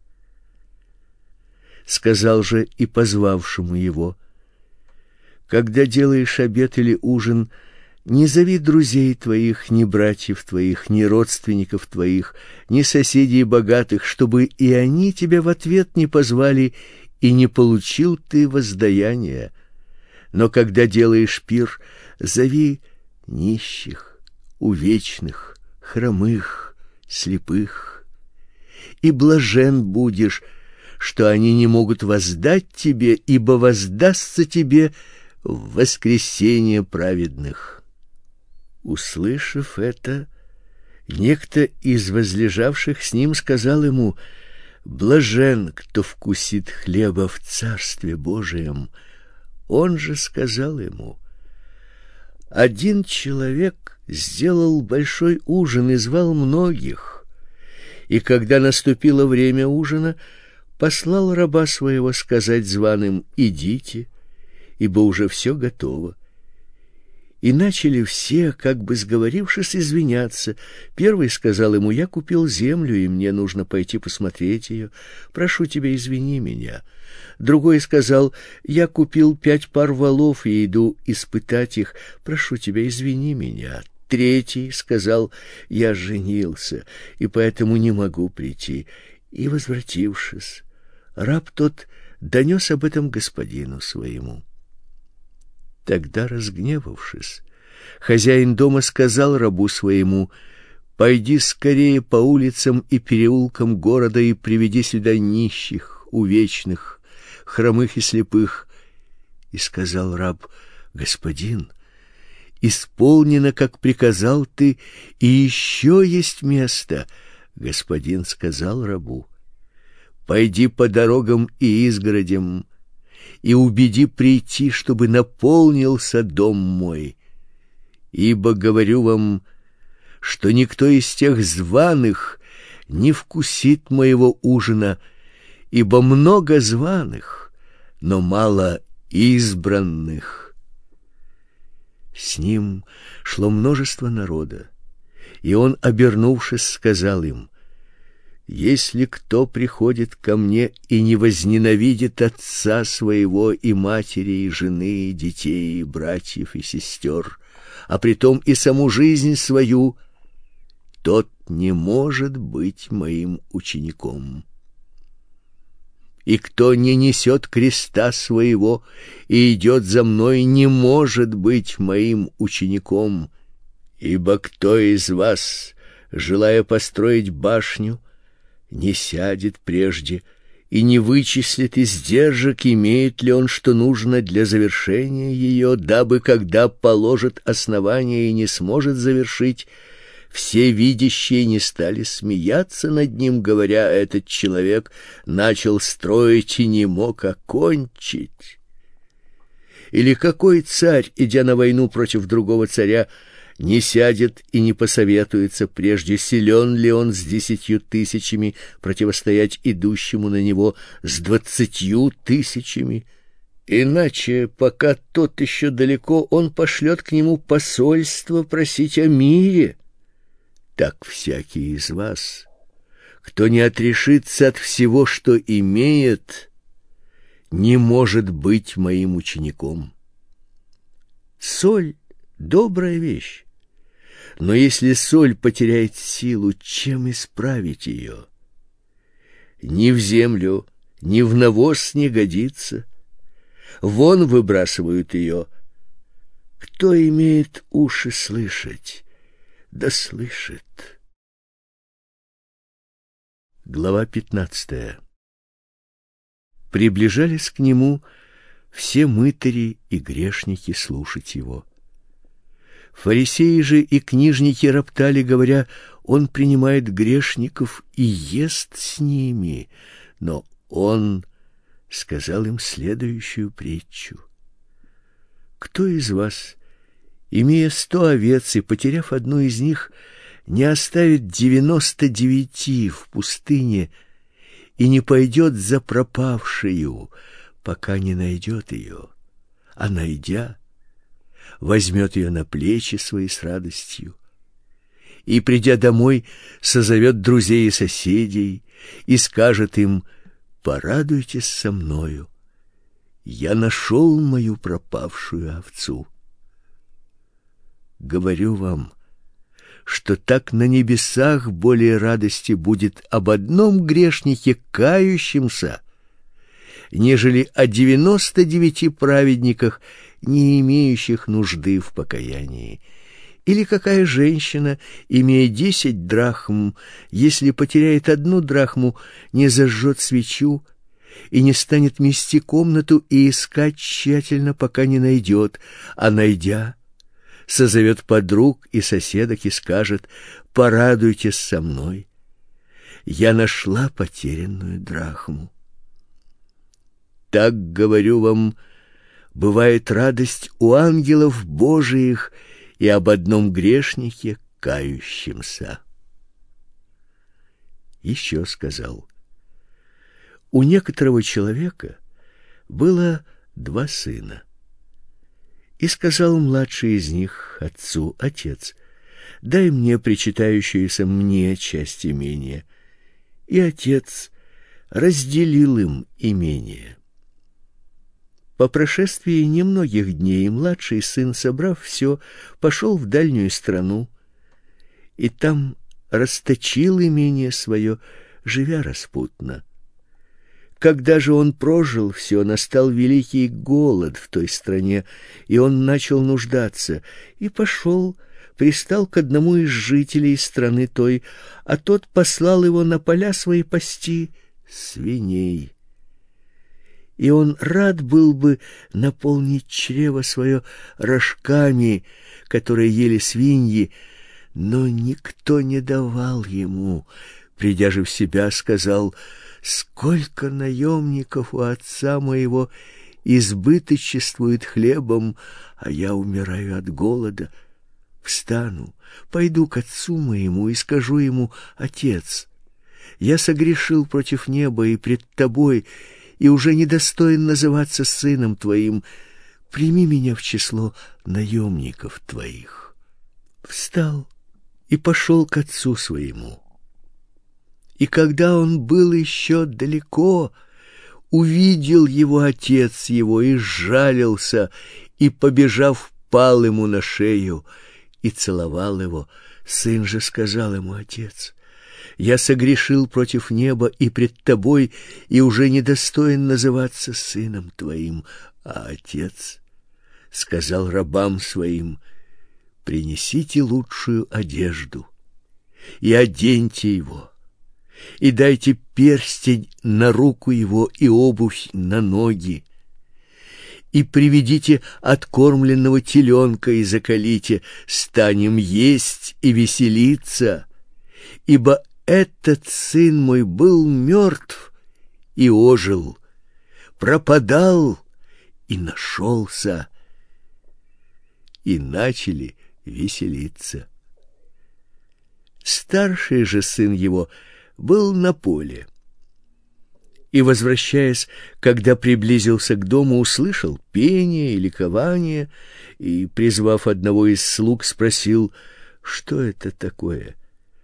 Сказал же и позвавшему его: когда делаешь обед или ужин, не зови друзей твоих, ни братьев твоих, ни родственников твоих, ни соседей богатых, чтобы и они тебя в ответ не позвали, и не получил ты воздаяния. Но когда делаешь пир, зови нищих, увечных, хромых, слепых. И блажен будешь, что они не могут воздать тебе, ибо воздастся тебе в воскресение праведных. Услышав это, некто из возлежавших с ним сказал ему: блажен, кто вкусит хлеба в Царстве Божием. Он же сказал ему: один человек сделал большой ужин и звал многих, и когда наступило время ужина, послал раба своего сказать званым: идите, ибо уже все готово. И начали все, как бы сговорившись, извиняться. Первый сказал ему: я купил землю, и мне нужно пойти посмотреть ее. Прошу тебя, извини меня. Другой сказал: я купил 5 пар волов и иду испытать их. Прошу тебя, извини меня. Третий сказал: я женился, и поэтому не могу прийти. И, возвратившись, раб тот донес об этом господину своему. Тогда, разгневавшись, хозяин дома сказал рабу своему: пойди скорее по улицам и переулкам города и приведи сюда нищих, увечных, хромых и слепых. И сказал раб: господин, исполнено, как приказал ты, и еще есть место. Господин сказал рабу: пойди по дорогам и изгородям и убеди прийти, чтобы наполнился дом мой. Ибо говорю вам, что никто из тех званых не вкусит моего ужина, ибо много званых, но мало избранных. С ним шло множество народа, и он, обернувшись, сказал им: если кто приходит ко мне и не возненавидит отца своего и матери, и жены, и детей, и братьев, и сестер, а притом и саму жизнь свою, тот не может быть моим учеником. И кто не несет креста своего и идет за мной, не может быть моим учеником. Ибо кто из вас, желая построить башню, не сядет прежде и не вычислит издержек, имеет ли он что нужно для завершения ее, дабы, когда положит основание и не сможет завершить, все видящие не стали смеяться над ним, говоря: этот человек начал строить и не мог окончить. Или какой царь, идя на войну против другого царя, не сядет и не посоветуется прежде, силен ли он с 10 000 противостоять идущему на него с 20 000? Иначе, пока тот еще далеко, он пошлет к нему посольство просить о мире. Так всякий из вас, кто не отрешится от всего, что имеет, не может быть моим учеником. Соль — добрая вещь, но если соль потеряет силу, чем исправить ее? Ни в землю, ни в навоз не годится. Вон выбрасывают ее. Кто имеет уши слышать, да слышит. Глава 15. Приближались к нему все мытари и грешники слушать его. Фарисеи же и книжники роптали, говоря: он принимает грешников и ест с ними. Но он сказал им следующую притчу: кто из вас, имея 100 овец и потеряв одну из них, не оставит 99 в пустыне и не пойдет за пропавшую, пока не найдет ее, а найдя, возьмет ее на плечи свои с радостью, и, придя домой, созовет друзей и соседей и скажет им: порадуйтесь со мною, я нашел мою пропавшую овцу. Говорю вам, что так на небесах более радости будет об одном грешнике, кающемся, нежели о 99 праведниках, не имеющих нужды в покаянии. Или какая женщина, имея 10 драхм, если потеряет 1 драхму, не зажжет свечу и не станет мести комнату и искать тщательно, пока не найдет, а найдя, созовет подруг и соседок и скажет: порадуйтесь со мной, я нашла потерянную драхму. Так, говорю вам, бывает радость у ангелов Божиих и об одном грешнике, кающемся. Еще сказал: у некоторого человека было 2 сына. И сказал младший из них отцу: отец, дай мне причитающуюся мне часть имения. И отец разделил им имение. По прошествии немногих дней младший сын, собрав все, пошел в дальнюю страну и там расточил имение свое, живя распутно. Когда же он прожил все, настал великий голод в той стране, и он начал нуждаться, и пошел, пристал к одному из жителей страны той, а тот послал его на поля свои пасти свиней. И он рад был бы наполнить чрево свое рожками, которые ели свиньи, но никто не давал ему. Придя же в себя, сказал: сколько наемников у отца моего избыточествует хлебом, а я умираю от голода. Встану, пойду к отцу моему и скажу ему: отец, я согрешил против неба и пред тобой, и уже недостоин называться сыном твоим. Прими меня в число наемников твоих. Встал и пошел к отцу своему. И когда он был еще далеко, увидел его отец его и сжалился, и, побежав, пал ему на шею и целовал его. Сын же сказал ему: отец, я согрешил против неба и пред тобой, и уже недостоин называться сыном твоим. А отец сказал рабам своим: принесите лучшую одежду и оденьте его, и дайте перстень на руку его и обувь на ноги, и приведите откормленного теленка и заколите, станем есть и веселиться, ибо этот сын мой был мертв и ожил, пропадал и нашелся. И начали веселиться. Старший же сын его был на поле. И, возвращаясь, когда приблизился к дому, услышал пение и ликование, и, призвав одного из слуг, спросил: что это такое?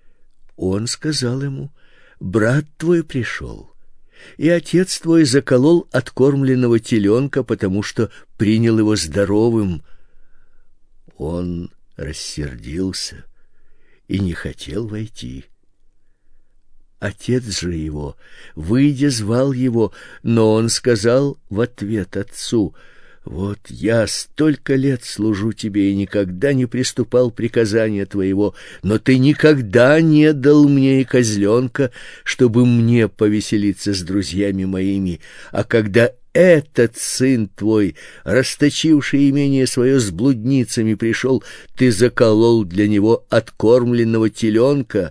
Он сказал ему: брат твой пришел, и отец твой заколол откормленного теленка, потому что принял его здоровым. Он рассердился и не хотел войти. Отец же его, выйдя, звал его, но он сказал в ответ отцу: вот я столько лет служу тебе и никогда не приступал приказания твоего, но ты никогда не дал мне и козленка, чтобы мне повеселиться с друзьями моими. А когда этот сын твой, расточивший имение свое с блудницами, пришел, ты заколол для него откормленного теленка.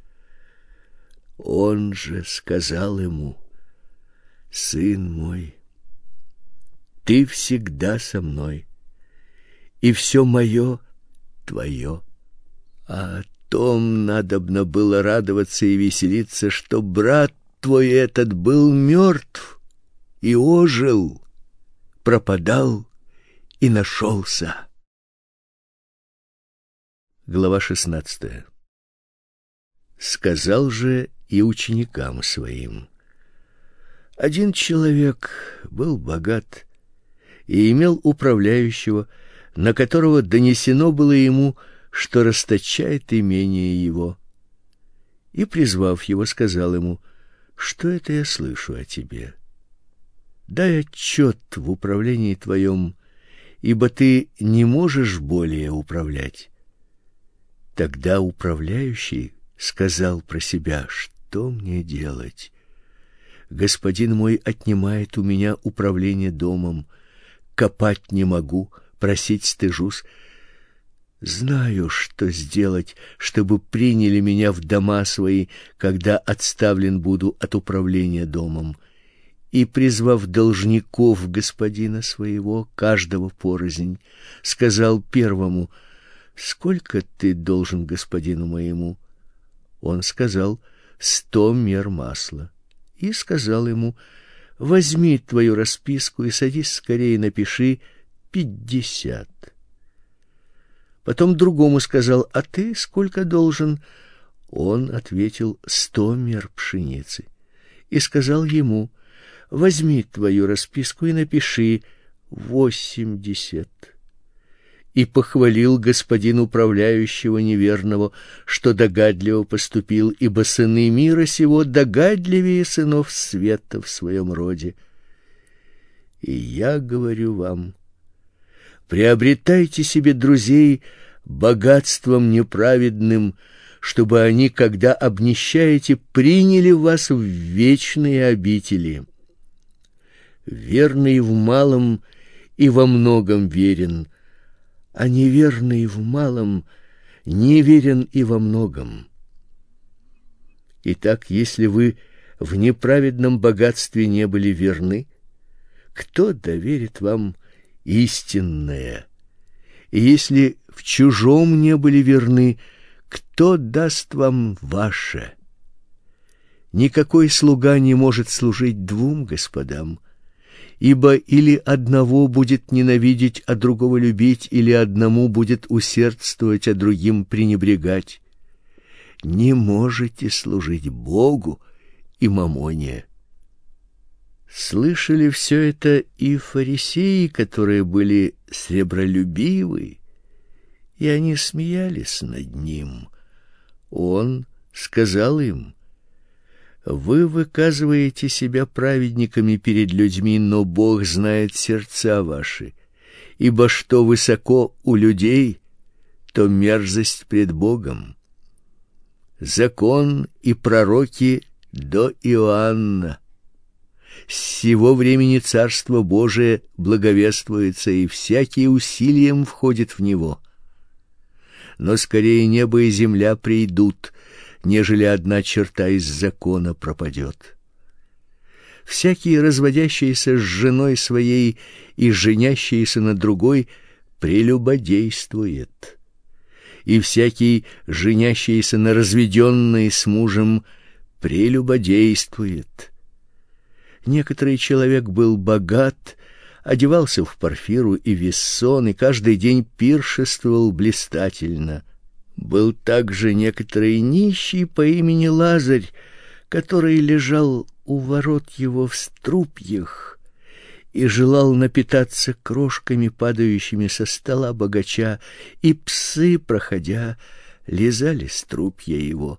Он же сказал ему: сын мой, ты всегда со мной, и все мое твое. А о том надобно было радоваться и веселиться, что брат твой этот был мертв и ожил, пропадал и нашелся. Глава 16. Сказал же и ученикам своим: один человек был богат и имел управляющего, на которого донесено было ему, что расточает имение его. И, призвав его, сказал ему: что это я слышу о тебе? Дай отчет в управлении твоем, ибо ты не можешь более управлять. Тогда управляющий сказал про себя: что мне делать? Господин мой отнимает у меня управление домом. Копать не могу, просить стыжусь. Знаю, что сделать, чтобы приняли меня в дома свои, когда отставлен буду от управления домом. И, призвав должников господина своего, каждого порознь, сказал первому: сколько ты должен господину моему? Он сказал: 100 мер масла. И сказал ему: возьми твою расписку и садись скорее, напиши 50. Потом другому сказал: а ты сколько должен? Он ответил: 100 мер пшеницы. И сказал ему: возьми твою расписку и напиши 80. И похвалил господин управляющего неверного, что догадливо поступил, ибо сыны мира сего догадливее сынов света в своем роде. И я говорю вам: приобретайте себе друзей богатством неправедным, чтобы они, когда обнищаете, приняли вас в вечные обители. Верный в малом и во многом верен, а неверный в малом неверен и во многом. Итак, если вы в неправедном богатстве не были верны, кто доверит вам истинное? И если в чужом не были верны, кто даст вам ваше? Никакой слуга не может служить двум господам, ибо или одного будет ненавидеть, а другого любить, или одному будет усердствовать, а другим пренебрегать. Не можете служить Богу и мамоне. Слышали все это и фарисеи, которые были сребролюбивы, и они смеялись над ним. Он сказал им: вы выказываете себя праведниками перед людьми, но Бог знает сердца ваши, ибо что высоко у людей, то мерзость пред Богом. Закон и пророки до Иоанна. С сего времени Царство Божие благовествуется, и всякий усилием входит в него. Но скорее небо и земля придут, нежели одна черта из закона пропадет. Всякий, разводящийся с женой своей и женящийся на другой, прелюбодействует. И всякий, женящийся на разведенной с мужем, прелюбодействует. Некоторый человек был богат, одевался в парфиру и вессон, и каждый день пиршествовал блистательно. Был также некоторый нищий по имени Лазарь, который лежал у ворот его в струпьях и желал напитаться крошками, падающими со стола богача, и псы, проходя, лизали струпья его.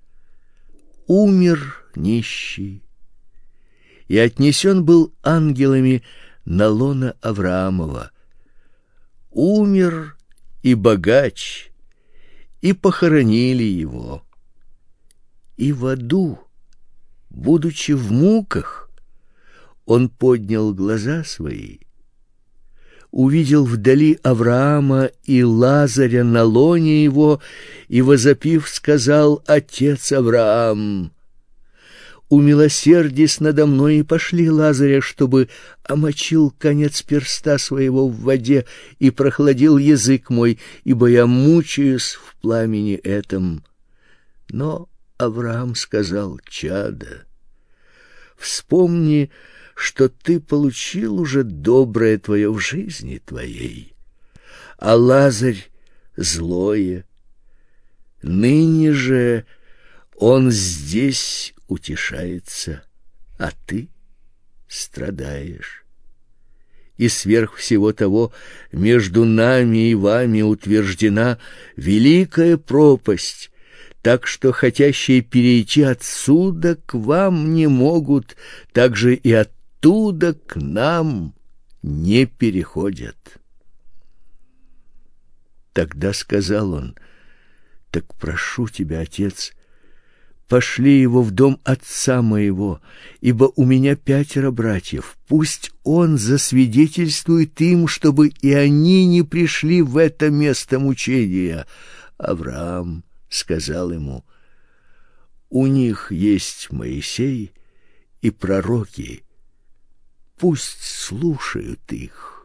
Умер нищий, и отнесен был ангелами на лоно Авраамова. Умер и богач, и похоронили его. И в аду, будучи в муках, он поднял глаза свои, увидел вдали Авраама и Лазаря на лоне его, и, возопив, сказал: «Отец Авраам, умилосердись надо мной и пошли Лазаря, чтобы омочил конец перста своего в воде и прохладил язык мой, ибо я мучаюсь в пламени этом». Но Авраам сказал: «Чадо, вспомни, что ты получил уже доброе твое в жизни твоей, а Лазарь — злое. Ныне же он здесь утешается, а ты страдаешь. И сверх всего того между нами и вами утверждена великая пропасть, так что хотящие перейти отсюда к вам не могут, так же и оттуда к нам не переходят». Тогда сказал он: «Так прошу тебя, отец, пошли его в дом отца моего, ибо у меня 5 братьев. Пусть он засвидетельствует им, чтобы и они не пришли в это место мучения». Авраам сказал ему: «У них есть Моисей и пророки, пусть слушают их».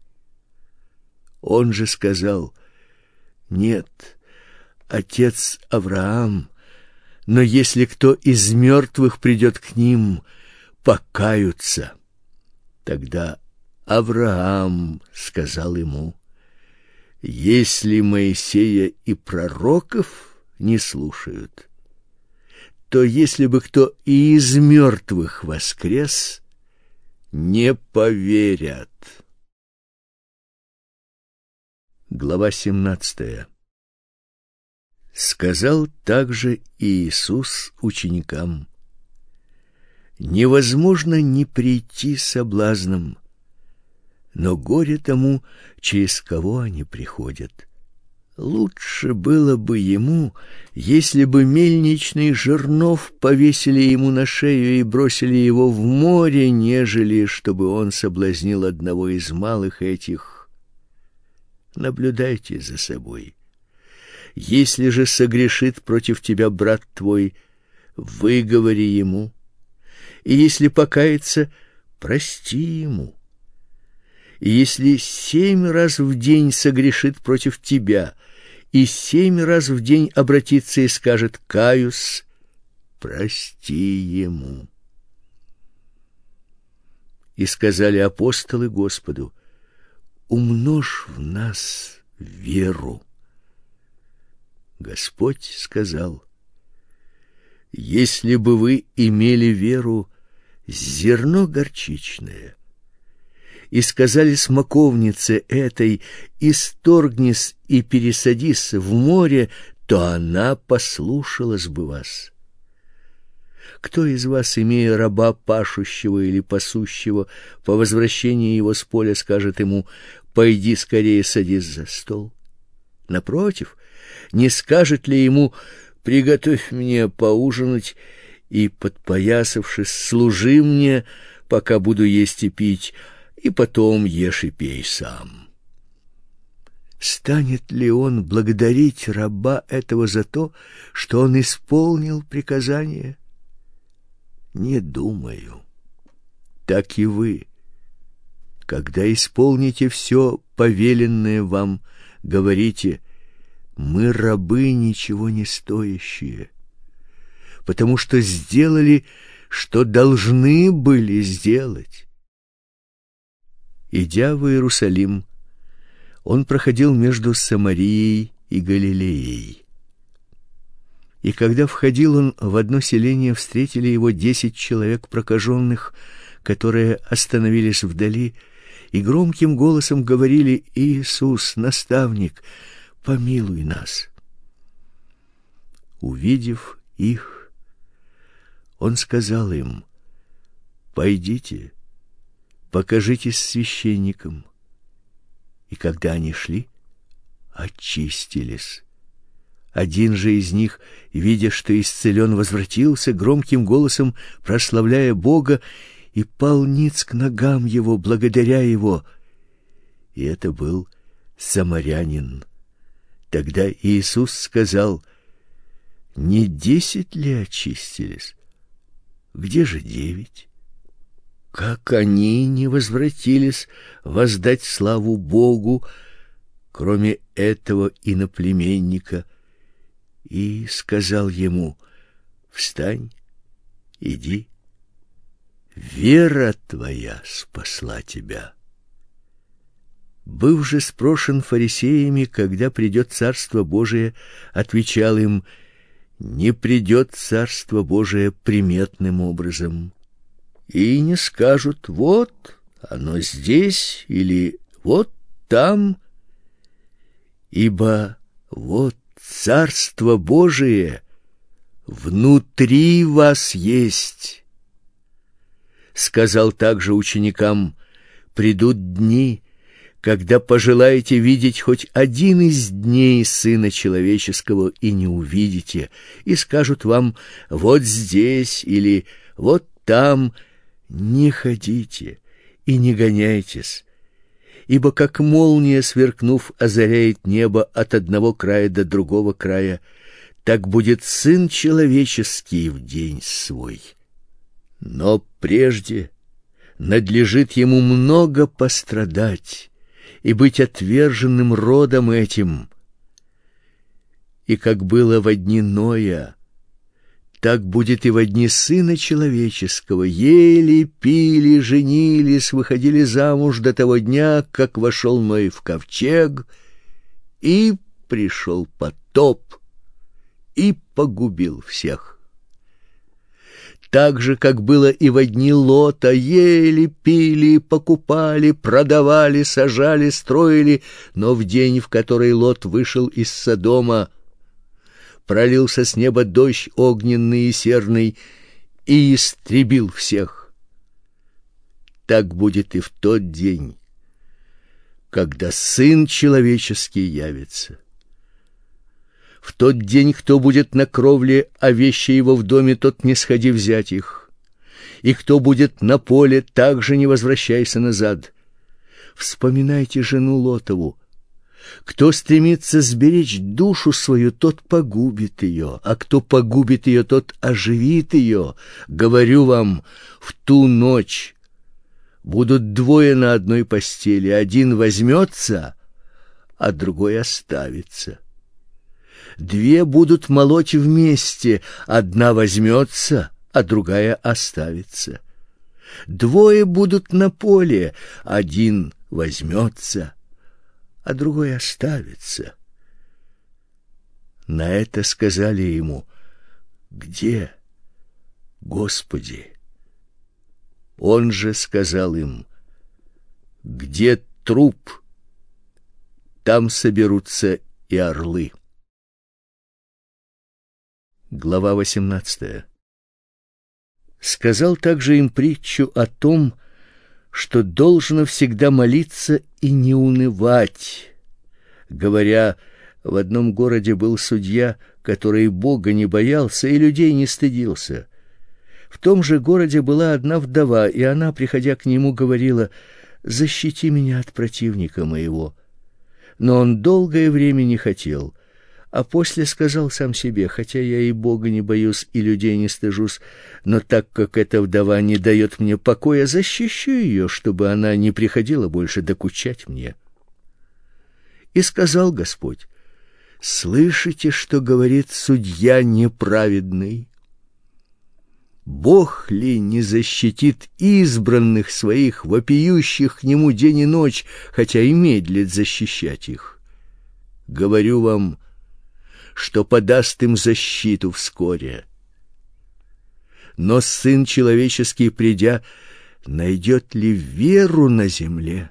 Он же сказал: «Нет, отец Авраам, но если кто из мертвых придет к ним, покаются». Тогда Авраам сказал ему: «Если Моисея и пророков не слушают, то если бы кто и из мертвых воскрес, не поверят». Глава 17. Сказал также Иисус ученикам: «Невозможно не прийти соблазном, но горе тому, через кого они приходят. Лучше было бы ему, если бы мельничный жернов повесили ему на шею и бросили его в море, нежели чтобы он соблазнил одного из малых этих. Наблюдайте за собой. Если же согрешит против тебя брат твой, выговори ему, и если покается, прости ему. И если 7 раз в день согрешит против тебя, и 7 раз в день обратится и скажет: каюсь, прости ему». И сказали апостолы Господу: «Умножь в нас веру». Господь сказал: «Если бы вы имели веру с зерно горчичное, и сказали смоковнице этой: исторгнись и пересадись в море, то она послушалась бы вас. Кто из вас, имея раба пашущего или пасущего, по возвращении его с поля скажет ему: пойди скорее садись за стол? Напротив, не скажет ли ему: приготовь мне поужинать и, подпоясавшись, служи мне, пока буду есть и пить, и потом ешь и пей сам? Станет ли он благодарить раба этого за то, что он исполнил приказание? Не думаю. Так и вы, когда исполните все повеленное вам, говорите: мы рабы ничего не стоящие, потому что сделали, что должны были сделать. Идя в Иерусалим, он проходил между Самарией и Галилеей. И когда входил он в одно селение, встретили его 10 человек прокаженных, которые остановились вдали и громким голосом говорили: «Иисус, наставник, помилуй нас». Увидев их, он сказал им: «Пойдите, покажитесь священникам». И когда они шли, очистились. Один же из них, видя, что исцелен, возвратился, громким голосом прославляя Бога, и пал ниц к ногам его, благодаря его. И это был самарянин. Тогда Иисус сказал: «Не 10 ли очистились? Где же 9? Как они не возвратились воздать славу Богу, кроме этого иноплеменника?» И сказал ему: «Встань, иди, вера твоя спасла тебя». Быв же спрошен фарисеями, когда придет Царство Божие, отвечал им: «Не придет Царство Божие приметным образом, и не скажут: вот оно здесь или вот там, ибо вот Царство Божие внутри вас есть». Сказал также ученикам: «Придут дни, когда пожелаете видеть хоть один из дней Сына Человеческого, и не увидите, и скажут вам: вот здесь или вот там. Не ходите и не гоняйтесь, ибо как молния, сверкнув, озаряет небо от одного края до другого края, так будет Сын Человеческий в день свой. Но прежде надлежит ему много пострадать и быть отверженным родом этим. И как было во дни Ноя, так будет и во дни Сына Человеческого. Ели, пили, женились, выходили замуж до того дня, как вошел Ной в ковчег, и пришел потоп, и погубил всех. Так же, как было и во дни Лота: ели, пили, покупали, продавали, сажали, строили, но в день, в который Лот вышел из Содома, пролился с неба дождь огненный и серный и истребил всех. Так будет и в тот день, когда Сын Человеческий явится. В тот день, кто будет на кровле, а вещи его в доме, тот не сходи взять их. И кто будет на поле, также не возвращайся назад. Вспоминайте жену Лотову. Кто стремится сберечь душу свою, тот погубит ее, а кто погубит ее, тот оживит ее. Говорю вам, в ту ночь будут 2 на одной постели: один возьмется, а другой оставится. 2 будут молоть вместе: одна возьмется, а другая оставится. 2 будут на поле: один возьмется, а другой оставится. На это сказали ему: где, Господи? Он же сказал им: где труп, там соберутся и орлы. Глава 18. Сказал также им притчу о том, что должно всегда молиться и не унывать, говоря: в одном городе был судья, который Бога не боялся и людей не стыдился. В том же городе была одна вдова, и она, приходя к нему, говорила: «Защити меня от противника моего». Но он долгое время не хотел, а после сказал сам себе: хотя я и Бога не боюсь, и людей не стыжусь, но так как эта вдова не дает мне покоя, защищу ее, чтобы она не приходила больше докучать мне. И сказал Господь: слышите, что говорит судья неправедный? Бог ли не защитит избранных своих, вопиющих к нему день и ночь, хотя и медлит защищать их? говорю вам, что подаст им защиту вскоре. Но Сын Человеческий, придя, найдет ли веру на земле?»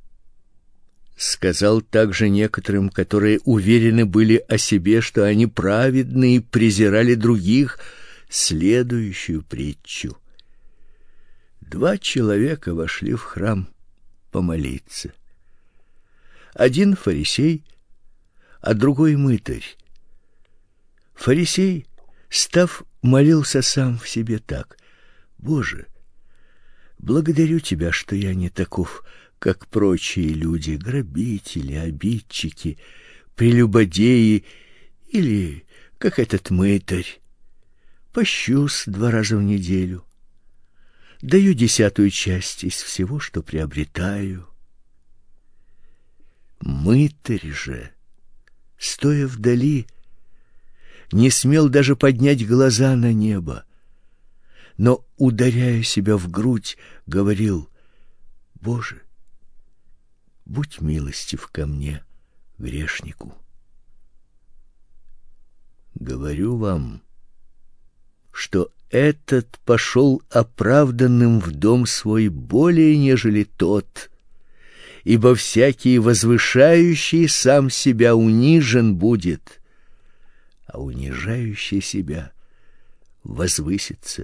Сказал также некоторым, которые уверены были о себе, что они праведны и презирали других, следующую притчу. 2 человека вошли в храм помолиться. Один фарисей, а другой мытарь. Фарисей, став, молился сам в себе так: «Боже, благодарю Тебя, что я не таков, как прочие люди, грабители, обидчики, прелюбодеи или как этот мытарь. Пощусь 2 раза в неделю, даю 10-ую часть из всего, что приобретаю». Мытарь же, стоя вдали, не смел даже поднять глаза на небо, но, ударяя себя в грудь, говорил: «Боже, будь милостив ко мне, грешнику». Говорю вам, что этот пошел оправданным в дом свой более, нежели тот, ибо всякий возвышающий сам себя унижен будет, а унижающий себя возвысится.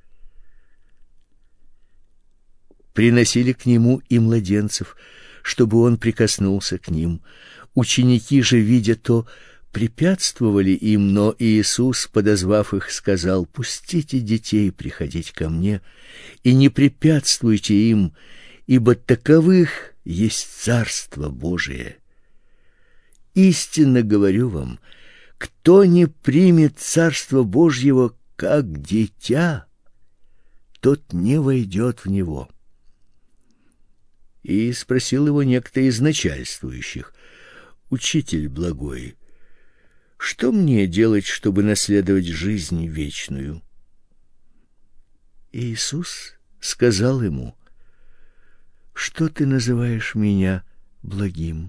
Приносили к нему и младенцев, чтобы он прикоснулся к ним. Ученики же, видя то, препятствовали им, но Иисус, подозвав их, сказал: «Пустите детей приходить ко мне, и не препятствуйте им, ибо таковых есть Царство Божие. Истинно говорю вам, кто не примет Царство Божьего как дитя, тот не войдет в него». И спросил его некто из начальствующих: «Учитель благой, что мне делать, чтобы наследовать жизнь вечную?» Иисус сказал ему: «Что ты называешь меня благим?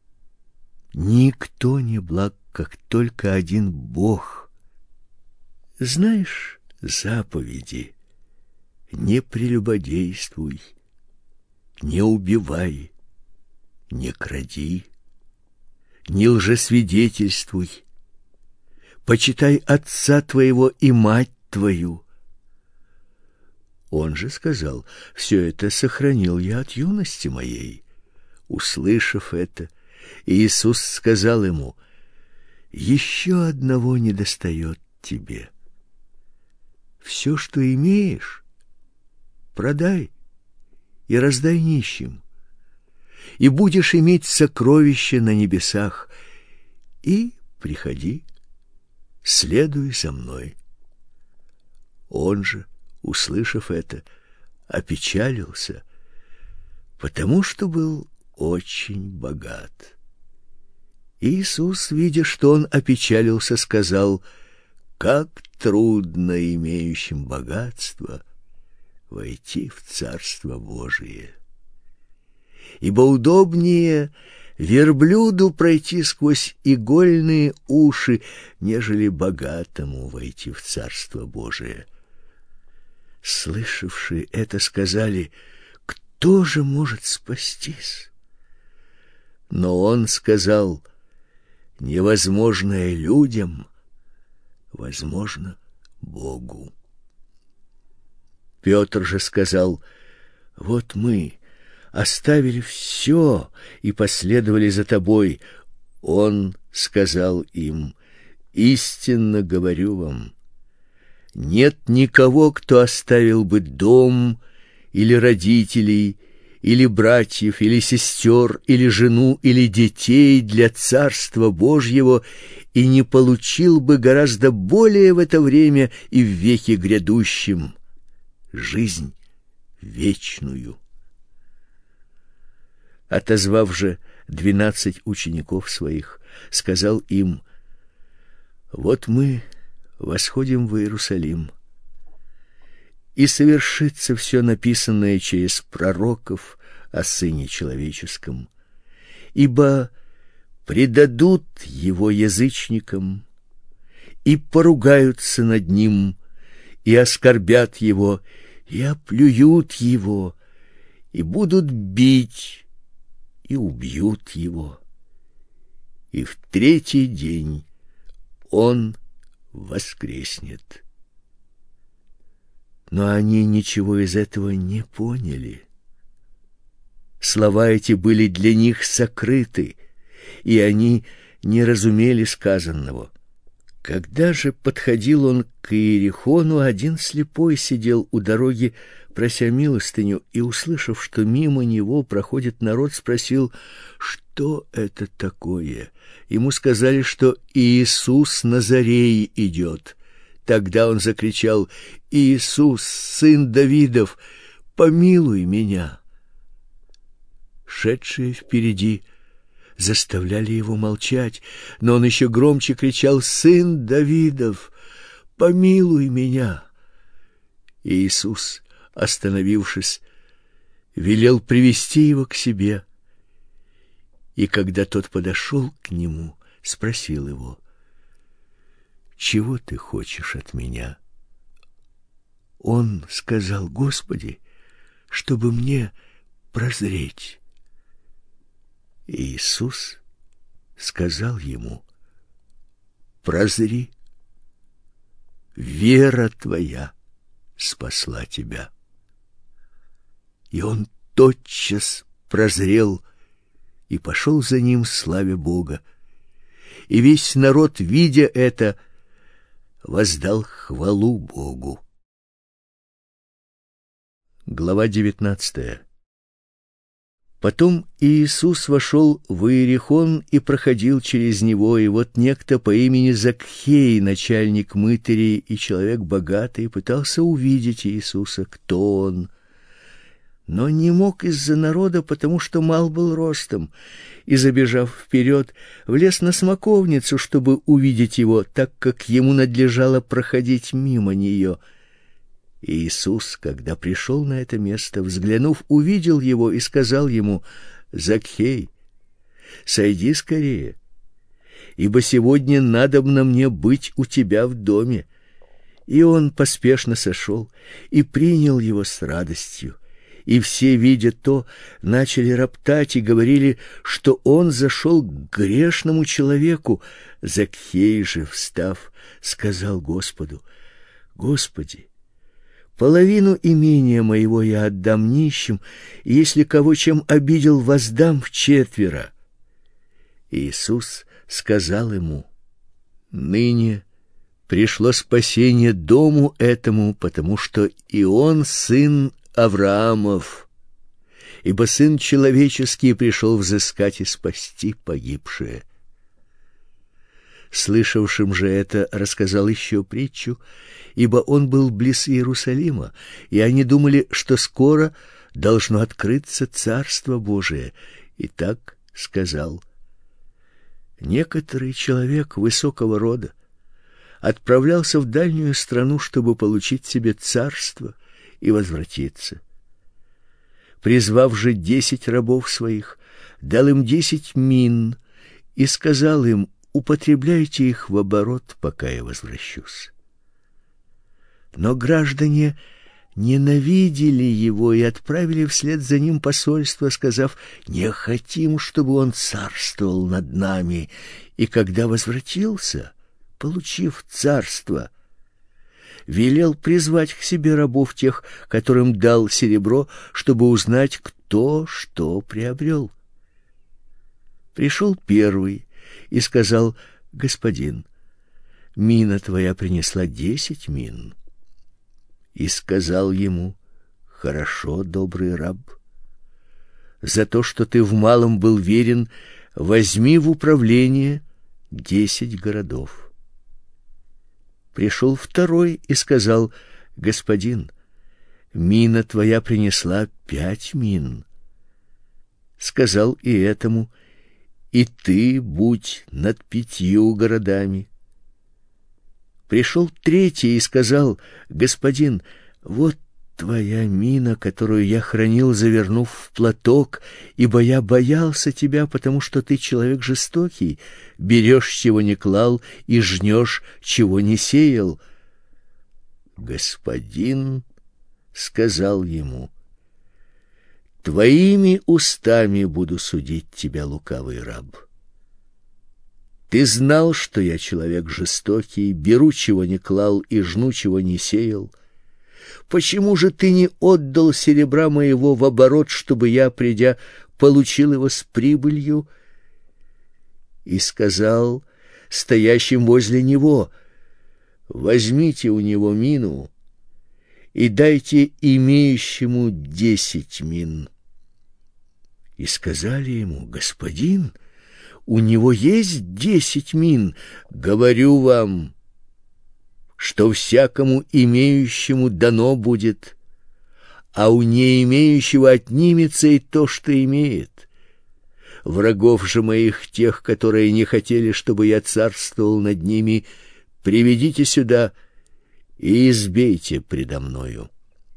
Никто не благ, как только один Бог. Знаешь заповеди: не прелюбодействуй, не убивай, не кради, не лжесвидетельствуй, почитай отца твоего и мать твою». Он же сказал: «Все это сохранил я от юности моей». Услышав это, Иисус сказал ему: «Еще одного недостает тебе. Все, что имеешь, продай и раздай нищим, и будешь иметь сокровище на небесах, и приходи, следуй за мной». Он же, услышав это, опечалился, потому что был очень богат. Иисус, видя, что он опечалился, сказал: «Как трудно имеющим богатство войти в Царство Божие! Ибо удобнее верблюду пройти сквозь игольные уши, нежели богатому войти в Царство Божие». Слышавшие это, сказали: «Кто же может спастись?» Но он сказал: «Невозможное людям возможно Богу». Петр же сказал: «Вот мы оставили все и последовали за тобой». Он сказал им: «Истинно говорю вам, нет никого, кто оставил бы дом или родителей, или братьев, или сестер, или жену, или детей для Царства Божьего, и не получил бы гораздо более в это время и в веке грядущем жизнь вечную». Отозвав же 12 учеников своих, сказал им: «Вот мы восходим в Иерусалим, и совершится все написанное через пророков о Сыне Человеческом. Ибо предадут его язычникам и поругаются над ним, и оскорбят его, и оплюют его, и будут бить, и убьют его. И в третий день он воскреснет. Но они ничего из этого не поняли. Слова эти были для них сокрыты, и они не разумели сказанного. Когда же подходил он к Иерихону, один слепой сидел у дороги, прося милостыню, и, услышав, что мимо него проходит народ, спросил, что это такое. Ему сказали, что Иисус Назарей идет. Тогда он закричал: «Иисус, сын Давидов, помилуй меня!» Шедшие впереди заставляли его молчать, но он еще громче кричал: «Сын Давидов, помилуй меня!» И Иисус, остановившись, велел привести его к себе. И когда тот подошел к нему, спросил его: «Чего ты хочешь от меня?» Он сказал: «Господи, чтобы мне прозреть». И Иисус сказал ему: «Прозри, вера твоя спасла тебя». И он тотчас прозрел и пошел за ним, славя Бога. И весь народ, видя это, воздал хвалу Богу. Глава 19. Потом Иисус вошел в Иерихон и проходил через него, и вот некто по имени Закхей, начальник мытарей и человек богатый, пытался увидеть Иисуса, кто он, но не мог из-за народа, потому что мал был ростом, и, забежав вперед, влез на смоковницу, чтобы увидеть его, так как ему надлежало проходить мимо нее. И Иисус, когда пришел на это место, взглянув, увидел его и сказал ему: «Закхей, сойди скорее, ибо сегодня надобно мне быть у тебя в доме». И он поспешно сошел и принял его с радостью. И все, видя то, начали роптать и говорили, что он зашел к грешному человеку. Закхей же, встав, сказал Господу: «Господи, половину имения моего я отдам нищим, и если кого чем обидел, воздам вчетверо». Иисус сказал ему: «Ныне пришло спасение дому этому, потому что и он сын Авраамов, ибо Сын Человеческий пришел взыскать и спасти погибшее». Слышавшим же это рассказал еще притчу, ибо он был близ Иерусалима, и они думали, что скоро должно открыться Царство Божие. И так сказал: «Некоторый человек высокого рода отправлялся в дальнюю страну, чтобы получить себе царство и возвратиться. Призвав же 10 рабов своих, дал им 10 мин и сказал им: употребляйте их в оборот, пока я возвращусь. Но граждане ненавидели его и отправили вслед за ним посольство, сказав: не хотим, чтобы он царствовал над нами. И когда возвратился, получив царство, велел призвать к себе рабов тех, которым дал серебро, чтобы узнать, кто что приобрел. Пришел первый и сказал: господин, мина твоя принесла 10 мин. И сказал ему: хорошо, добрый раб, за то, что ты в малом был верен, возьми в управление 10 городов. Пришел второй и сказал: господин, мина твоя принесла 5 мин. Сказал и этому: и ты будь над 5 городами. Пришел третий и сказал: господин, вот твоя мина, которую я хранил, завернув в платок, ибо я боялся тебя, потому что ты человек жестокий, берешь, чего не клал, и жнешь, чего не сеял. Господин сказал ему: твоими устами буду судить тебя, лукавый раб. Ты знал, что я человек жестокий, беру, чего не клал, и жну, чего не сеял. Почему же ты не отдал серебра моего в оборот, чтобы я, придя, получил его с прибылью? И сказал стоящим возле него: возьмите у него мину и дайте имеющему 10 мин. И сказали ему: господин, у него есть 10 мин. Говорю вам, что всякому имеющему дано будет, а у не имеющего отнимется и то, что имеет. Врагов же моих, тех, которые не хотели, чтобы я царствовал над ними, приведите сюда и избейте предо мною.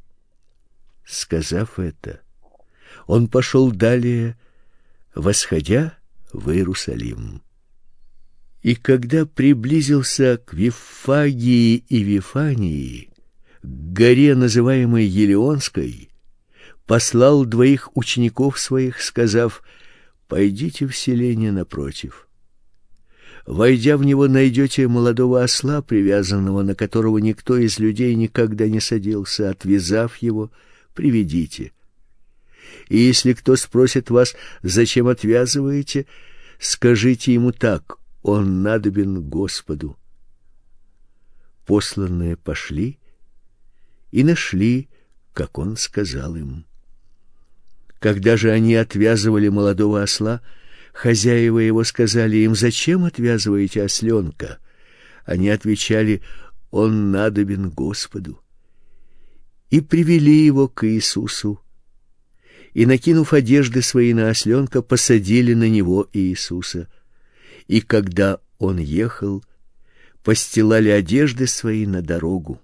Сказав это, он пошел далее, восходя в Иерусалим. И когда приблизился к Виффагии и Вифании, к горе, называемой Елеонской, послал 2 учеников своих, сказав: пойдите в селение напротив. Войдя в него, найдете молодого осла, привязанного, на которого никто из людей никогда не садился. Отвязав его, приведите. И если кто спросит вас, зачем отвязываете, скажите ему так: он надобен Господу. Посланные пошли и нашли, как он сказал им. Когда же они отвязывали молодого осла, хозяева его сказали им: зачем отвязываете осленка? Они отвечали: он надобен Господу. И привели его к Иисусу, и, накинув одежды свои на осленка, посадили на него Иисуса. И когда он ехал, постилали одежды свои на дорогу.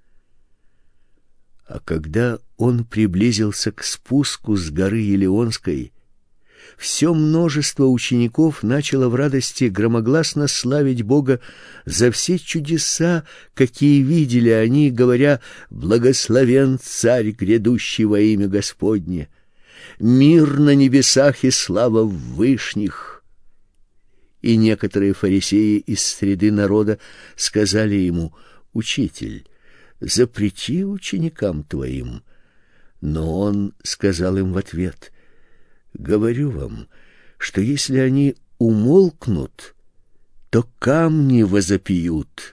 А когда он приблизился к спуску с горы Елеонской, все множество учеников начало в радости громогласно славить Бога за все чудеса, какие видели они, говоря: благословен Царь, грядущий во имя Господне, мир на небесах и слава в вышних. И некоторые фарисеи из среды народа сказали ему: учитель, запрети ученикам твоим. Но он сказал им в ответ: говорю вам, что если они умолкнут, то камни возопьют.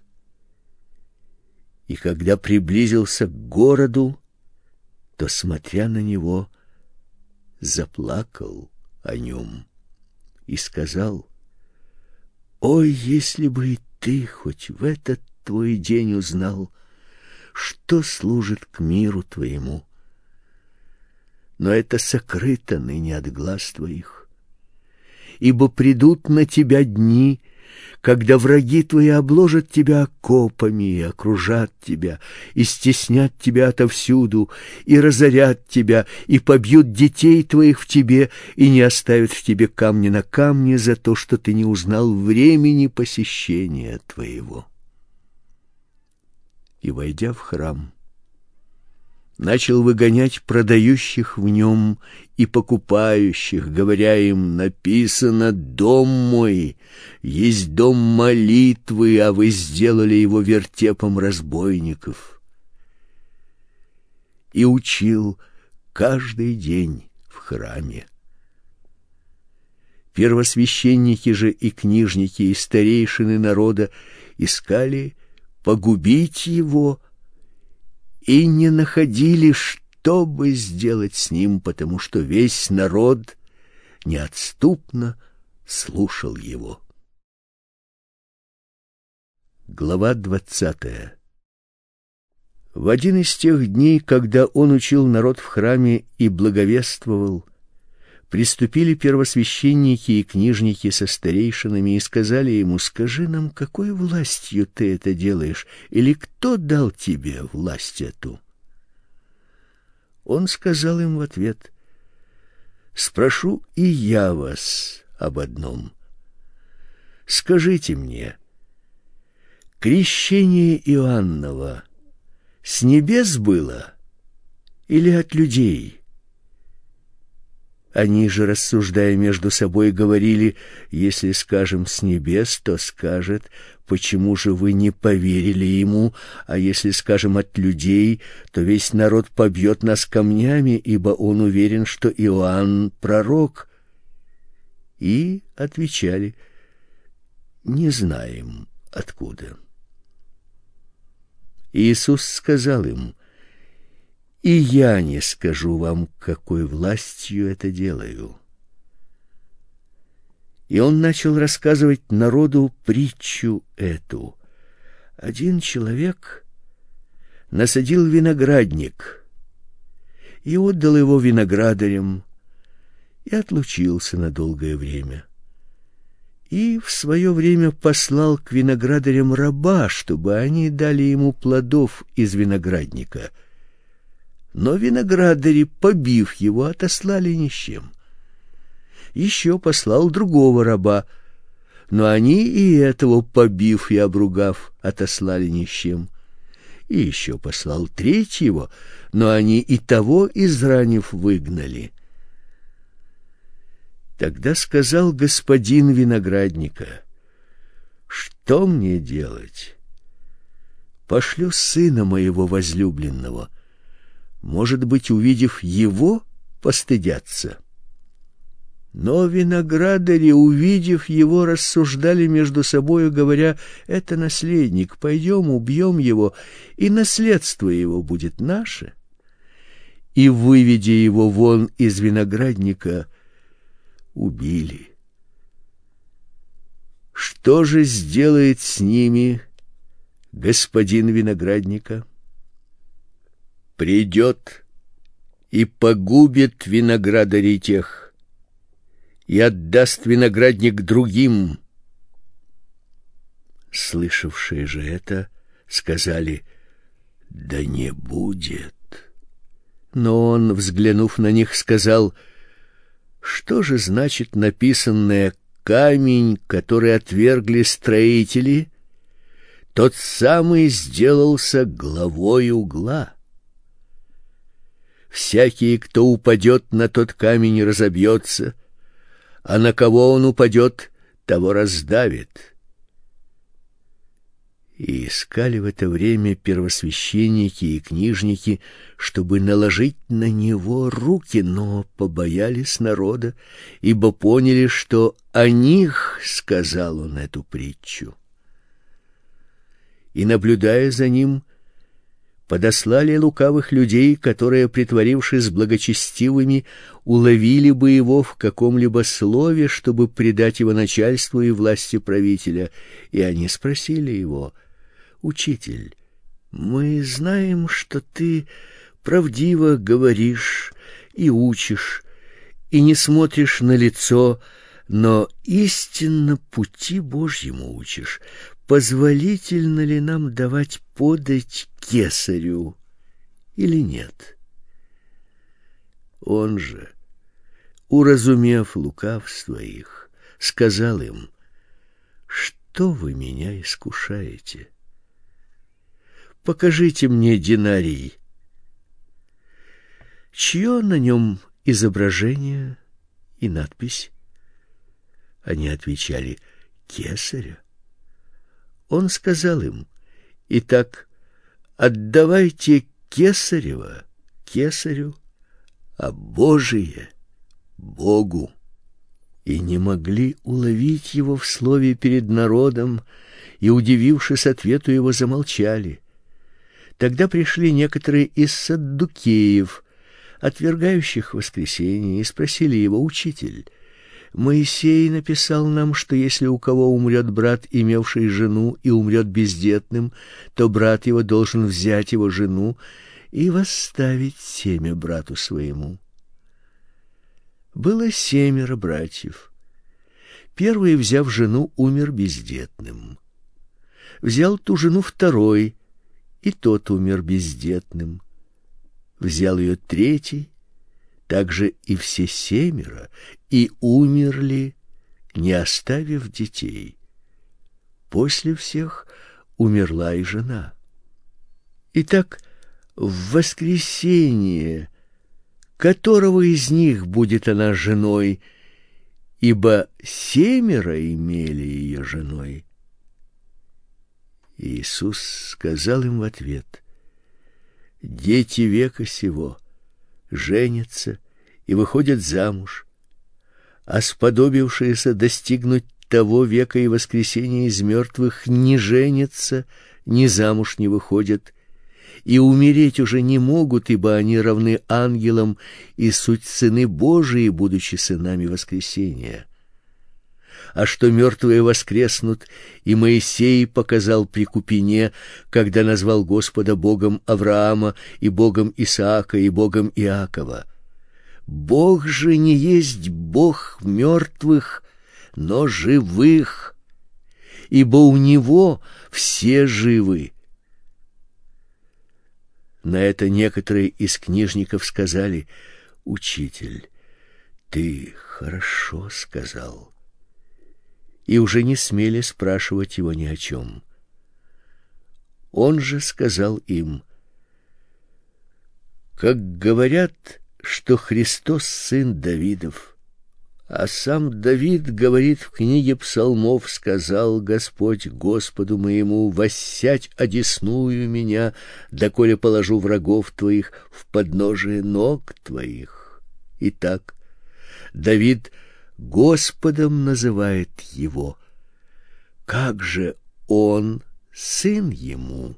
И когда приблизился к городу, то, смотря на него, заплакал о нем и сказал: ой, если бы и ты хоть в этот твой день узнал, что служит к миру твоему. Но это сокрыто ныне от глаз твоих. Ибо придут на тебя дни, когда враги твои обложат тебя окопами и окружат тебя, и стеснят тебя отовсюду, и разорят тебя, и побьют детей твоих в тебе, и не оставят в тебе камня на камне за то, что ты не узнал времени посещения твоего. И, войдя в храм, начал выгонять продающих в нем и покупающих, говоря им: написано: дом мой есть дом молитвы, а вы сделали его вертепом разбойников. И учил каждый день в храме. Первосвященники же и книжники и старейшины народа искали погубить его и не находили, что бы сделать с ним, потому что весь народ неотступно слушал его. Глава 20. В один из тех дней, когда он учил народ в храме и благовествовал, приступили первосвященники и книжники со старейшинами и сказали ему: скажи нам, какой властью ты это делаешь, или кто дал тебе власть эту? Он сказал им в ответ: «Спрошу и я вас об одном. Скажите мне, крещение Иоанново с небес было или от людей?» Они же, рассуждая между собой, говорили: «Если скажем с небес, то скажет: почему же вы не поверили ему? А если скажем от людей, то весь народ побьет нас камнями, ибо он уверен, что Иоанн пророк». И отвечали: «Не знаем откуда». Иисус сказал им: «И я не скажу вам, какой властью это делаю». И он начал рассказывать народу притчу эту. Один человек насадил виноградник и отдал его виноградарям, и отлучился на долгое время. И в свое время послал к виноградарям раба, чтобы они дали ему плодов из виноградника. Но виноградари, побив его, отослали ни с чем. Еще послал другого раба, но они и этого, побив и обругав, отослали ни с чем. И еще послал третьего, но они и того, изранив, выгнали. Тогда сказал господин виноградника: «Что мне делать? Пошлю сына моего возлюбленного. Может быть, увидев его, постыдятся». Но виноградари, увидев его, рассуждали между собою, говоря: «Это наследник, пойдем, убьем его, и наследство его будет наше». И, выведя его вон из виноградника, убили. Что же сделает с ними господин виноградника? Придет и погубит виноградарей тех, и отдаст виноградник другим. Слышавшие же это, сказали: «Да не будет». Но он, взглянув на них, сказал: «Что же значит написанное: камень, который отвергли строители, тот самый сделался главой угла? Всякий, кто упадет на тот камень, разобьется, а на кого он упадет, того раздавит». И искали в это время первосвященники и книжники, чтобы наложить на него руки, но побоялись народа, ибо поняли, что о них сказал он эту притчу. И, наблюдая за ним, подослали лукавых людей, которые, притворившись благочестивыми, уловили бы его в каком-либо слове, чтобы предать его начальству и власти правителя. И они спросили его: «Учитель, мы знаем, что ты правдиво говоришь и учишь, и не смотришь на лицо, но истинно пути Божьему учишь. Позволительно ли нам давать подать кесарю или нет?» Он же, уразумев лукавство их, сказал им: «Что вы меня искушаете? Покажите мне динарий. Чье на нем изображение и надпись?» Они отвечали: «Кесаря». Он сказал им: «Итак, отдавайте кесарево кесарю, а Божие Богу». И не могли уловить его в слове перед народом, и, удивившись ответу его, замолчали. Тогда пришли некоторые из саддукеев, отвергающих воскресение, и спросили его: «Учитель, Моисей написал нам, что если у кого умрет брат, имевший жену, и умрет бездетным, то брат его должен взять его жену и восставить семя брату своему». Было 7 братьев. Первый, взяв жену, умер бездетным. Взял ту жену второй, и тот умер бездетным. Взял ее третий, также и все 7, и умерли, не оставив детей. После всех умерла и жена. Итак, в воскресение которого из них будет она женой, ибо 7 имели ее женой? Иисус сказал им в ответ: дети века сего женятся и выходят замуж, а сподобившиеся достигнуть того века и воскресения из мертвых не женятся, ни замуж не выходят, и умереть уже не могут, ибо они равны ангелам и суть сыны Божии, будучи сынами воскресения. А что мертвые воскреснут, и Моисей показал при Купине, когда назвал Господа Богом Авраама, и Богом Исаака, и Богом Иакова. Бог же не есть Бог мертвых, но живых, ибо у Него все живы. На это некоторые из книжников сказали: «Учитель, ты хорошо сказал», и уже не смели спрашивать его ни о чем. Он же сказал им: «Как говорят, что Христос сын Давидов, а сам Давид говорит в книге Псалмов: сказал Господь Господу моему: воссядь одесную меня, доколе положу врагов твоих в подножие ног твоих». Итак, Давид Господом называет его. Как же он сын ему?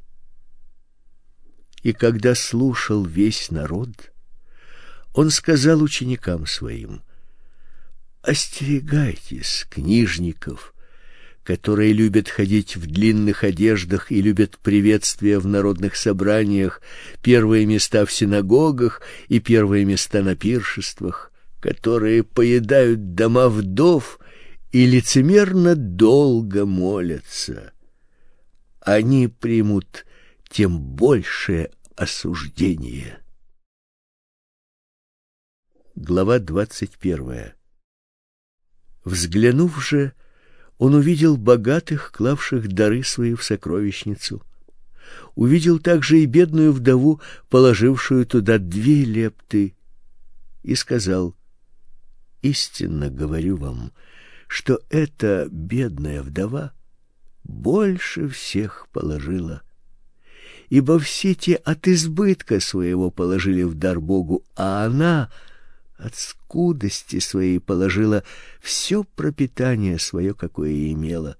И когда слушал весь народ, он сказал ученикам своим: остерегайтесь книжников, которые любят ходить в длинных одеждах и любят приветствия в народных собраниях, первые места в синагогах и первые места на пиршествах, которые поедают дома вдов и лицемерно долго молятся. Они примут тем большее осуждение. Глава 21. Взглянув же, он увидел богатых, клавших дары свои в сокровищницу. Увидел также и бедную вдову, положившую туда 2 лепты, и сказал: истинно говорю вам, что эта бедная вдова больше всех положила, ибо все те от избытка своего положили в дар Богу, а она от скудости своей положила все пропитание свое, какое имела.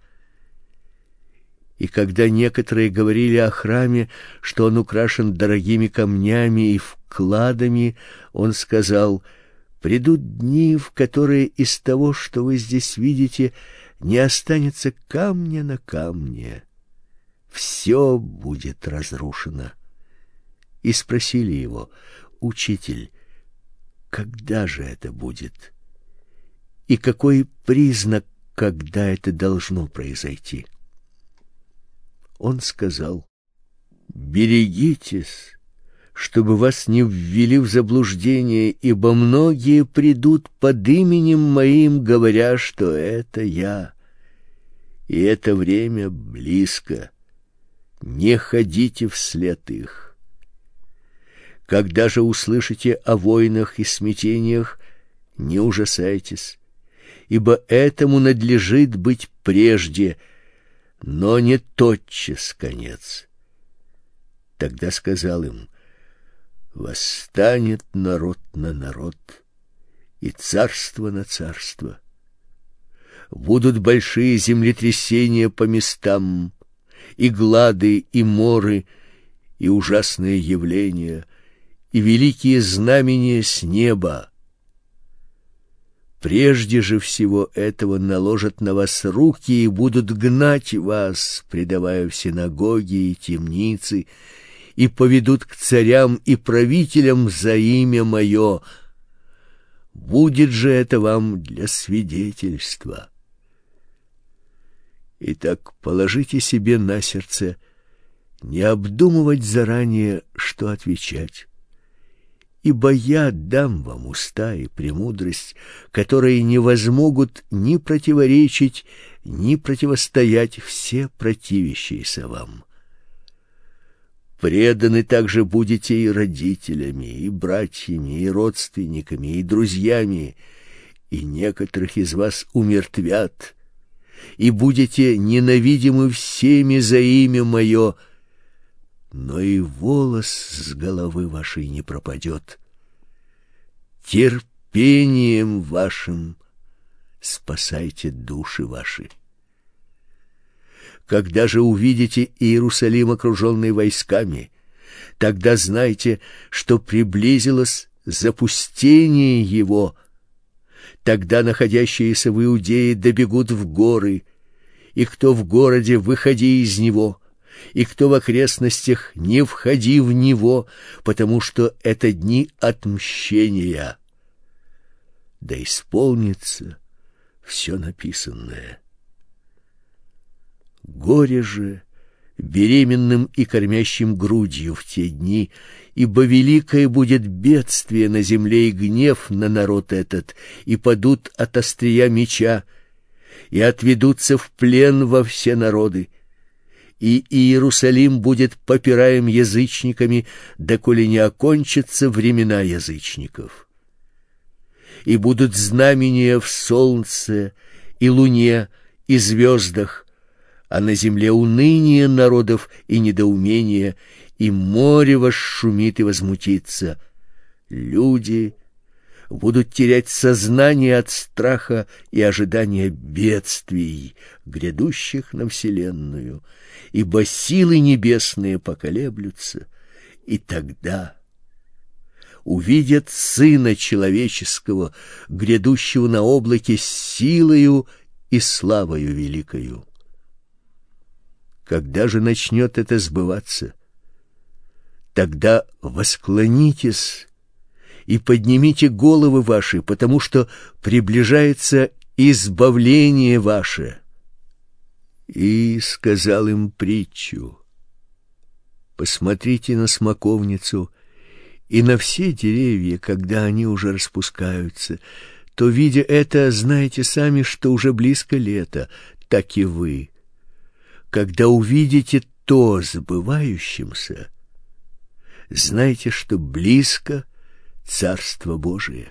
И когда некоторые говорили о храме, что он украшен дорогими камнями и вкладами, он сказал: придут дни, в которые из того, что вы здесь видите, не останется камня на камне. Все будет разрушено. И спросили его: учитель, когда же это будет? И какой признак, когда это должно произойти? Он сказал: берегитесь, чтобы вас не ввели в заблуждение, ибо многие придут под именем моим, говоря, что это я. И это время близко. Не ходите вслед их. Когда же услышите о войнах и смятениях, не ужасайтесь, ибо этому надлежит быть прежде, но не тотчас конец. Тогда сказал им: восстанет народ на народ, и царство на царство. Будут большие землетрясения по местам, и глады, и моры, и ужасные явления, и великие знамения с неба. Прежде же всего этого наложат на вас руки и будут гнать вас, предавая в синагоги и темницы, и поведут к царям и правителям за имя мое. Будет же это вам для свидетельства. Итак, положите себе на сердце не обдумывать заранее, что отвечать, ибо я дам вам уста и премудрость, которые не возмогут ни противоречить, ни противостоять все противящиеся вам. Преданы также будете и родителями, и братьями, и родственниками, и друзьями, и некоторых из вас умертвят, и будете ненавидимы всеми за имя мое, но и волос с головы вашей не пропадет. Терпением вашим спасайте души ваши. Когда же увидите Иерусалим, окруженный войсками, тогда знайте, что приблизилось запустение его. Тогда находящиеся в Иудее добегут в горы, и кто в городе, выходи из него, и кто в окрестностях, не входи в него, потому что это дни отмщения. Да исполнится все написанное. Горе же беременным и кормящим грудью в те дни, ибо великое будет бедствие на земле и гнев на народ этот, и падут от острия меча, и отведутся в плен во все народы. И Иерусалим будет попираем язычниками, доколе не окончатся времена язычников. И будут знамения в солнце, и луне, и звездах, а на земле уныние народов и недоумение, и море восшумит и возмутится. Люди будут терять сознание от страха и ожидания бедствий, грядущих на вселенную, ибо силы небесные поколеблются, и тогда увидят Сына Человеческого, грядущего на облаке с силою и славою великою. Когда же начнет это сбываться, тогда восклонитесь и поднимите головы ваши, потому что приближается избавление ваше. И сказал им притчу: посмотрите на смоковницу и на все деревья, когда они уже распускаются, то, видя это, знаете сами, что уже близко лето, так и вы. Когда увидите то сбывающимся, знайте, что близко Царство Божие.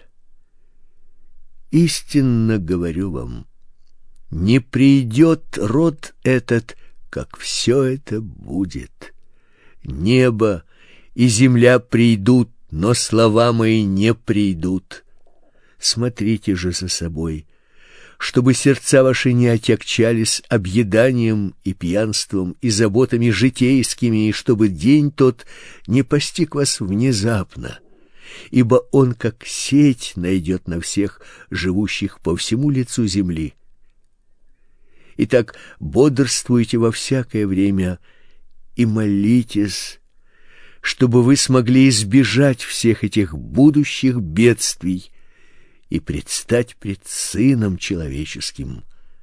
Истинно говорю вам, не придет род этот, как все это будет. Небо и земля придут, но слова мои не придут. Смотрите же за собой, чтобы сердца ваши не отягчались объеданием и пьянством и заботами житейскими, и чтобы день тот не постиг вас внезапно, ибо он, как сеть, найдет на всех живущих по всему лицу земли. Итак, бодрствуйте во всякое время и молитесь, чтобы вы смогли избежать всех этих будущих бедствий и предстать пред Сыном Человеческим.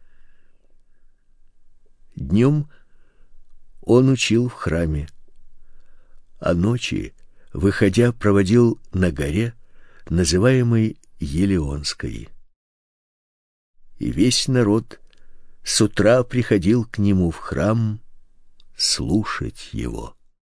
Днем он учил в храме, а ночи, выходя, проводил на горе, называемой Елеонской. И весь народ с утра приходил к нему в храм слушать его.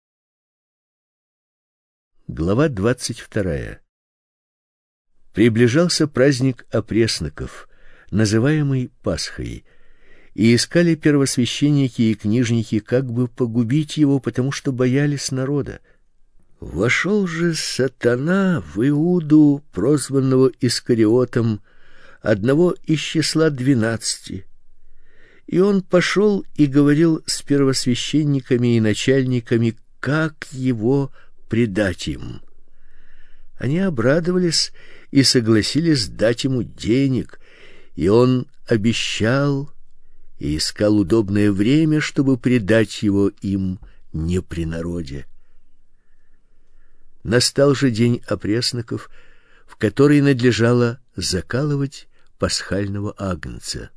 Глава 22. Приближался праздник опресноков, называемый Пасхой, и искали первосвященники и книжники, как бы погубить его, потому что боялись народа. Вошел же сатана в Иуду, прозванного Искариотом, одного из числа 12. И он пошел и говорил с первосвященниками и начальниками, как его предать им. Они обрадовались и согласились дать ему денег, и он обещал и искал удобное время, чтобы предать его им не при народе. Настал же день опресноков, в который надлежало закалывать пасхального агнца.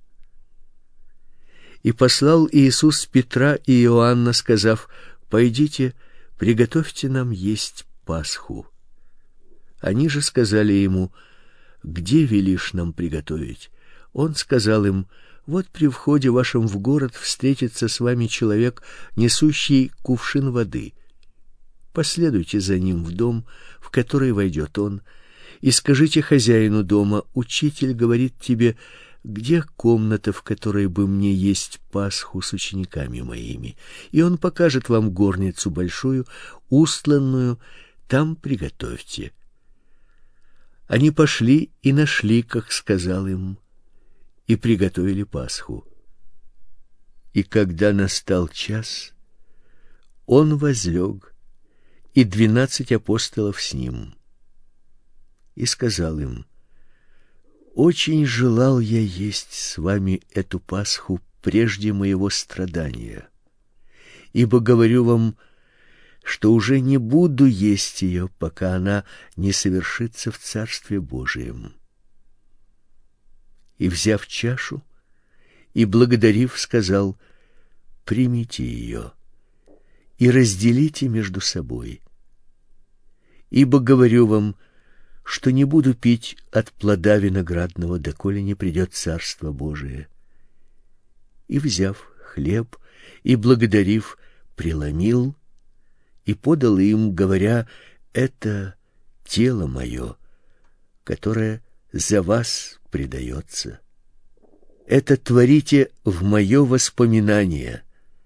И послал Иисус Петра и Иоанна, сказав: «Пойдите, приготовьте нам есть Пасху». Они же сказали ему: где велишь нам приготовить? Он сказал им: вот при входе вашем в город встретится с вами человек, несущий кувшин воды. Последуйте за ним в дом, в который войдет он, и скажите хозяину дома: учитель говорит тебе, где комната, в которой бы мне есть Пасху с учениками моими? И он покажет вам горницу большую, устланную, там приготовьте. Они пошли и нашли, как сказал им, и приготовили Пасху. И когда настал час, он возлег, и 12 апостолов с ним. И сказал им: очень желал я есть с вами эту Пасху прежде моего страдания, ибо говорю вам, что уже не буду есть ее, пока она не совершится в Царстве Божием. И, взяв чашу и благодарив, сказал: примите ее и разделите между собой. Ибо говорю вам, что не буду пить от плода виноградного, доколе не придет Царство Божие. И, взяв хлеб и благодарив, преломил и подал им, говоря: это тело мое, которое за вас предается. Это творите в мое воспоминание.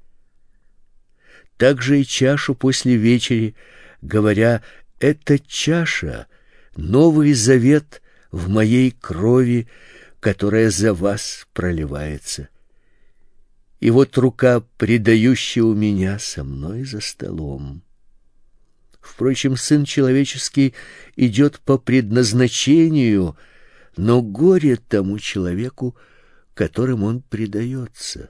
Также и чашу после вечери, говоря: это чаша — новый завет в моей крови, которая за вас проливается. И вот рука, предающая у меня, со мной за столом. Впрочем, Сын Человеческий идет по предназначению, но горе тому человеку, которым он предается.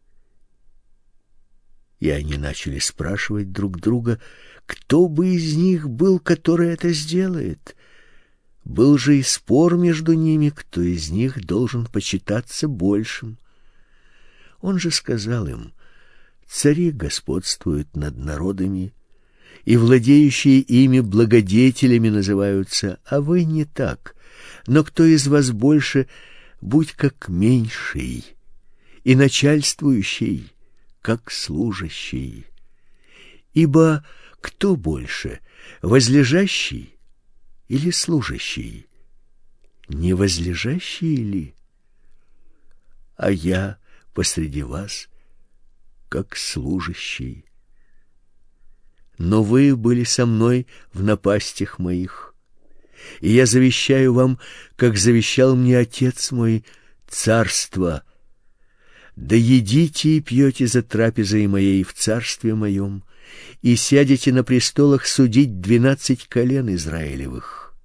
И они начали спрашивать друг друга, кто бы из них был, который это сделает. Был же и спор между ними, кто из них должен почитаться большим. Он же сказал им: цари господствуют над народами, и владеющие ими благодетелями называются, а вы не так. Но кто из вас больше, будь как меньший, и начальствующий, как служащий. Ибо кто больше, возлежащий или служащий? Не возлежащий ли? А я посреди вас, как служащий. Но вы были со мной в напастях моих, и я завещаю вам, как завещал мне Отец мой, царство. Да едите и пьете за трапезой моей в царстве моем, и сядете на престолах судить 12 колен Израилевых.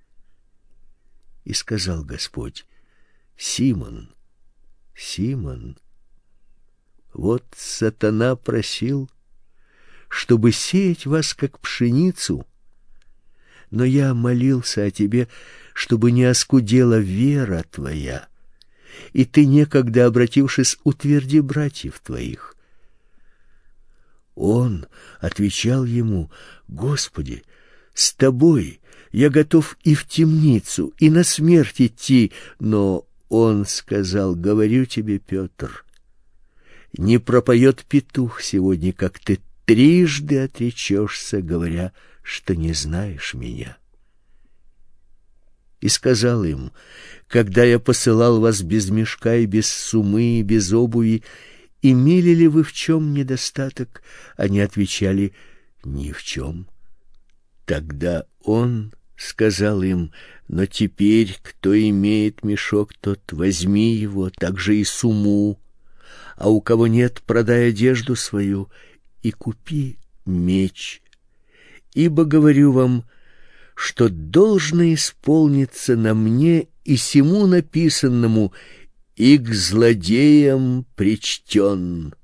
И сказал Господь: Симон, Симон, вот сатана просил, чтобы сеять вас, как пшеницу, но я молился о тебе, чтобы не оскудела вера твоя, и ты, некогда обратившись, утверди братьев твоих. Он отвечал ему: Господи, с тобой я готов и в темницу, и на смерть идти. Но он сказал: говорю тебе, Петр, не пропоет петух сегодня, как ты трижды отречешься, говоря, что не знаешь меня. И сказал им: когда я посылал вас без мешка и без сумы и без обуви, имели ли вы в чем недостаток? Они отвечали: ни в чем. Тогда он сказал им: но теперь, кто имеет мешок, тот возьми его, также и суму, а у кого нет, продай одежду свою и купи меч. Ибо говорю вам, что должно исполниться на мне и сему написанному: и к злодеям причтен.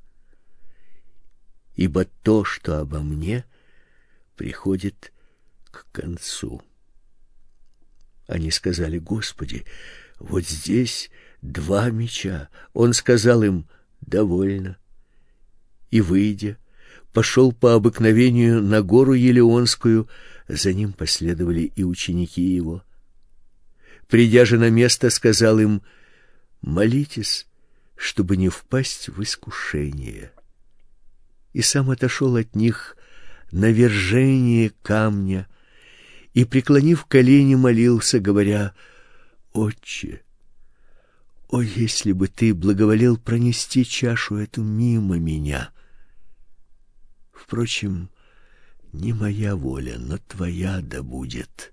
Ибо то, что обо мне, приходит к концу. Они сказали: Господи, вот здесь 2 меча. Он сказал им: довольно. И, выйдя, пошел по обыкновению на гору Елеонскую, за ним последовали и ученики его. Придя же на место, сказал им: молитесь, чтобы не впасть в искушение. И сам отошел от них на вержение камня и, преклонив колени, молился, говоря: Отче, о, если бы ты благоволел пронести чашу эту мимо меня! Впрочем, не моя воля, но твоя да будет.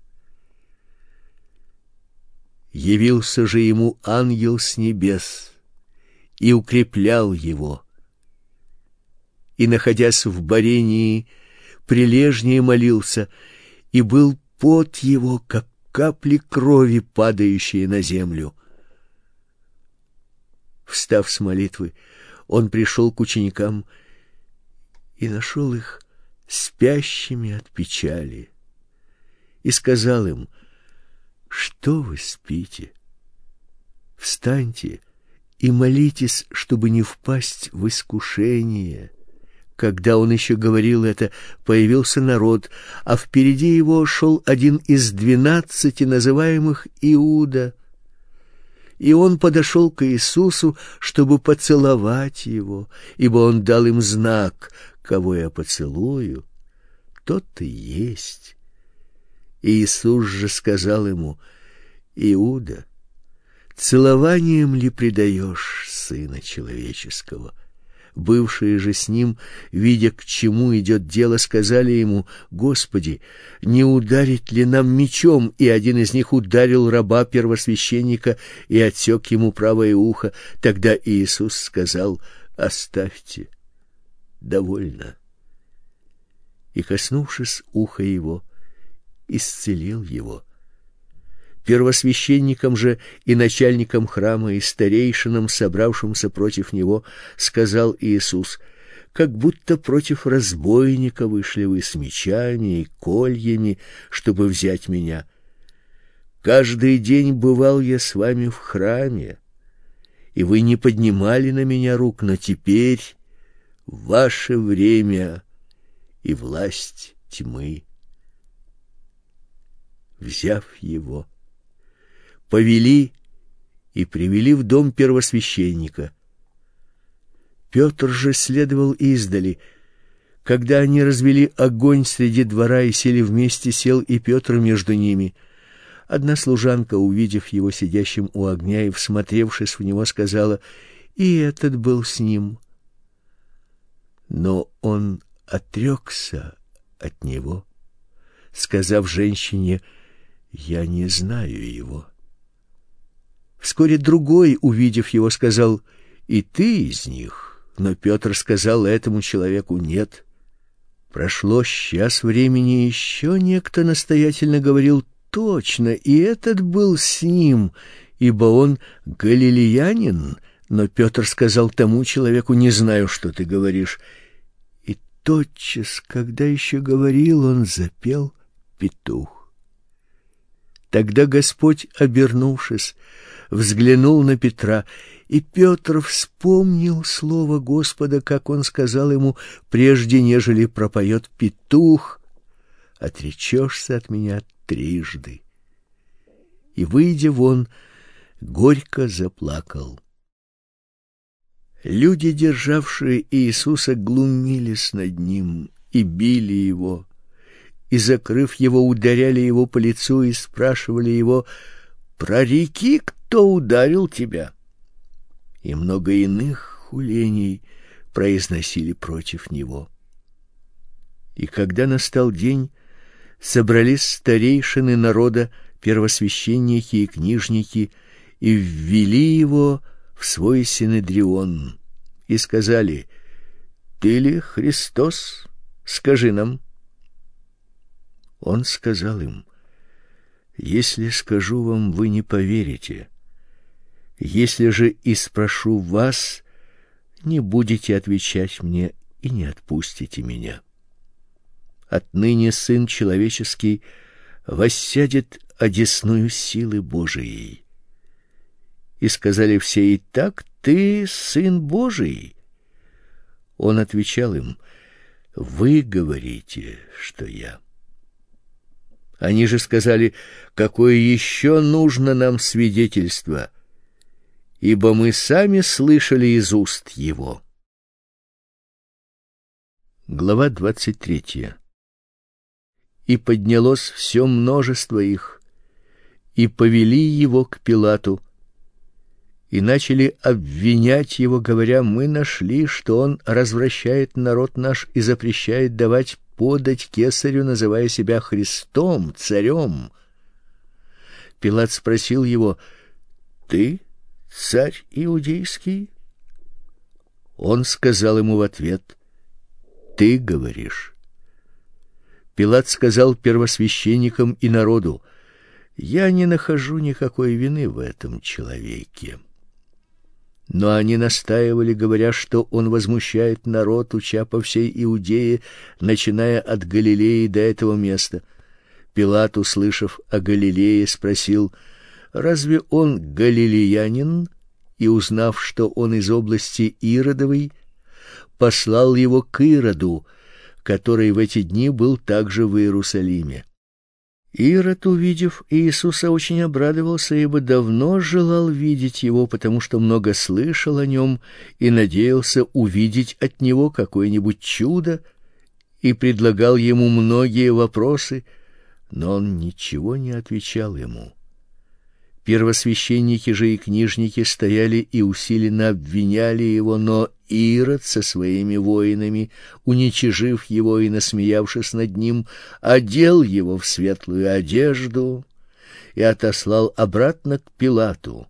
Явился же ему ангел с небес и укреплял его. И, находясь в борении, прилежнее молился, и был пот его, как капли крови, падающие на землю. Встав с молитвы, он пришел к ученикам и нашел их спящими от печали, и сказал им: что вы спите? Встаньте и молитесь, чтобы не впасть в искушение. Когда он еще говорил это, появился народ, а впереди его шел один из 12, называемых Иуда. И он подошел к Иисусу, чтобы поцеловать его, ибо он дал им знак: кого я поцелую, тот и есть. И Иисус же сказал ему: Иуда, целованием ли предаешь Сына Человеческого? Бывшие же с ним, видя, к чему идет дело, сказали ему: Господи, не ударить ли нам мечом? И один из них ударил раба первосвященника и отсек ему правое ухо. Тогда Иисус сказал: оставьте, довольно. И, коснувшись уха его, исцелил его. Первосвященникам же и начальникам храма и старейшинам, собравшимся против него, сказал Иисус: как будто против разбойника вышли вы с мечами и кольями, чтобы взять меня. Каждый день бывал я с вами в храме, и вы не поднимали на меня рук, но теперь ваше время и власть тьмы. Взяв его, повели и привели в дом первосвященника. Петр же следовал издали. Когда они развели огонь среди двора и сели вместе, сел и Петр между ними. Одна служанка, увидев его сидящим у огня и всмотревшись в него, сказала: и этот был с ним. Но он отрекся от него, сказав женщине: я не знаю его. Вскоре другой, увидев его, сказал: и ты из них. Но Петр сказал этому человеку: нет. Прошло час времени, еще некто настоятельно говорил: точно, и этот был с ним, ибо он галилеянин. Но Петр сказал тому человеку: не знаю, что ты говоришь. И тотчас, когда еще говорил он, запел петух. Тогда Господь, обернувшись, взглянул на Петра, и Петр вспомнил слово Господа, как он сказал ему: прежде нежели пропоет петух, отречешься от меня трижды. И, выйдя вон, горько заплакал. Люди, державшие Иисуса, глумились над ним и били его, и, закрыв его, ударяли его по лицу и спрашивали его: прореки, кто ударил тебя? И много иных хулений произносили против него. И когда настал день, собрались старейшины народа, первосвященники и книжники, и ввели его в свой синедрион, и сказали: ты ли Христос? Скажи нам. Он сказал им: если скажу вам, вы не поверите. Если же и спрошу вас, не будете отвечать мне и не отпустите меня. Отныне Сын Человеческий воссядет одесную силы Божией. И сказали все: итак, ты Сын Божий? Он отвечал им: Вы говорите, что я. Они же сказали: какое еще нужно нам свидетельство? Ибо мы сами слышали из уст его. Глава 23. И поднялось все множество их, и повели его к Пилату, и начали обвинять его, говоря: мы нашли, что он развращает народ наш и запрещает давать подать кесарю, называя себя Христом, царем. Пилат спросил его: ты царь иудейский? Он сказал ему в ответ: ты говоришь. Пилат сказал первосвященникам и народу: я не нахожу никакой вины в этом человеке. Но они настаивали, говоря, что он возмущает народ, уча по всей Иудее, начиная от Галилеи до этого места. Пилат, услышав о Галилее, спросил: разве он галилеянин? И, узнав, что он из области Иродовой, послал его к Ироду, который в эти дни был также в Иерусалиме. Ирод, увидев Иисуса, очень обрадовался, ибо давно желал видеть его, потому что много слышал о нем и надеялся увидеть от него какое-нибудь чудо, и предлагал ему многие вопросы, но он ничего не отвечал ему. Первосвященники же и книжники стояли и усиленно обвиняли его, но Ирод со своими воинами, уничижив его и насмеявшись над ним, одел его в светлую одежду и отослал обратно к Пилату.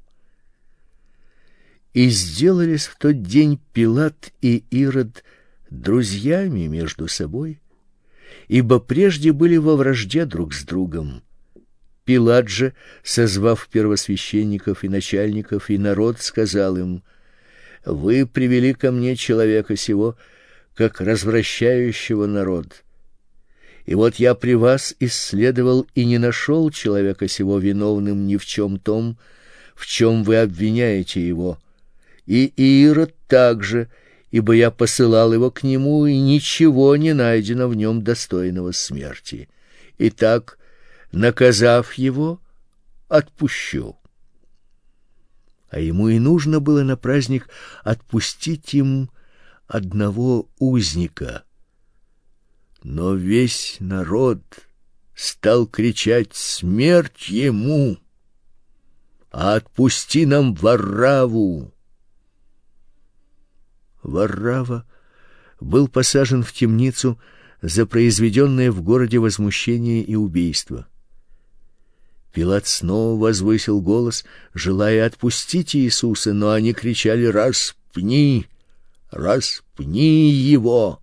И сделались в тот день Пилат и Ирод друзьями между собой, ибо прежде были во вражде друг с другом. Пилат же, созвав первосвященников и начальников и народ, сказал им: вы привели ко мне человека сего, как развращающего народ. И вот я при вас исследовал и не нашел человека сего виновным ни в чем том, в чем вы обвиняете его. И Ирод также, ибо я посылал его к нему, и ничего не найдено в нем достойного смерти. Итак, наказав его, отпущу. А ему и нужно было на праздник отпустить им одного узника. Но весь народ стал кричать: смерть ему! А отпусти нам Варравву! Варравва был посажен в темницу за произведенное в городе возмущение и убийство. Пилат снова возвысил голос, желая отпустить Иисуса, но они кричали: распни! Распни его!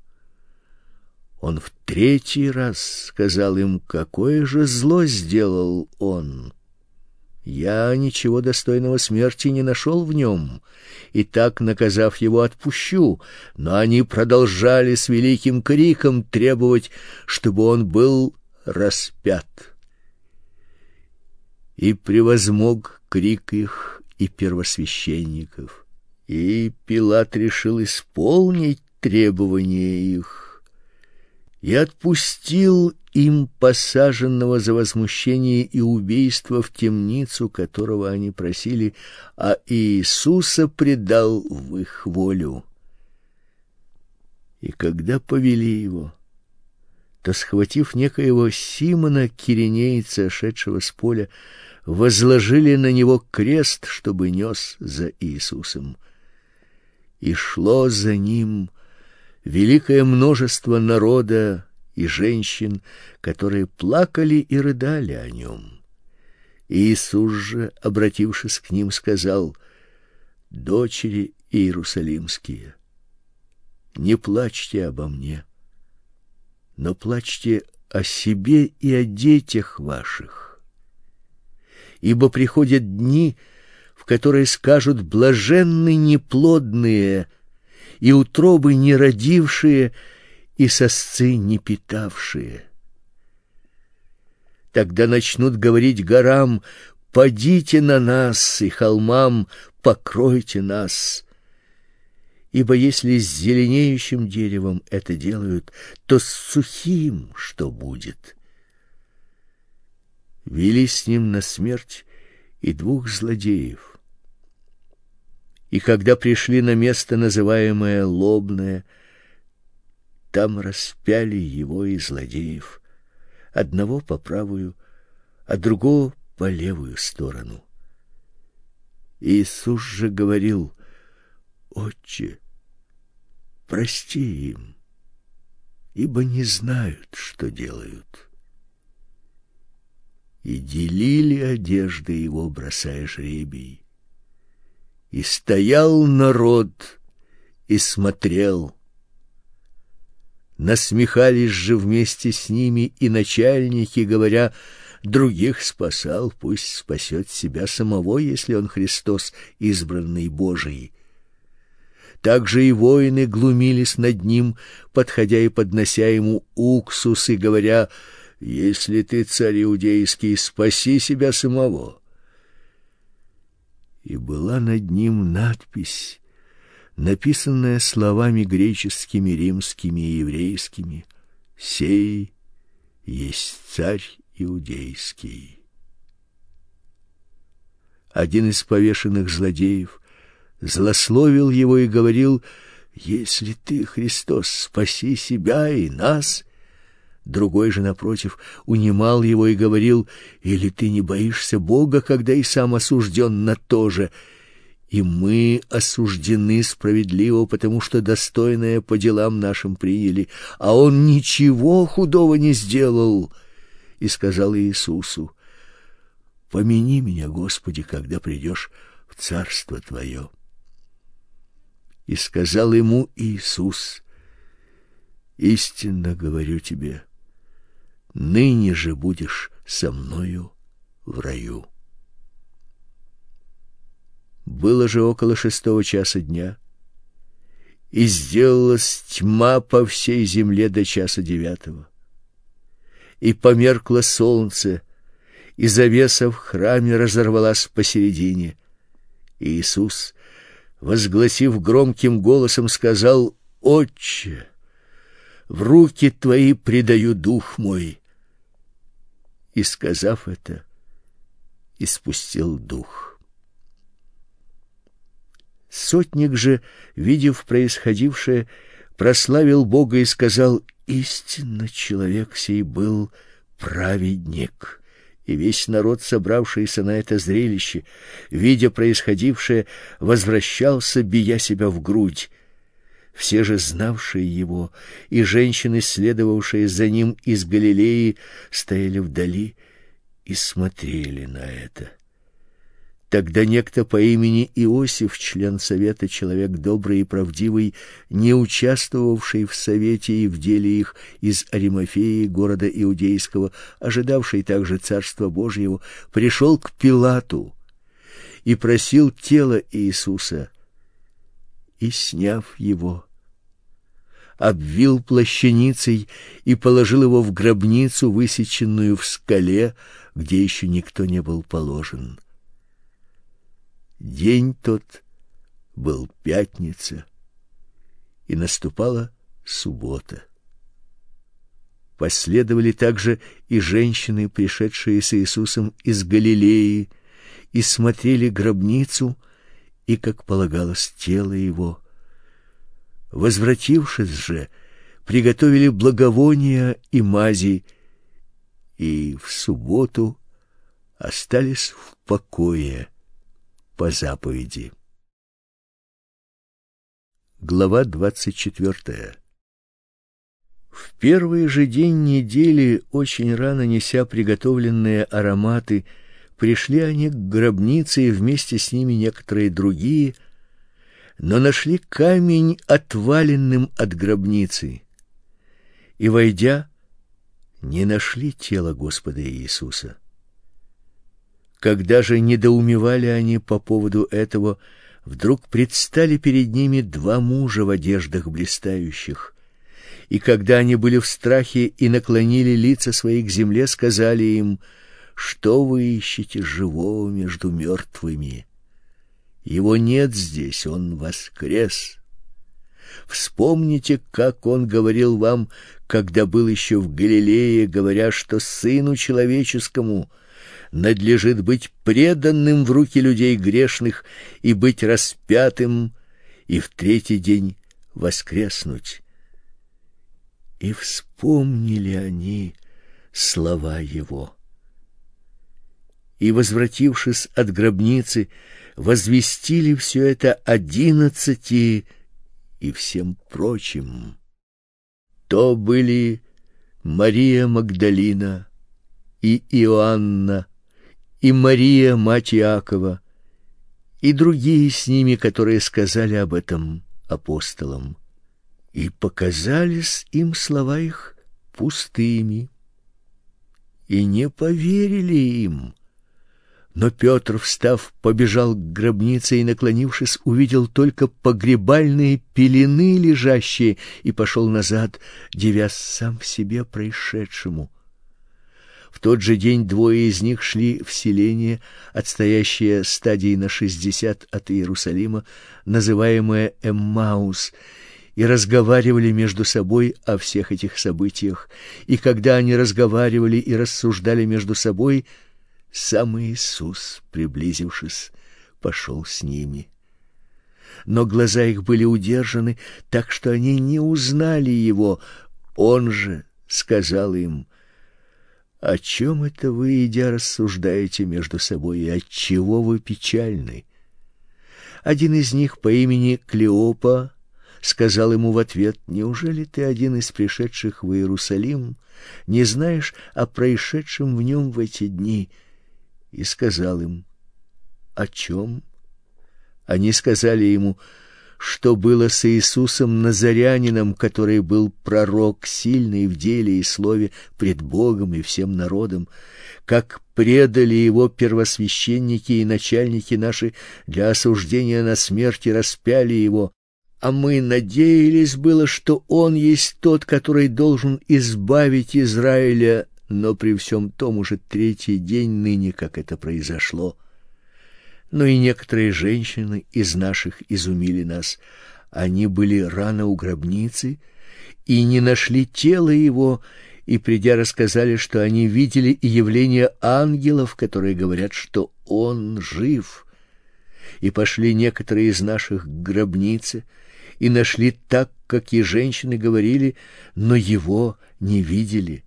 Он в третий раз сказал им: какое же зло сделал он! Я ничего достойного смерти не нашел в нем, и так, наказав его, отпущу. Но они продолжали с великим криком требовать, чтобы он был распят. И превозмог крик их и первосвященников, и Пилат решил исполнить требования их и отпустил им посаженного за возмущение и убийство в темницу, которого они просили, а Иисуса предал в их волю. И когда повели его, то, схватив некоего Симона киринейца, шедшего с поля, возложили на него крест, чтобы нес за Иисусом. И шло за ним великое множество народа и женщин, которые плакали и рыдали о нем. Иисус же, обратившись к ним, сказал: дочери иерусалимские, не плачьте обо мне, но плачьте о себе и о детях ваших. Ибо приходят дни, в которые скажут: блаженны неплодные, и утробы не родившие, и сосцы не питавшие. Тогда начнут говорить горам: падите на нас, и холмам: покройте нас. Ибо если с зеленеющим деревом это делают, то с сухим что будет? Вели с ним на смерть и 2 злодеев. И когда пришли на место, называемое Лобное, там распяли его и злодеев, одного по правую, а другого по левую сторону. Иисус же говорил: Отче, прости им, ибо не знают, что делают. И делили одежды его, бросая жребий. И стоял народ и смотрел. Насмехались же вместе с ними и начальники, говоря: других спасал, пусть спасет себя самого, если он Христос, избранный Божий. Также и воины глумились над ним, подходя и поднося ему уксус и говоря: если ты царь иудейский, спаси себя самого. И была над ним надпись, написанная словами греческими, римскими и еврейскими: «Сей есть царь иудейский». Один из повешенных злодеев злословил его и говорил: «Если ты, Христос, спаси себя и нас». Другой же, напротив, унимал его и говорил: «Или ты не боишься Бога, когда и сам осужден на то же? И мы осуждены справедливо, потому что достойное по делам нашим приняли, а он ничего худого не сделал». И сказал Иисусу: «Помяни меня, Господи, когда придешь в Царство Твое». И сказал ему Иисус: «Истинно говорю тебе, ныне же будешь со мною в раю». Было же около 6 часа дня, и сделалась тьма по всей земле до 9 и померкло солнце, и завеса в храме разорвалась посередине. И Иисус, возгласив громким голосом, сказал: «Отче, в руки Твои предаю дух мой». И, сказав это, испустил дух. Сотник же, видев происходившее, прославил Бога и сказал: «Истинно человек сей был праведник». И весь народ, собравшийся на это зрелище, видя происходившее, возвращался, бия себя в грудь. Все же знавшие его и женщины, следовавшие за ним из Галилеи, стояли вдали и смотрели на это. Тогда некто по имени Иосиф, член совета, человек добрый и правдивый, не участвовавший в совете и в деле их, из Аримафеи, города иудейского, ожидавший также Царства Божьего, пришел к Пилату и просил тело Иисуса, и, сняв его, обвил плащаницей и положил его в гробницу, высеченную в скале, где еще никто не был положен. День тот был пятница, и наступала суббота. Последовали также и женщины, пришедшие с Иисусом из Галилеи, и смотрели гробницу и, как полагалось, тело его. Возвратившись же, приготовили благовония и мази, и в субботу остались в покое по заповеди. Глава 24. В первый же день недели, очень рано неся приготовленные ароматы, пришли они к гробнице, и вместе с ними некоторые другие, но нашли камень отваленным от гробницы, и, войдя, не нашли тела Господа Иисуса. Когда же недоумевали они по поводу этого, вдруг предстали перед ними 2 мужа в одеждах блистающих, и когда они были в страхе и наклонили лица свои к земле, сказали им: «Что вы ищете живого между мертвыми? Его нет здесь, он воскрес! Вспомните, как он говорил вам, когда был еще в Галилее, говоря, что сыну человеческому надлежит быть преданным в руки людей грешных и быть распятым, и в третий день воскреснуть. И вспомнили они слова его. И, возвратившись от гробницы, возвестили все это 11 и всем прочим. То были Мария Магдалина и Иоанна, и Мария, мать Иакова, и другие с ними, которые сказали об этом апостолам. И показались им слова их пустыми, и не поверили им. Но Петр, встав, побежал к гробнице и, наклонившись, увидел только погребальные пелены лежащие, и пошел назад, дивясь сам в себе происшедшему. В тот же день двое из них шли в селение, отстоящее стадии на 60 от Иерусалима, называемое Эммаус, и разговаривали между собой о всех этих событиях. И когда они разговаривали и рассуждали между собой, сам Иисус, приблизившись, пошел с ними. Но глаза их были удержаны, так что они не узнали его. Он же сказал им: «О чем это вы, идя, рассуждаете между собой, и отчего вы печальны?» Один из них по имени Клеопа сказал ему в ответ: «Неужели ты один из пришедших в Иерусалим не знаешь о происшедшем в нем в эти дни?» И сказал им: «О чем?» Они сказали ему: «Что было с Иисусом Назарянином, который был пророк, сильный в деле и слове пред Богом и всем народом, как предали его первосвященники и начальники наши для осуждения на смерть и распяли его. А мы надеялись было, что он есть тот, который должен избавить Израиля, но при всем том уже третий день ныне, как это произошло. Но и некоторые женщины из наших изумили нас. Они были рано у гробницы и не нашли тела его, и, придя, рассказали, что они видели явление ангелов, которые говорят, что он жив. И пошли некоторые из наших к гробнице и нашли так, как и женщины говорили, но его не видели.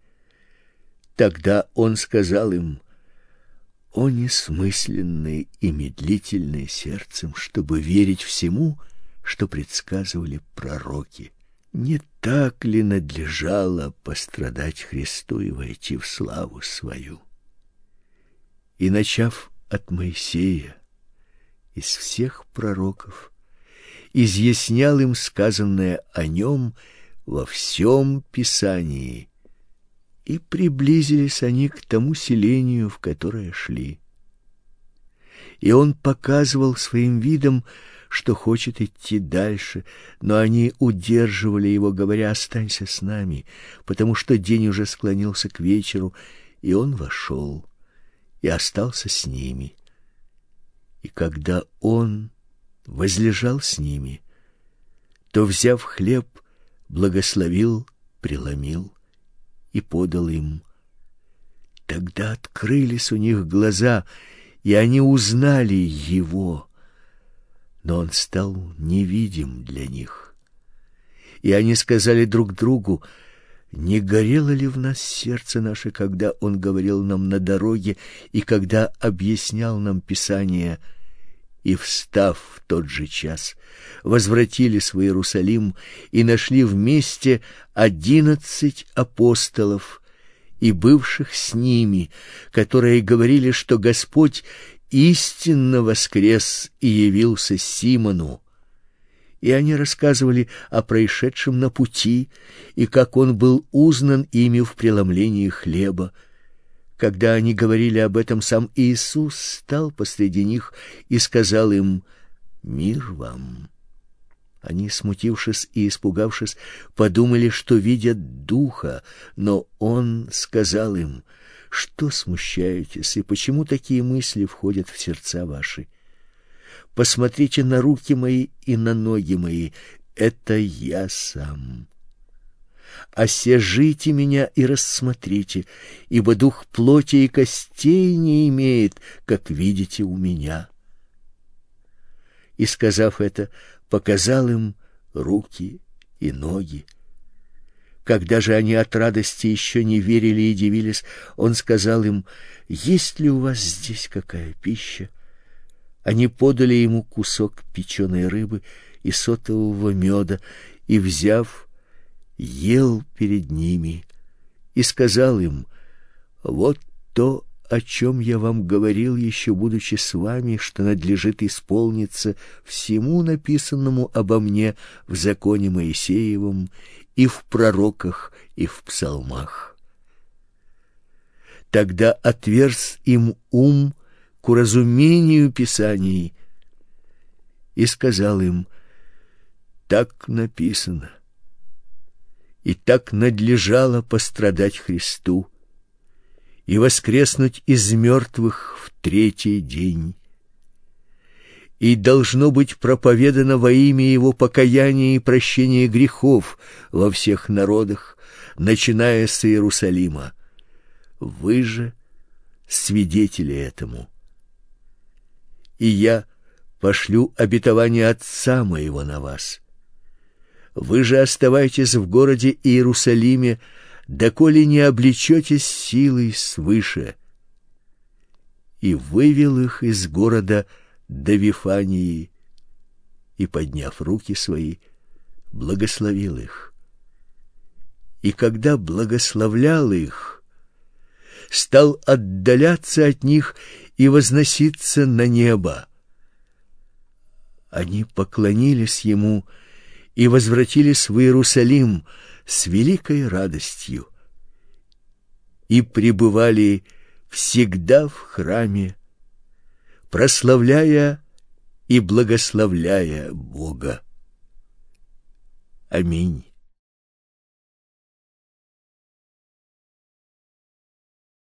Тогда он сказал им: «О несмысленные и медлительные сердцем, чтобы верить всему, что предсказывали пророки. Не так ли надлежало пострадать Христу и войти в славу свою?» И, начав от Моисея, из всех пророков, изъяснял им сказанное о нем во всем Писании. И приблизились они к тому селению, в которое шли. И он показывал своим видом, что хочет идти дальше, но они удерживали его, говоря: «Останься с нами», потому что день уже склонился к вечеру, и он вошел и остался с ними. И когда он возлежал с ними, то, взяв хлеб, благословил, преломил и подал им. Тогда открылись у них глаза, и они узнали его, но он стал невидим для них. И они сказали друг другу: «Не горело ли в нас сердце наше, когда он говорил нам на дороге и когда объяснял нам Писание?» И, встав в тот же час, возвратились в Иерусалим и нашли вместе 11 апостолов и бывших с ними, которые говорили, что Господь истинно воскрес и явился Симону. И они рассказывали о происшедшем на пути и как он был узнан ими в преломлении хлеба. Когда они говорили об этом, сам Иисус стал посреди них и сказал им: «Мир вам». Они, смутившись и испугавшись, подумали, что видят духа, но он сказал им: «Что смущаетесь, и почему такие мысли входят в сердца ваши? Посмотрите на руки мои и на ноги мои, это я сам. Осяжите меня и рассмотрите, ибо дух плоти и костей не имеет, как видите у меня». И, сказав это, показал им руки и ноги. Когда же они от радости еще не верили и дивились, он сказал им: «Есть ли у вас здесь какая пища?» Они подали ему кусок печеной рыбы и сотового меда, и, взяв, ел перед ними, и сказал им: «Вот то, о чем я вам говорил, еще будучи с вами, что надлежит исполниться всему написанному обо мне в законе Моисеевом и в пророках, и в псалмах». Тогда отверз им ум к уразумению Писаний, и сказал им: «Так написано, и так надлежало пострадать Христу и воскреснуть из мертвых в третий день. И должно быть проповедано во имя Его покаяние и прощение грехов во всех народах, начиная с Иерусалима. Вы же свидетели этому. И я пошлю обетование Отца Моего на вас. Вы же оставайтесь в городе Иерусалиме, доколе не облечетесь силой свыше». И вывел их из города до Вифании, и, подняв руки свои, благословил их. И когда благословлял их, стал отдаляться от них и возноситься на небо. Они поклонились ему и возвратились в Иерусалим с великой радостью и пребывали всегда в храме, прославляя и благословляя Бога. Аминь.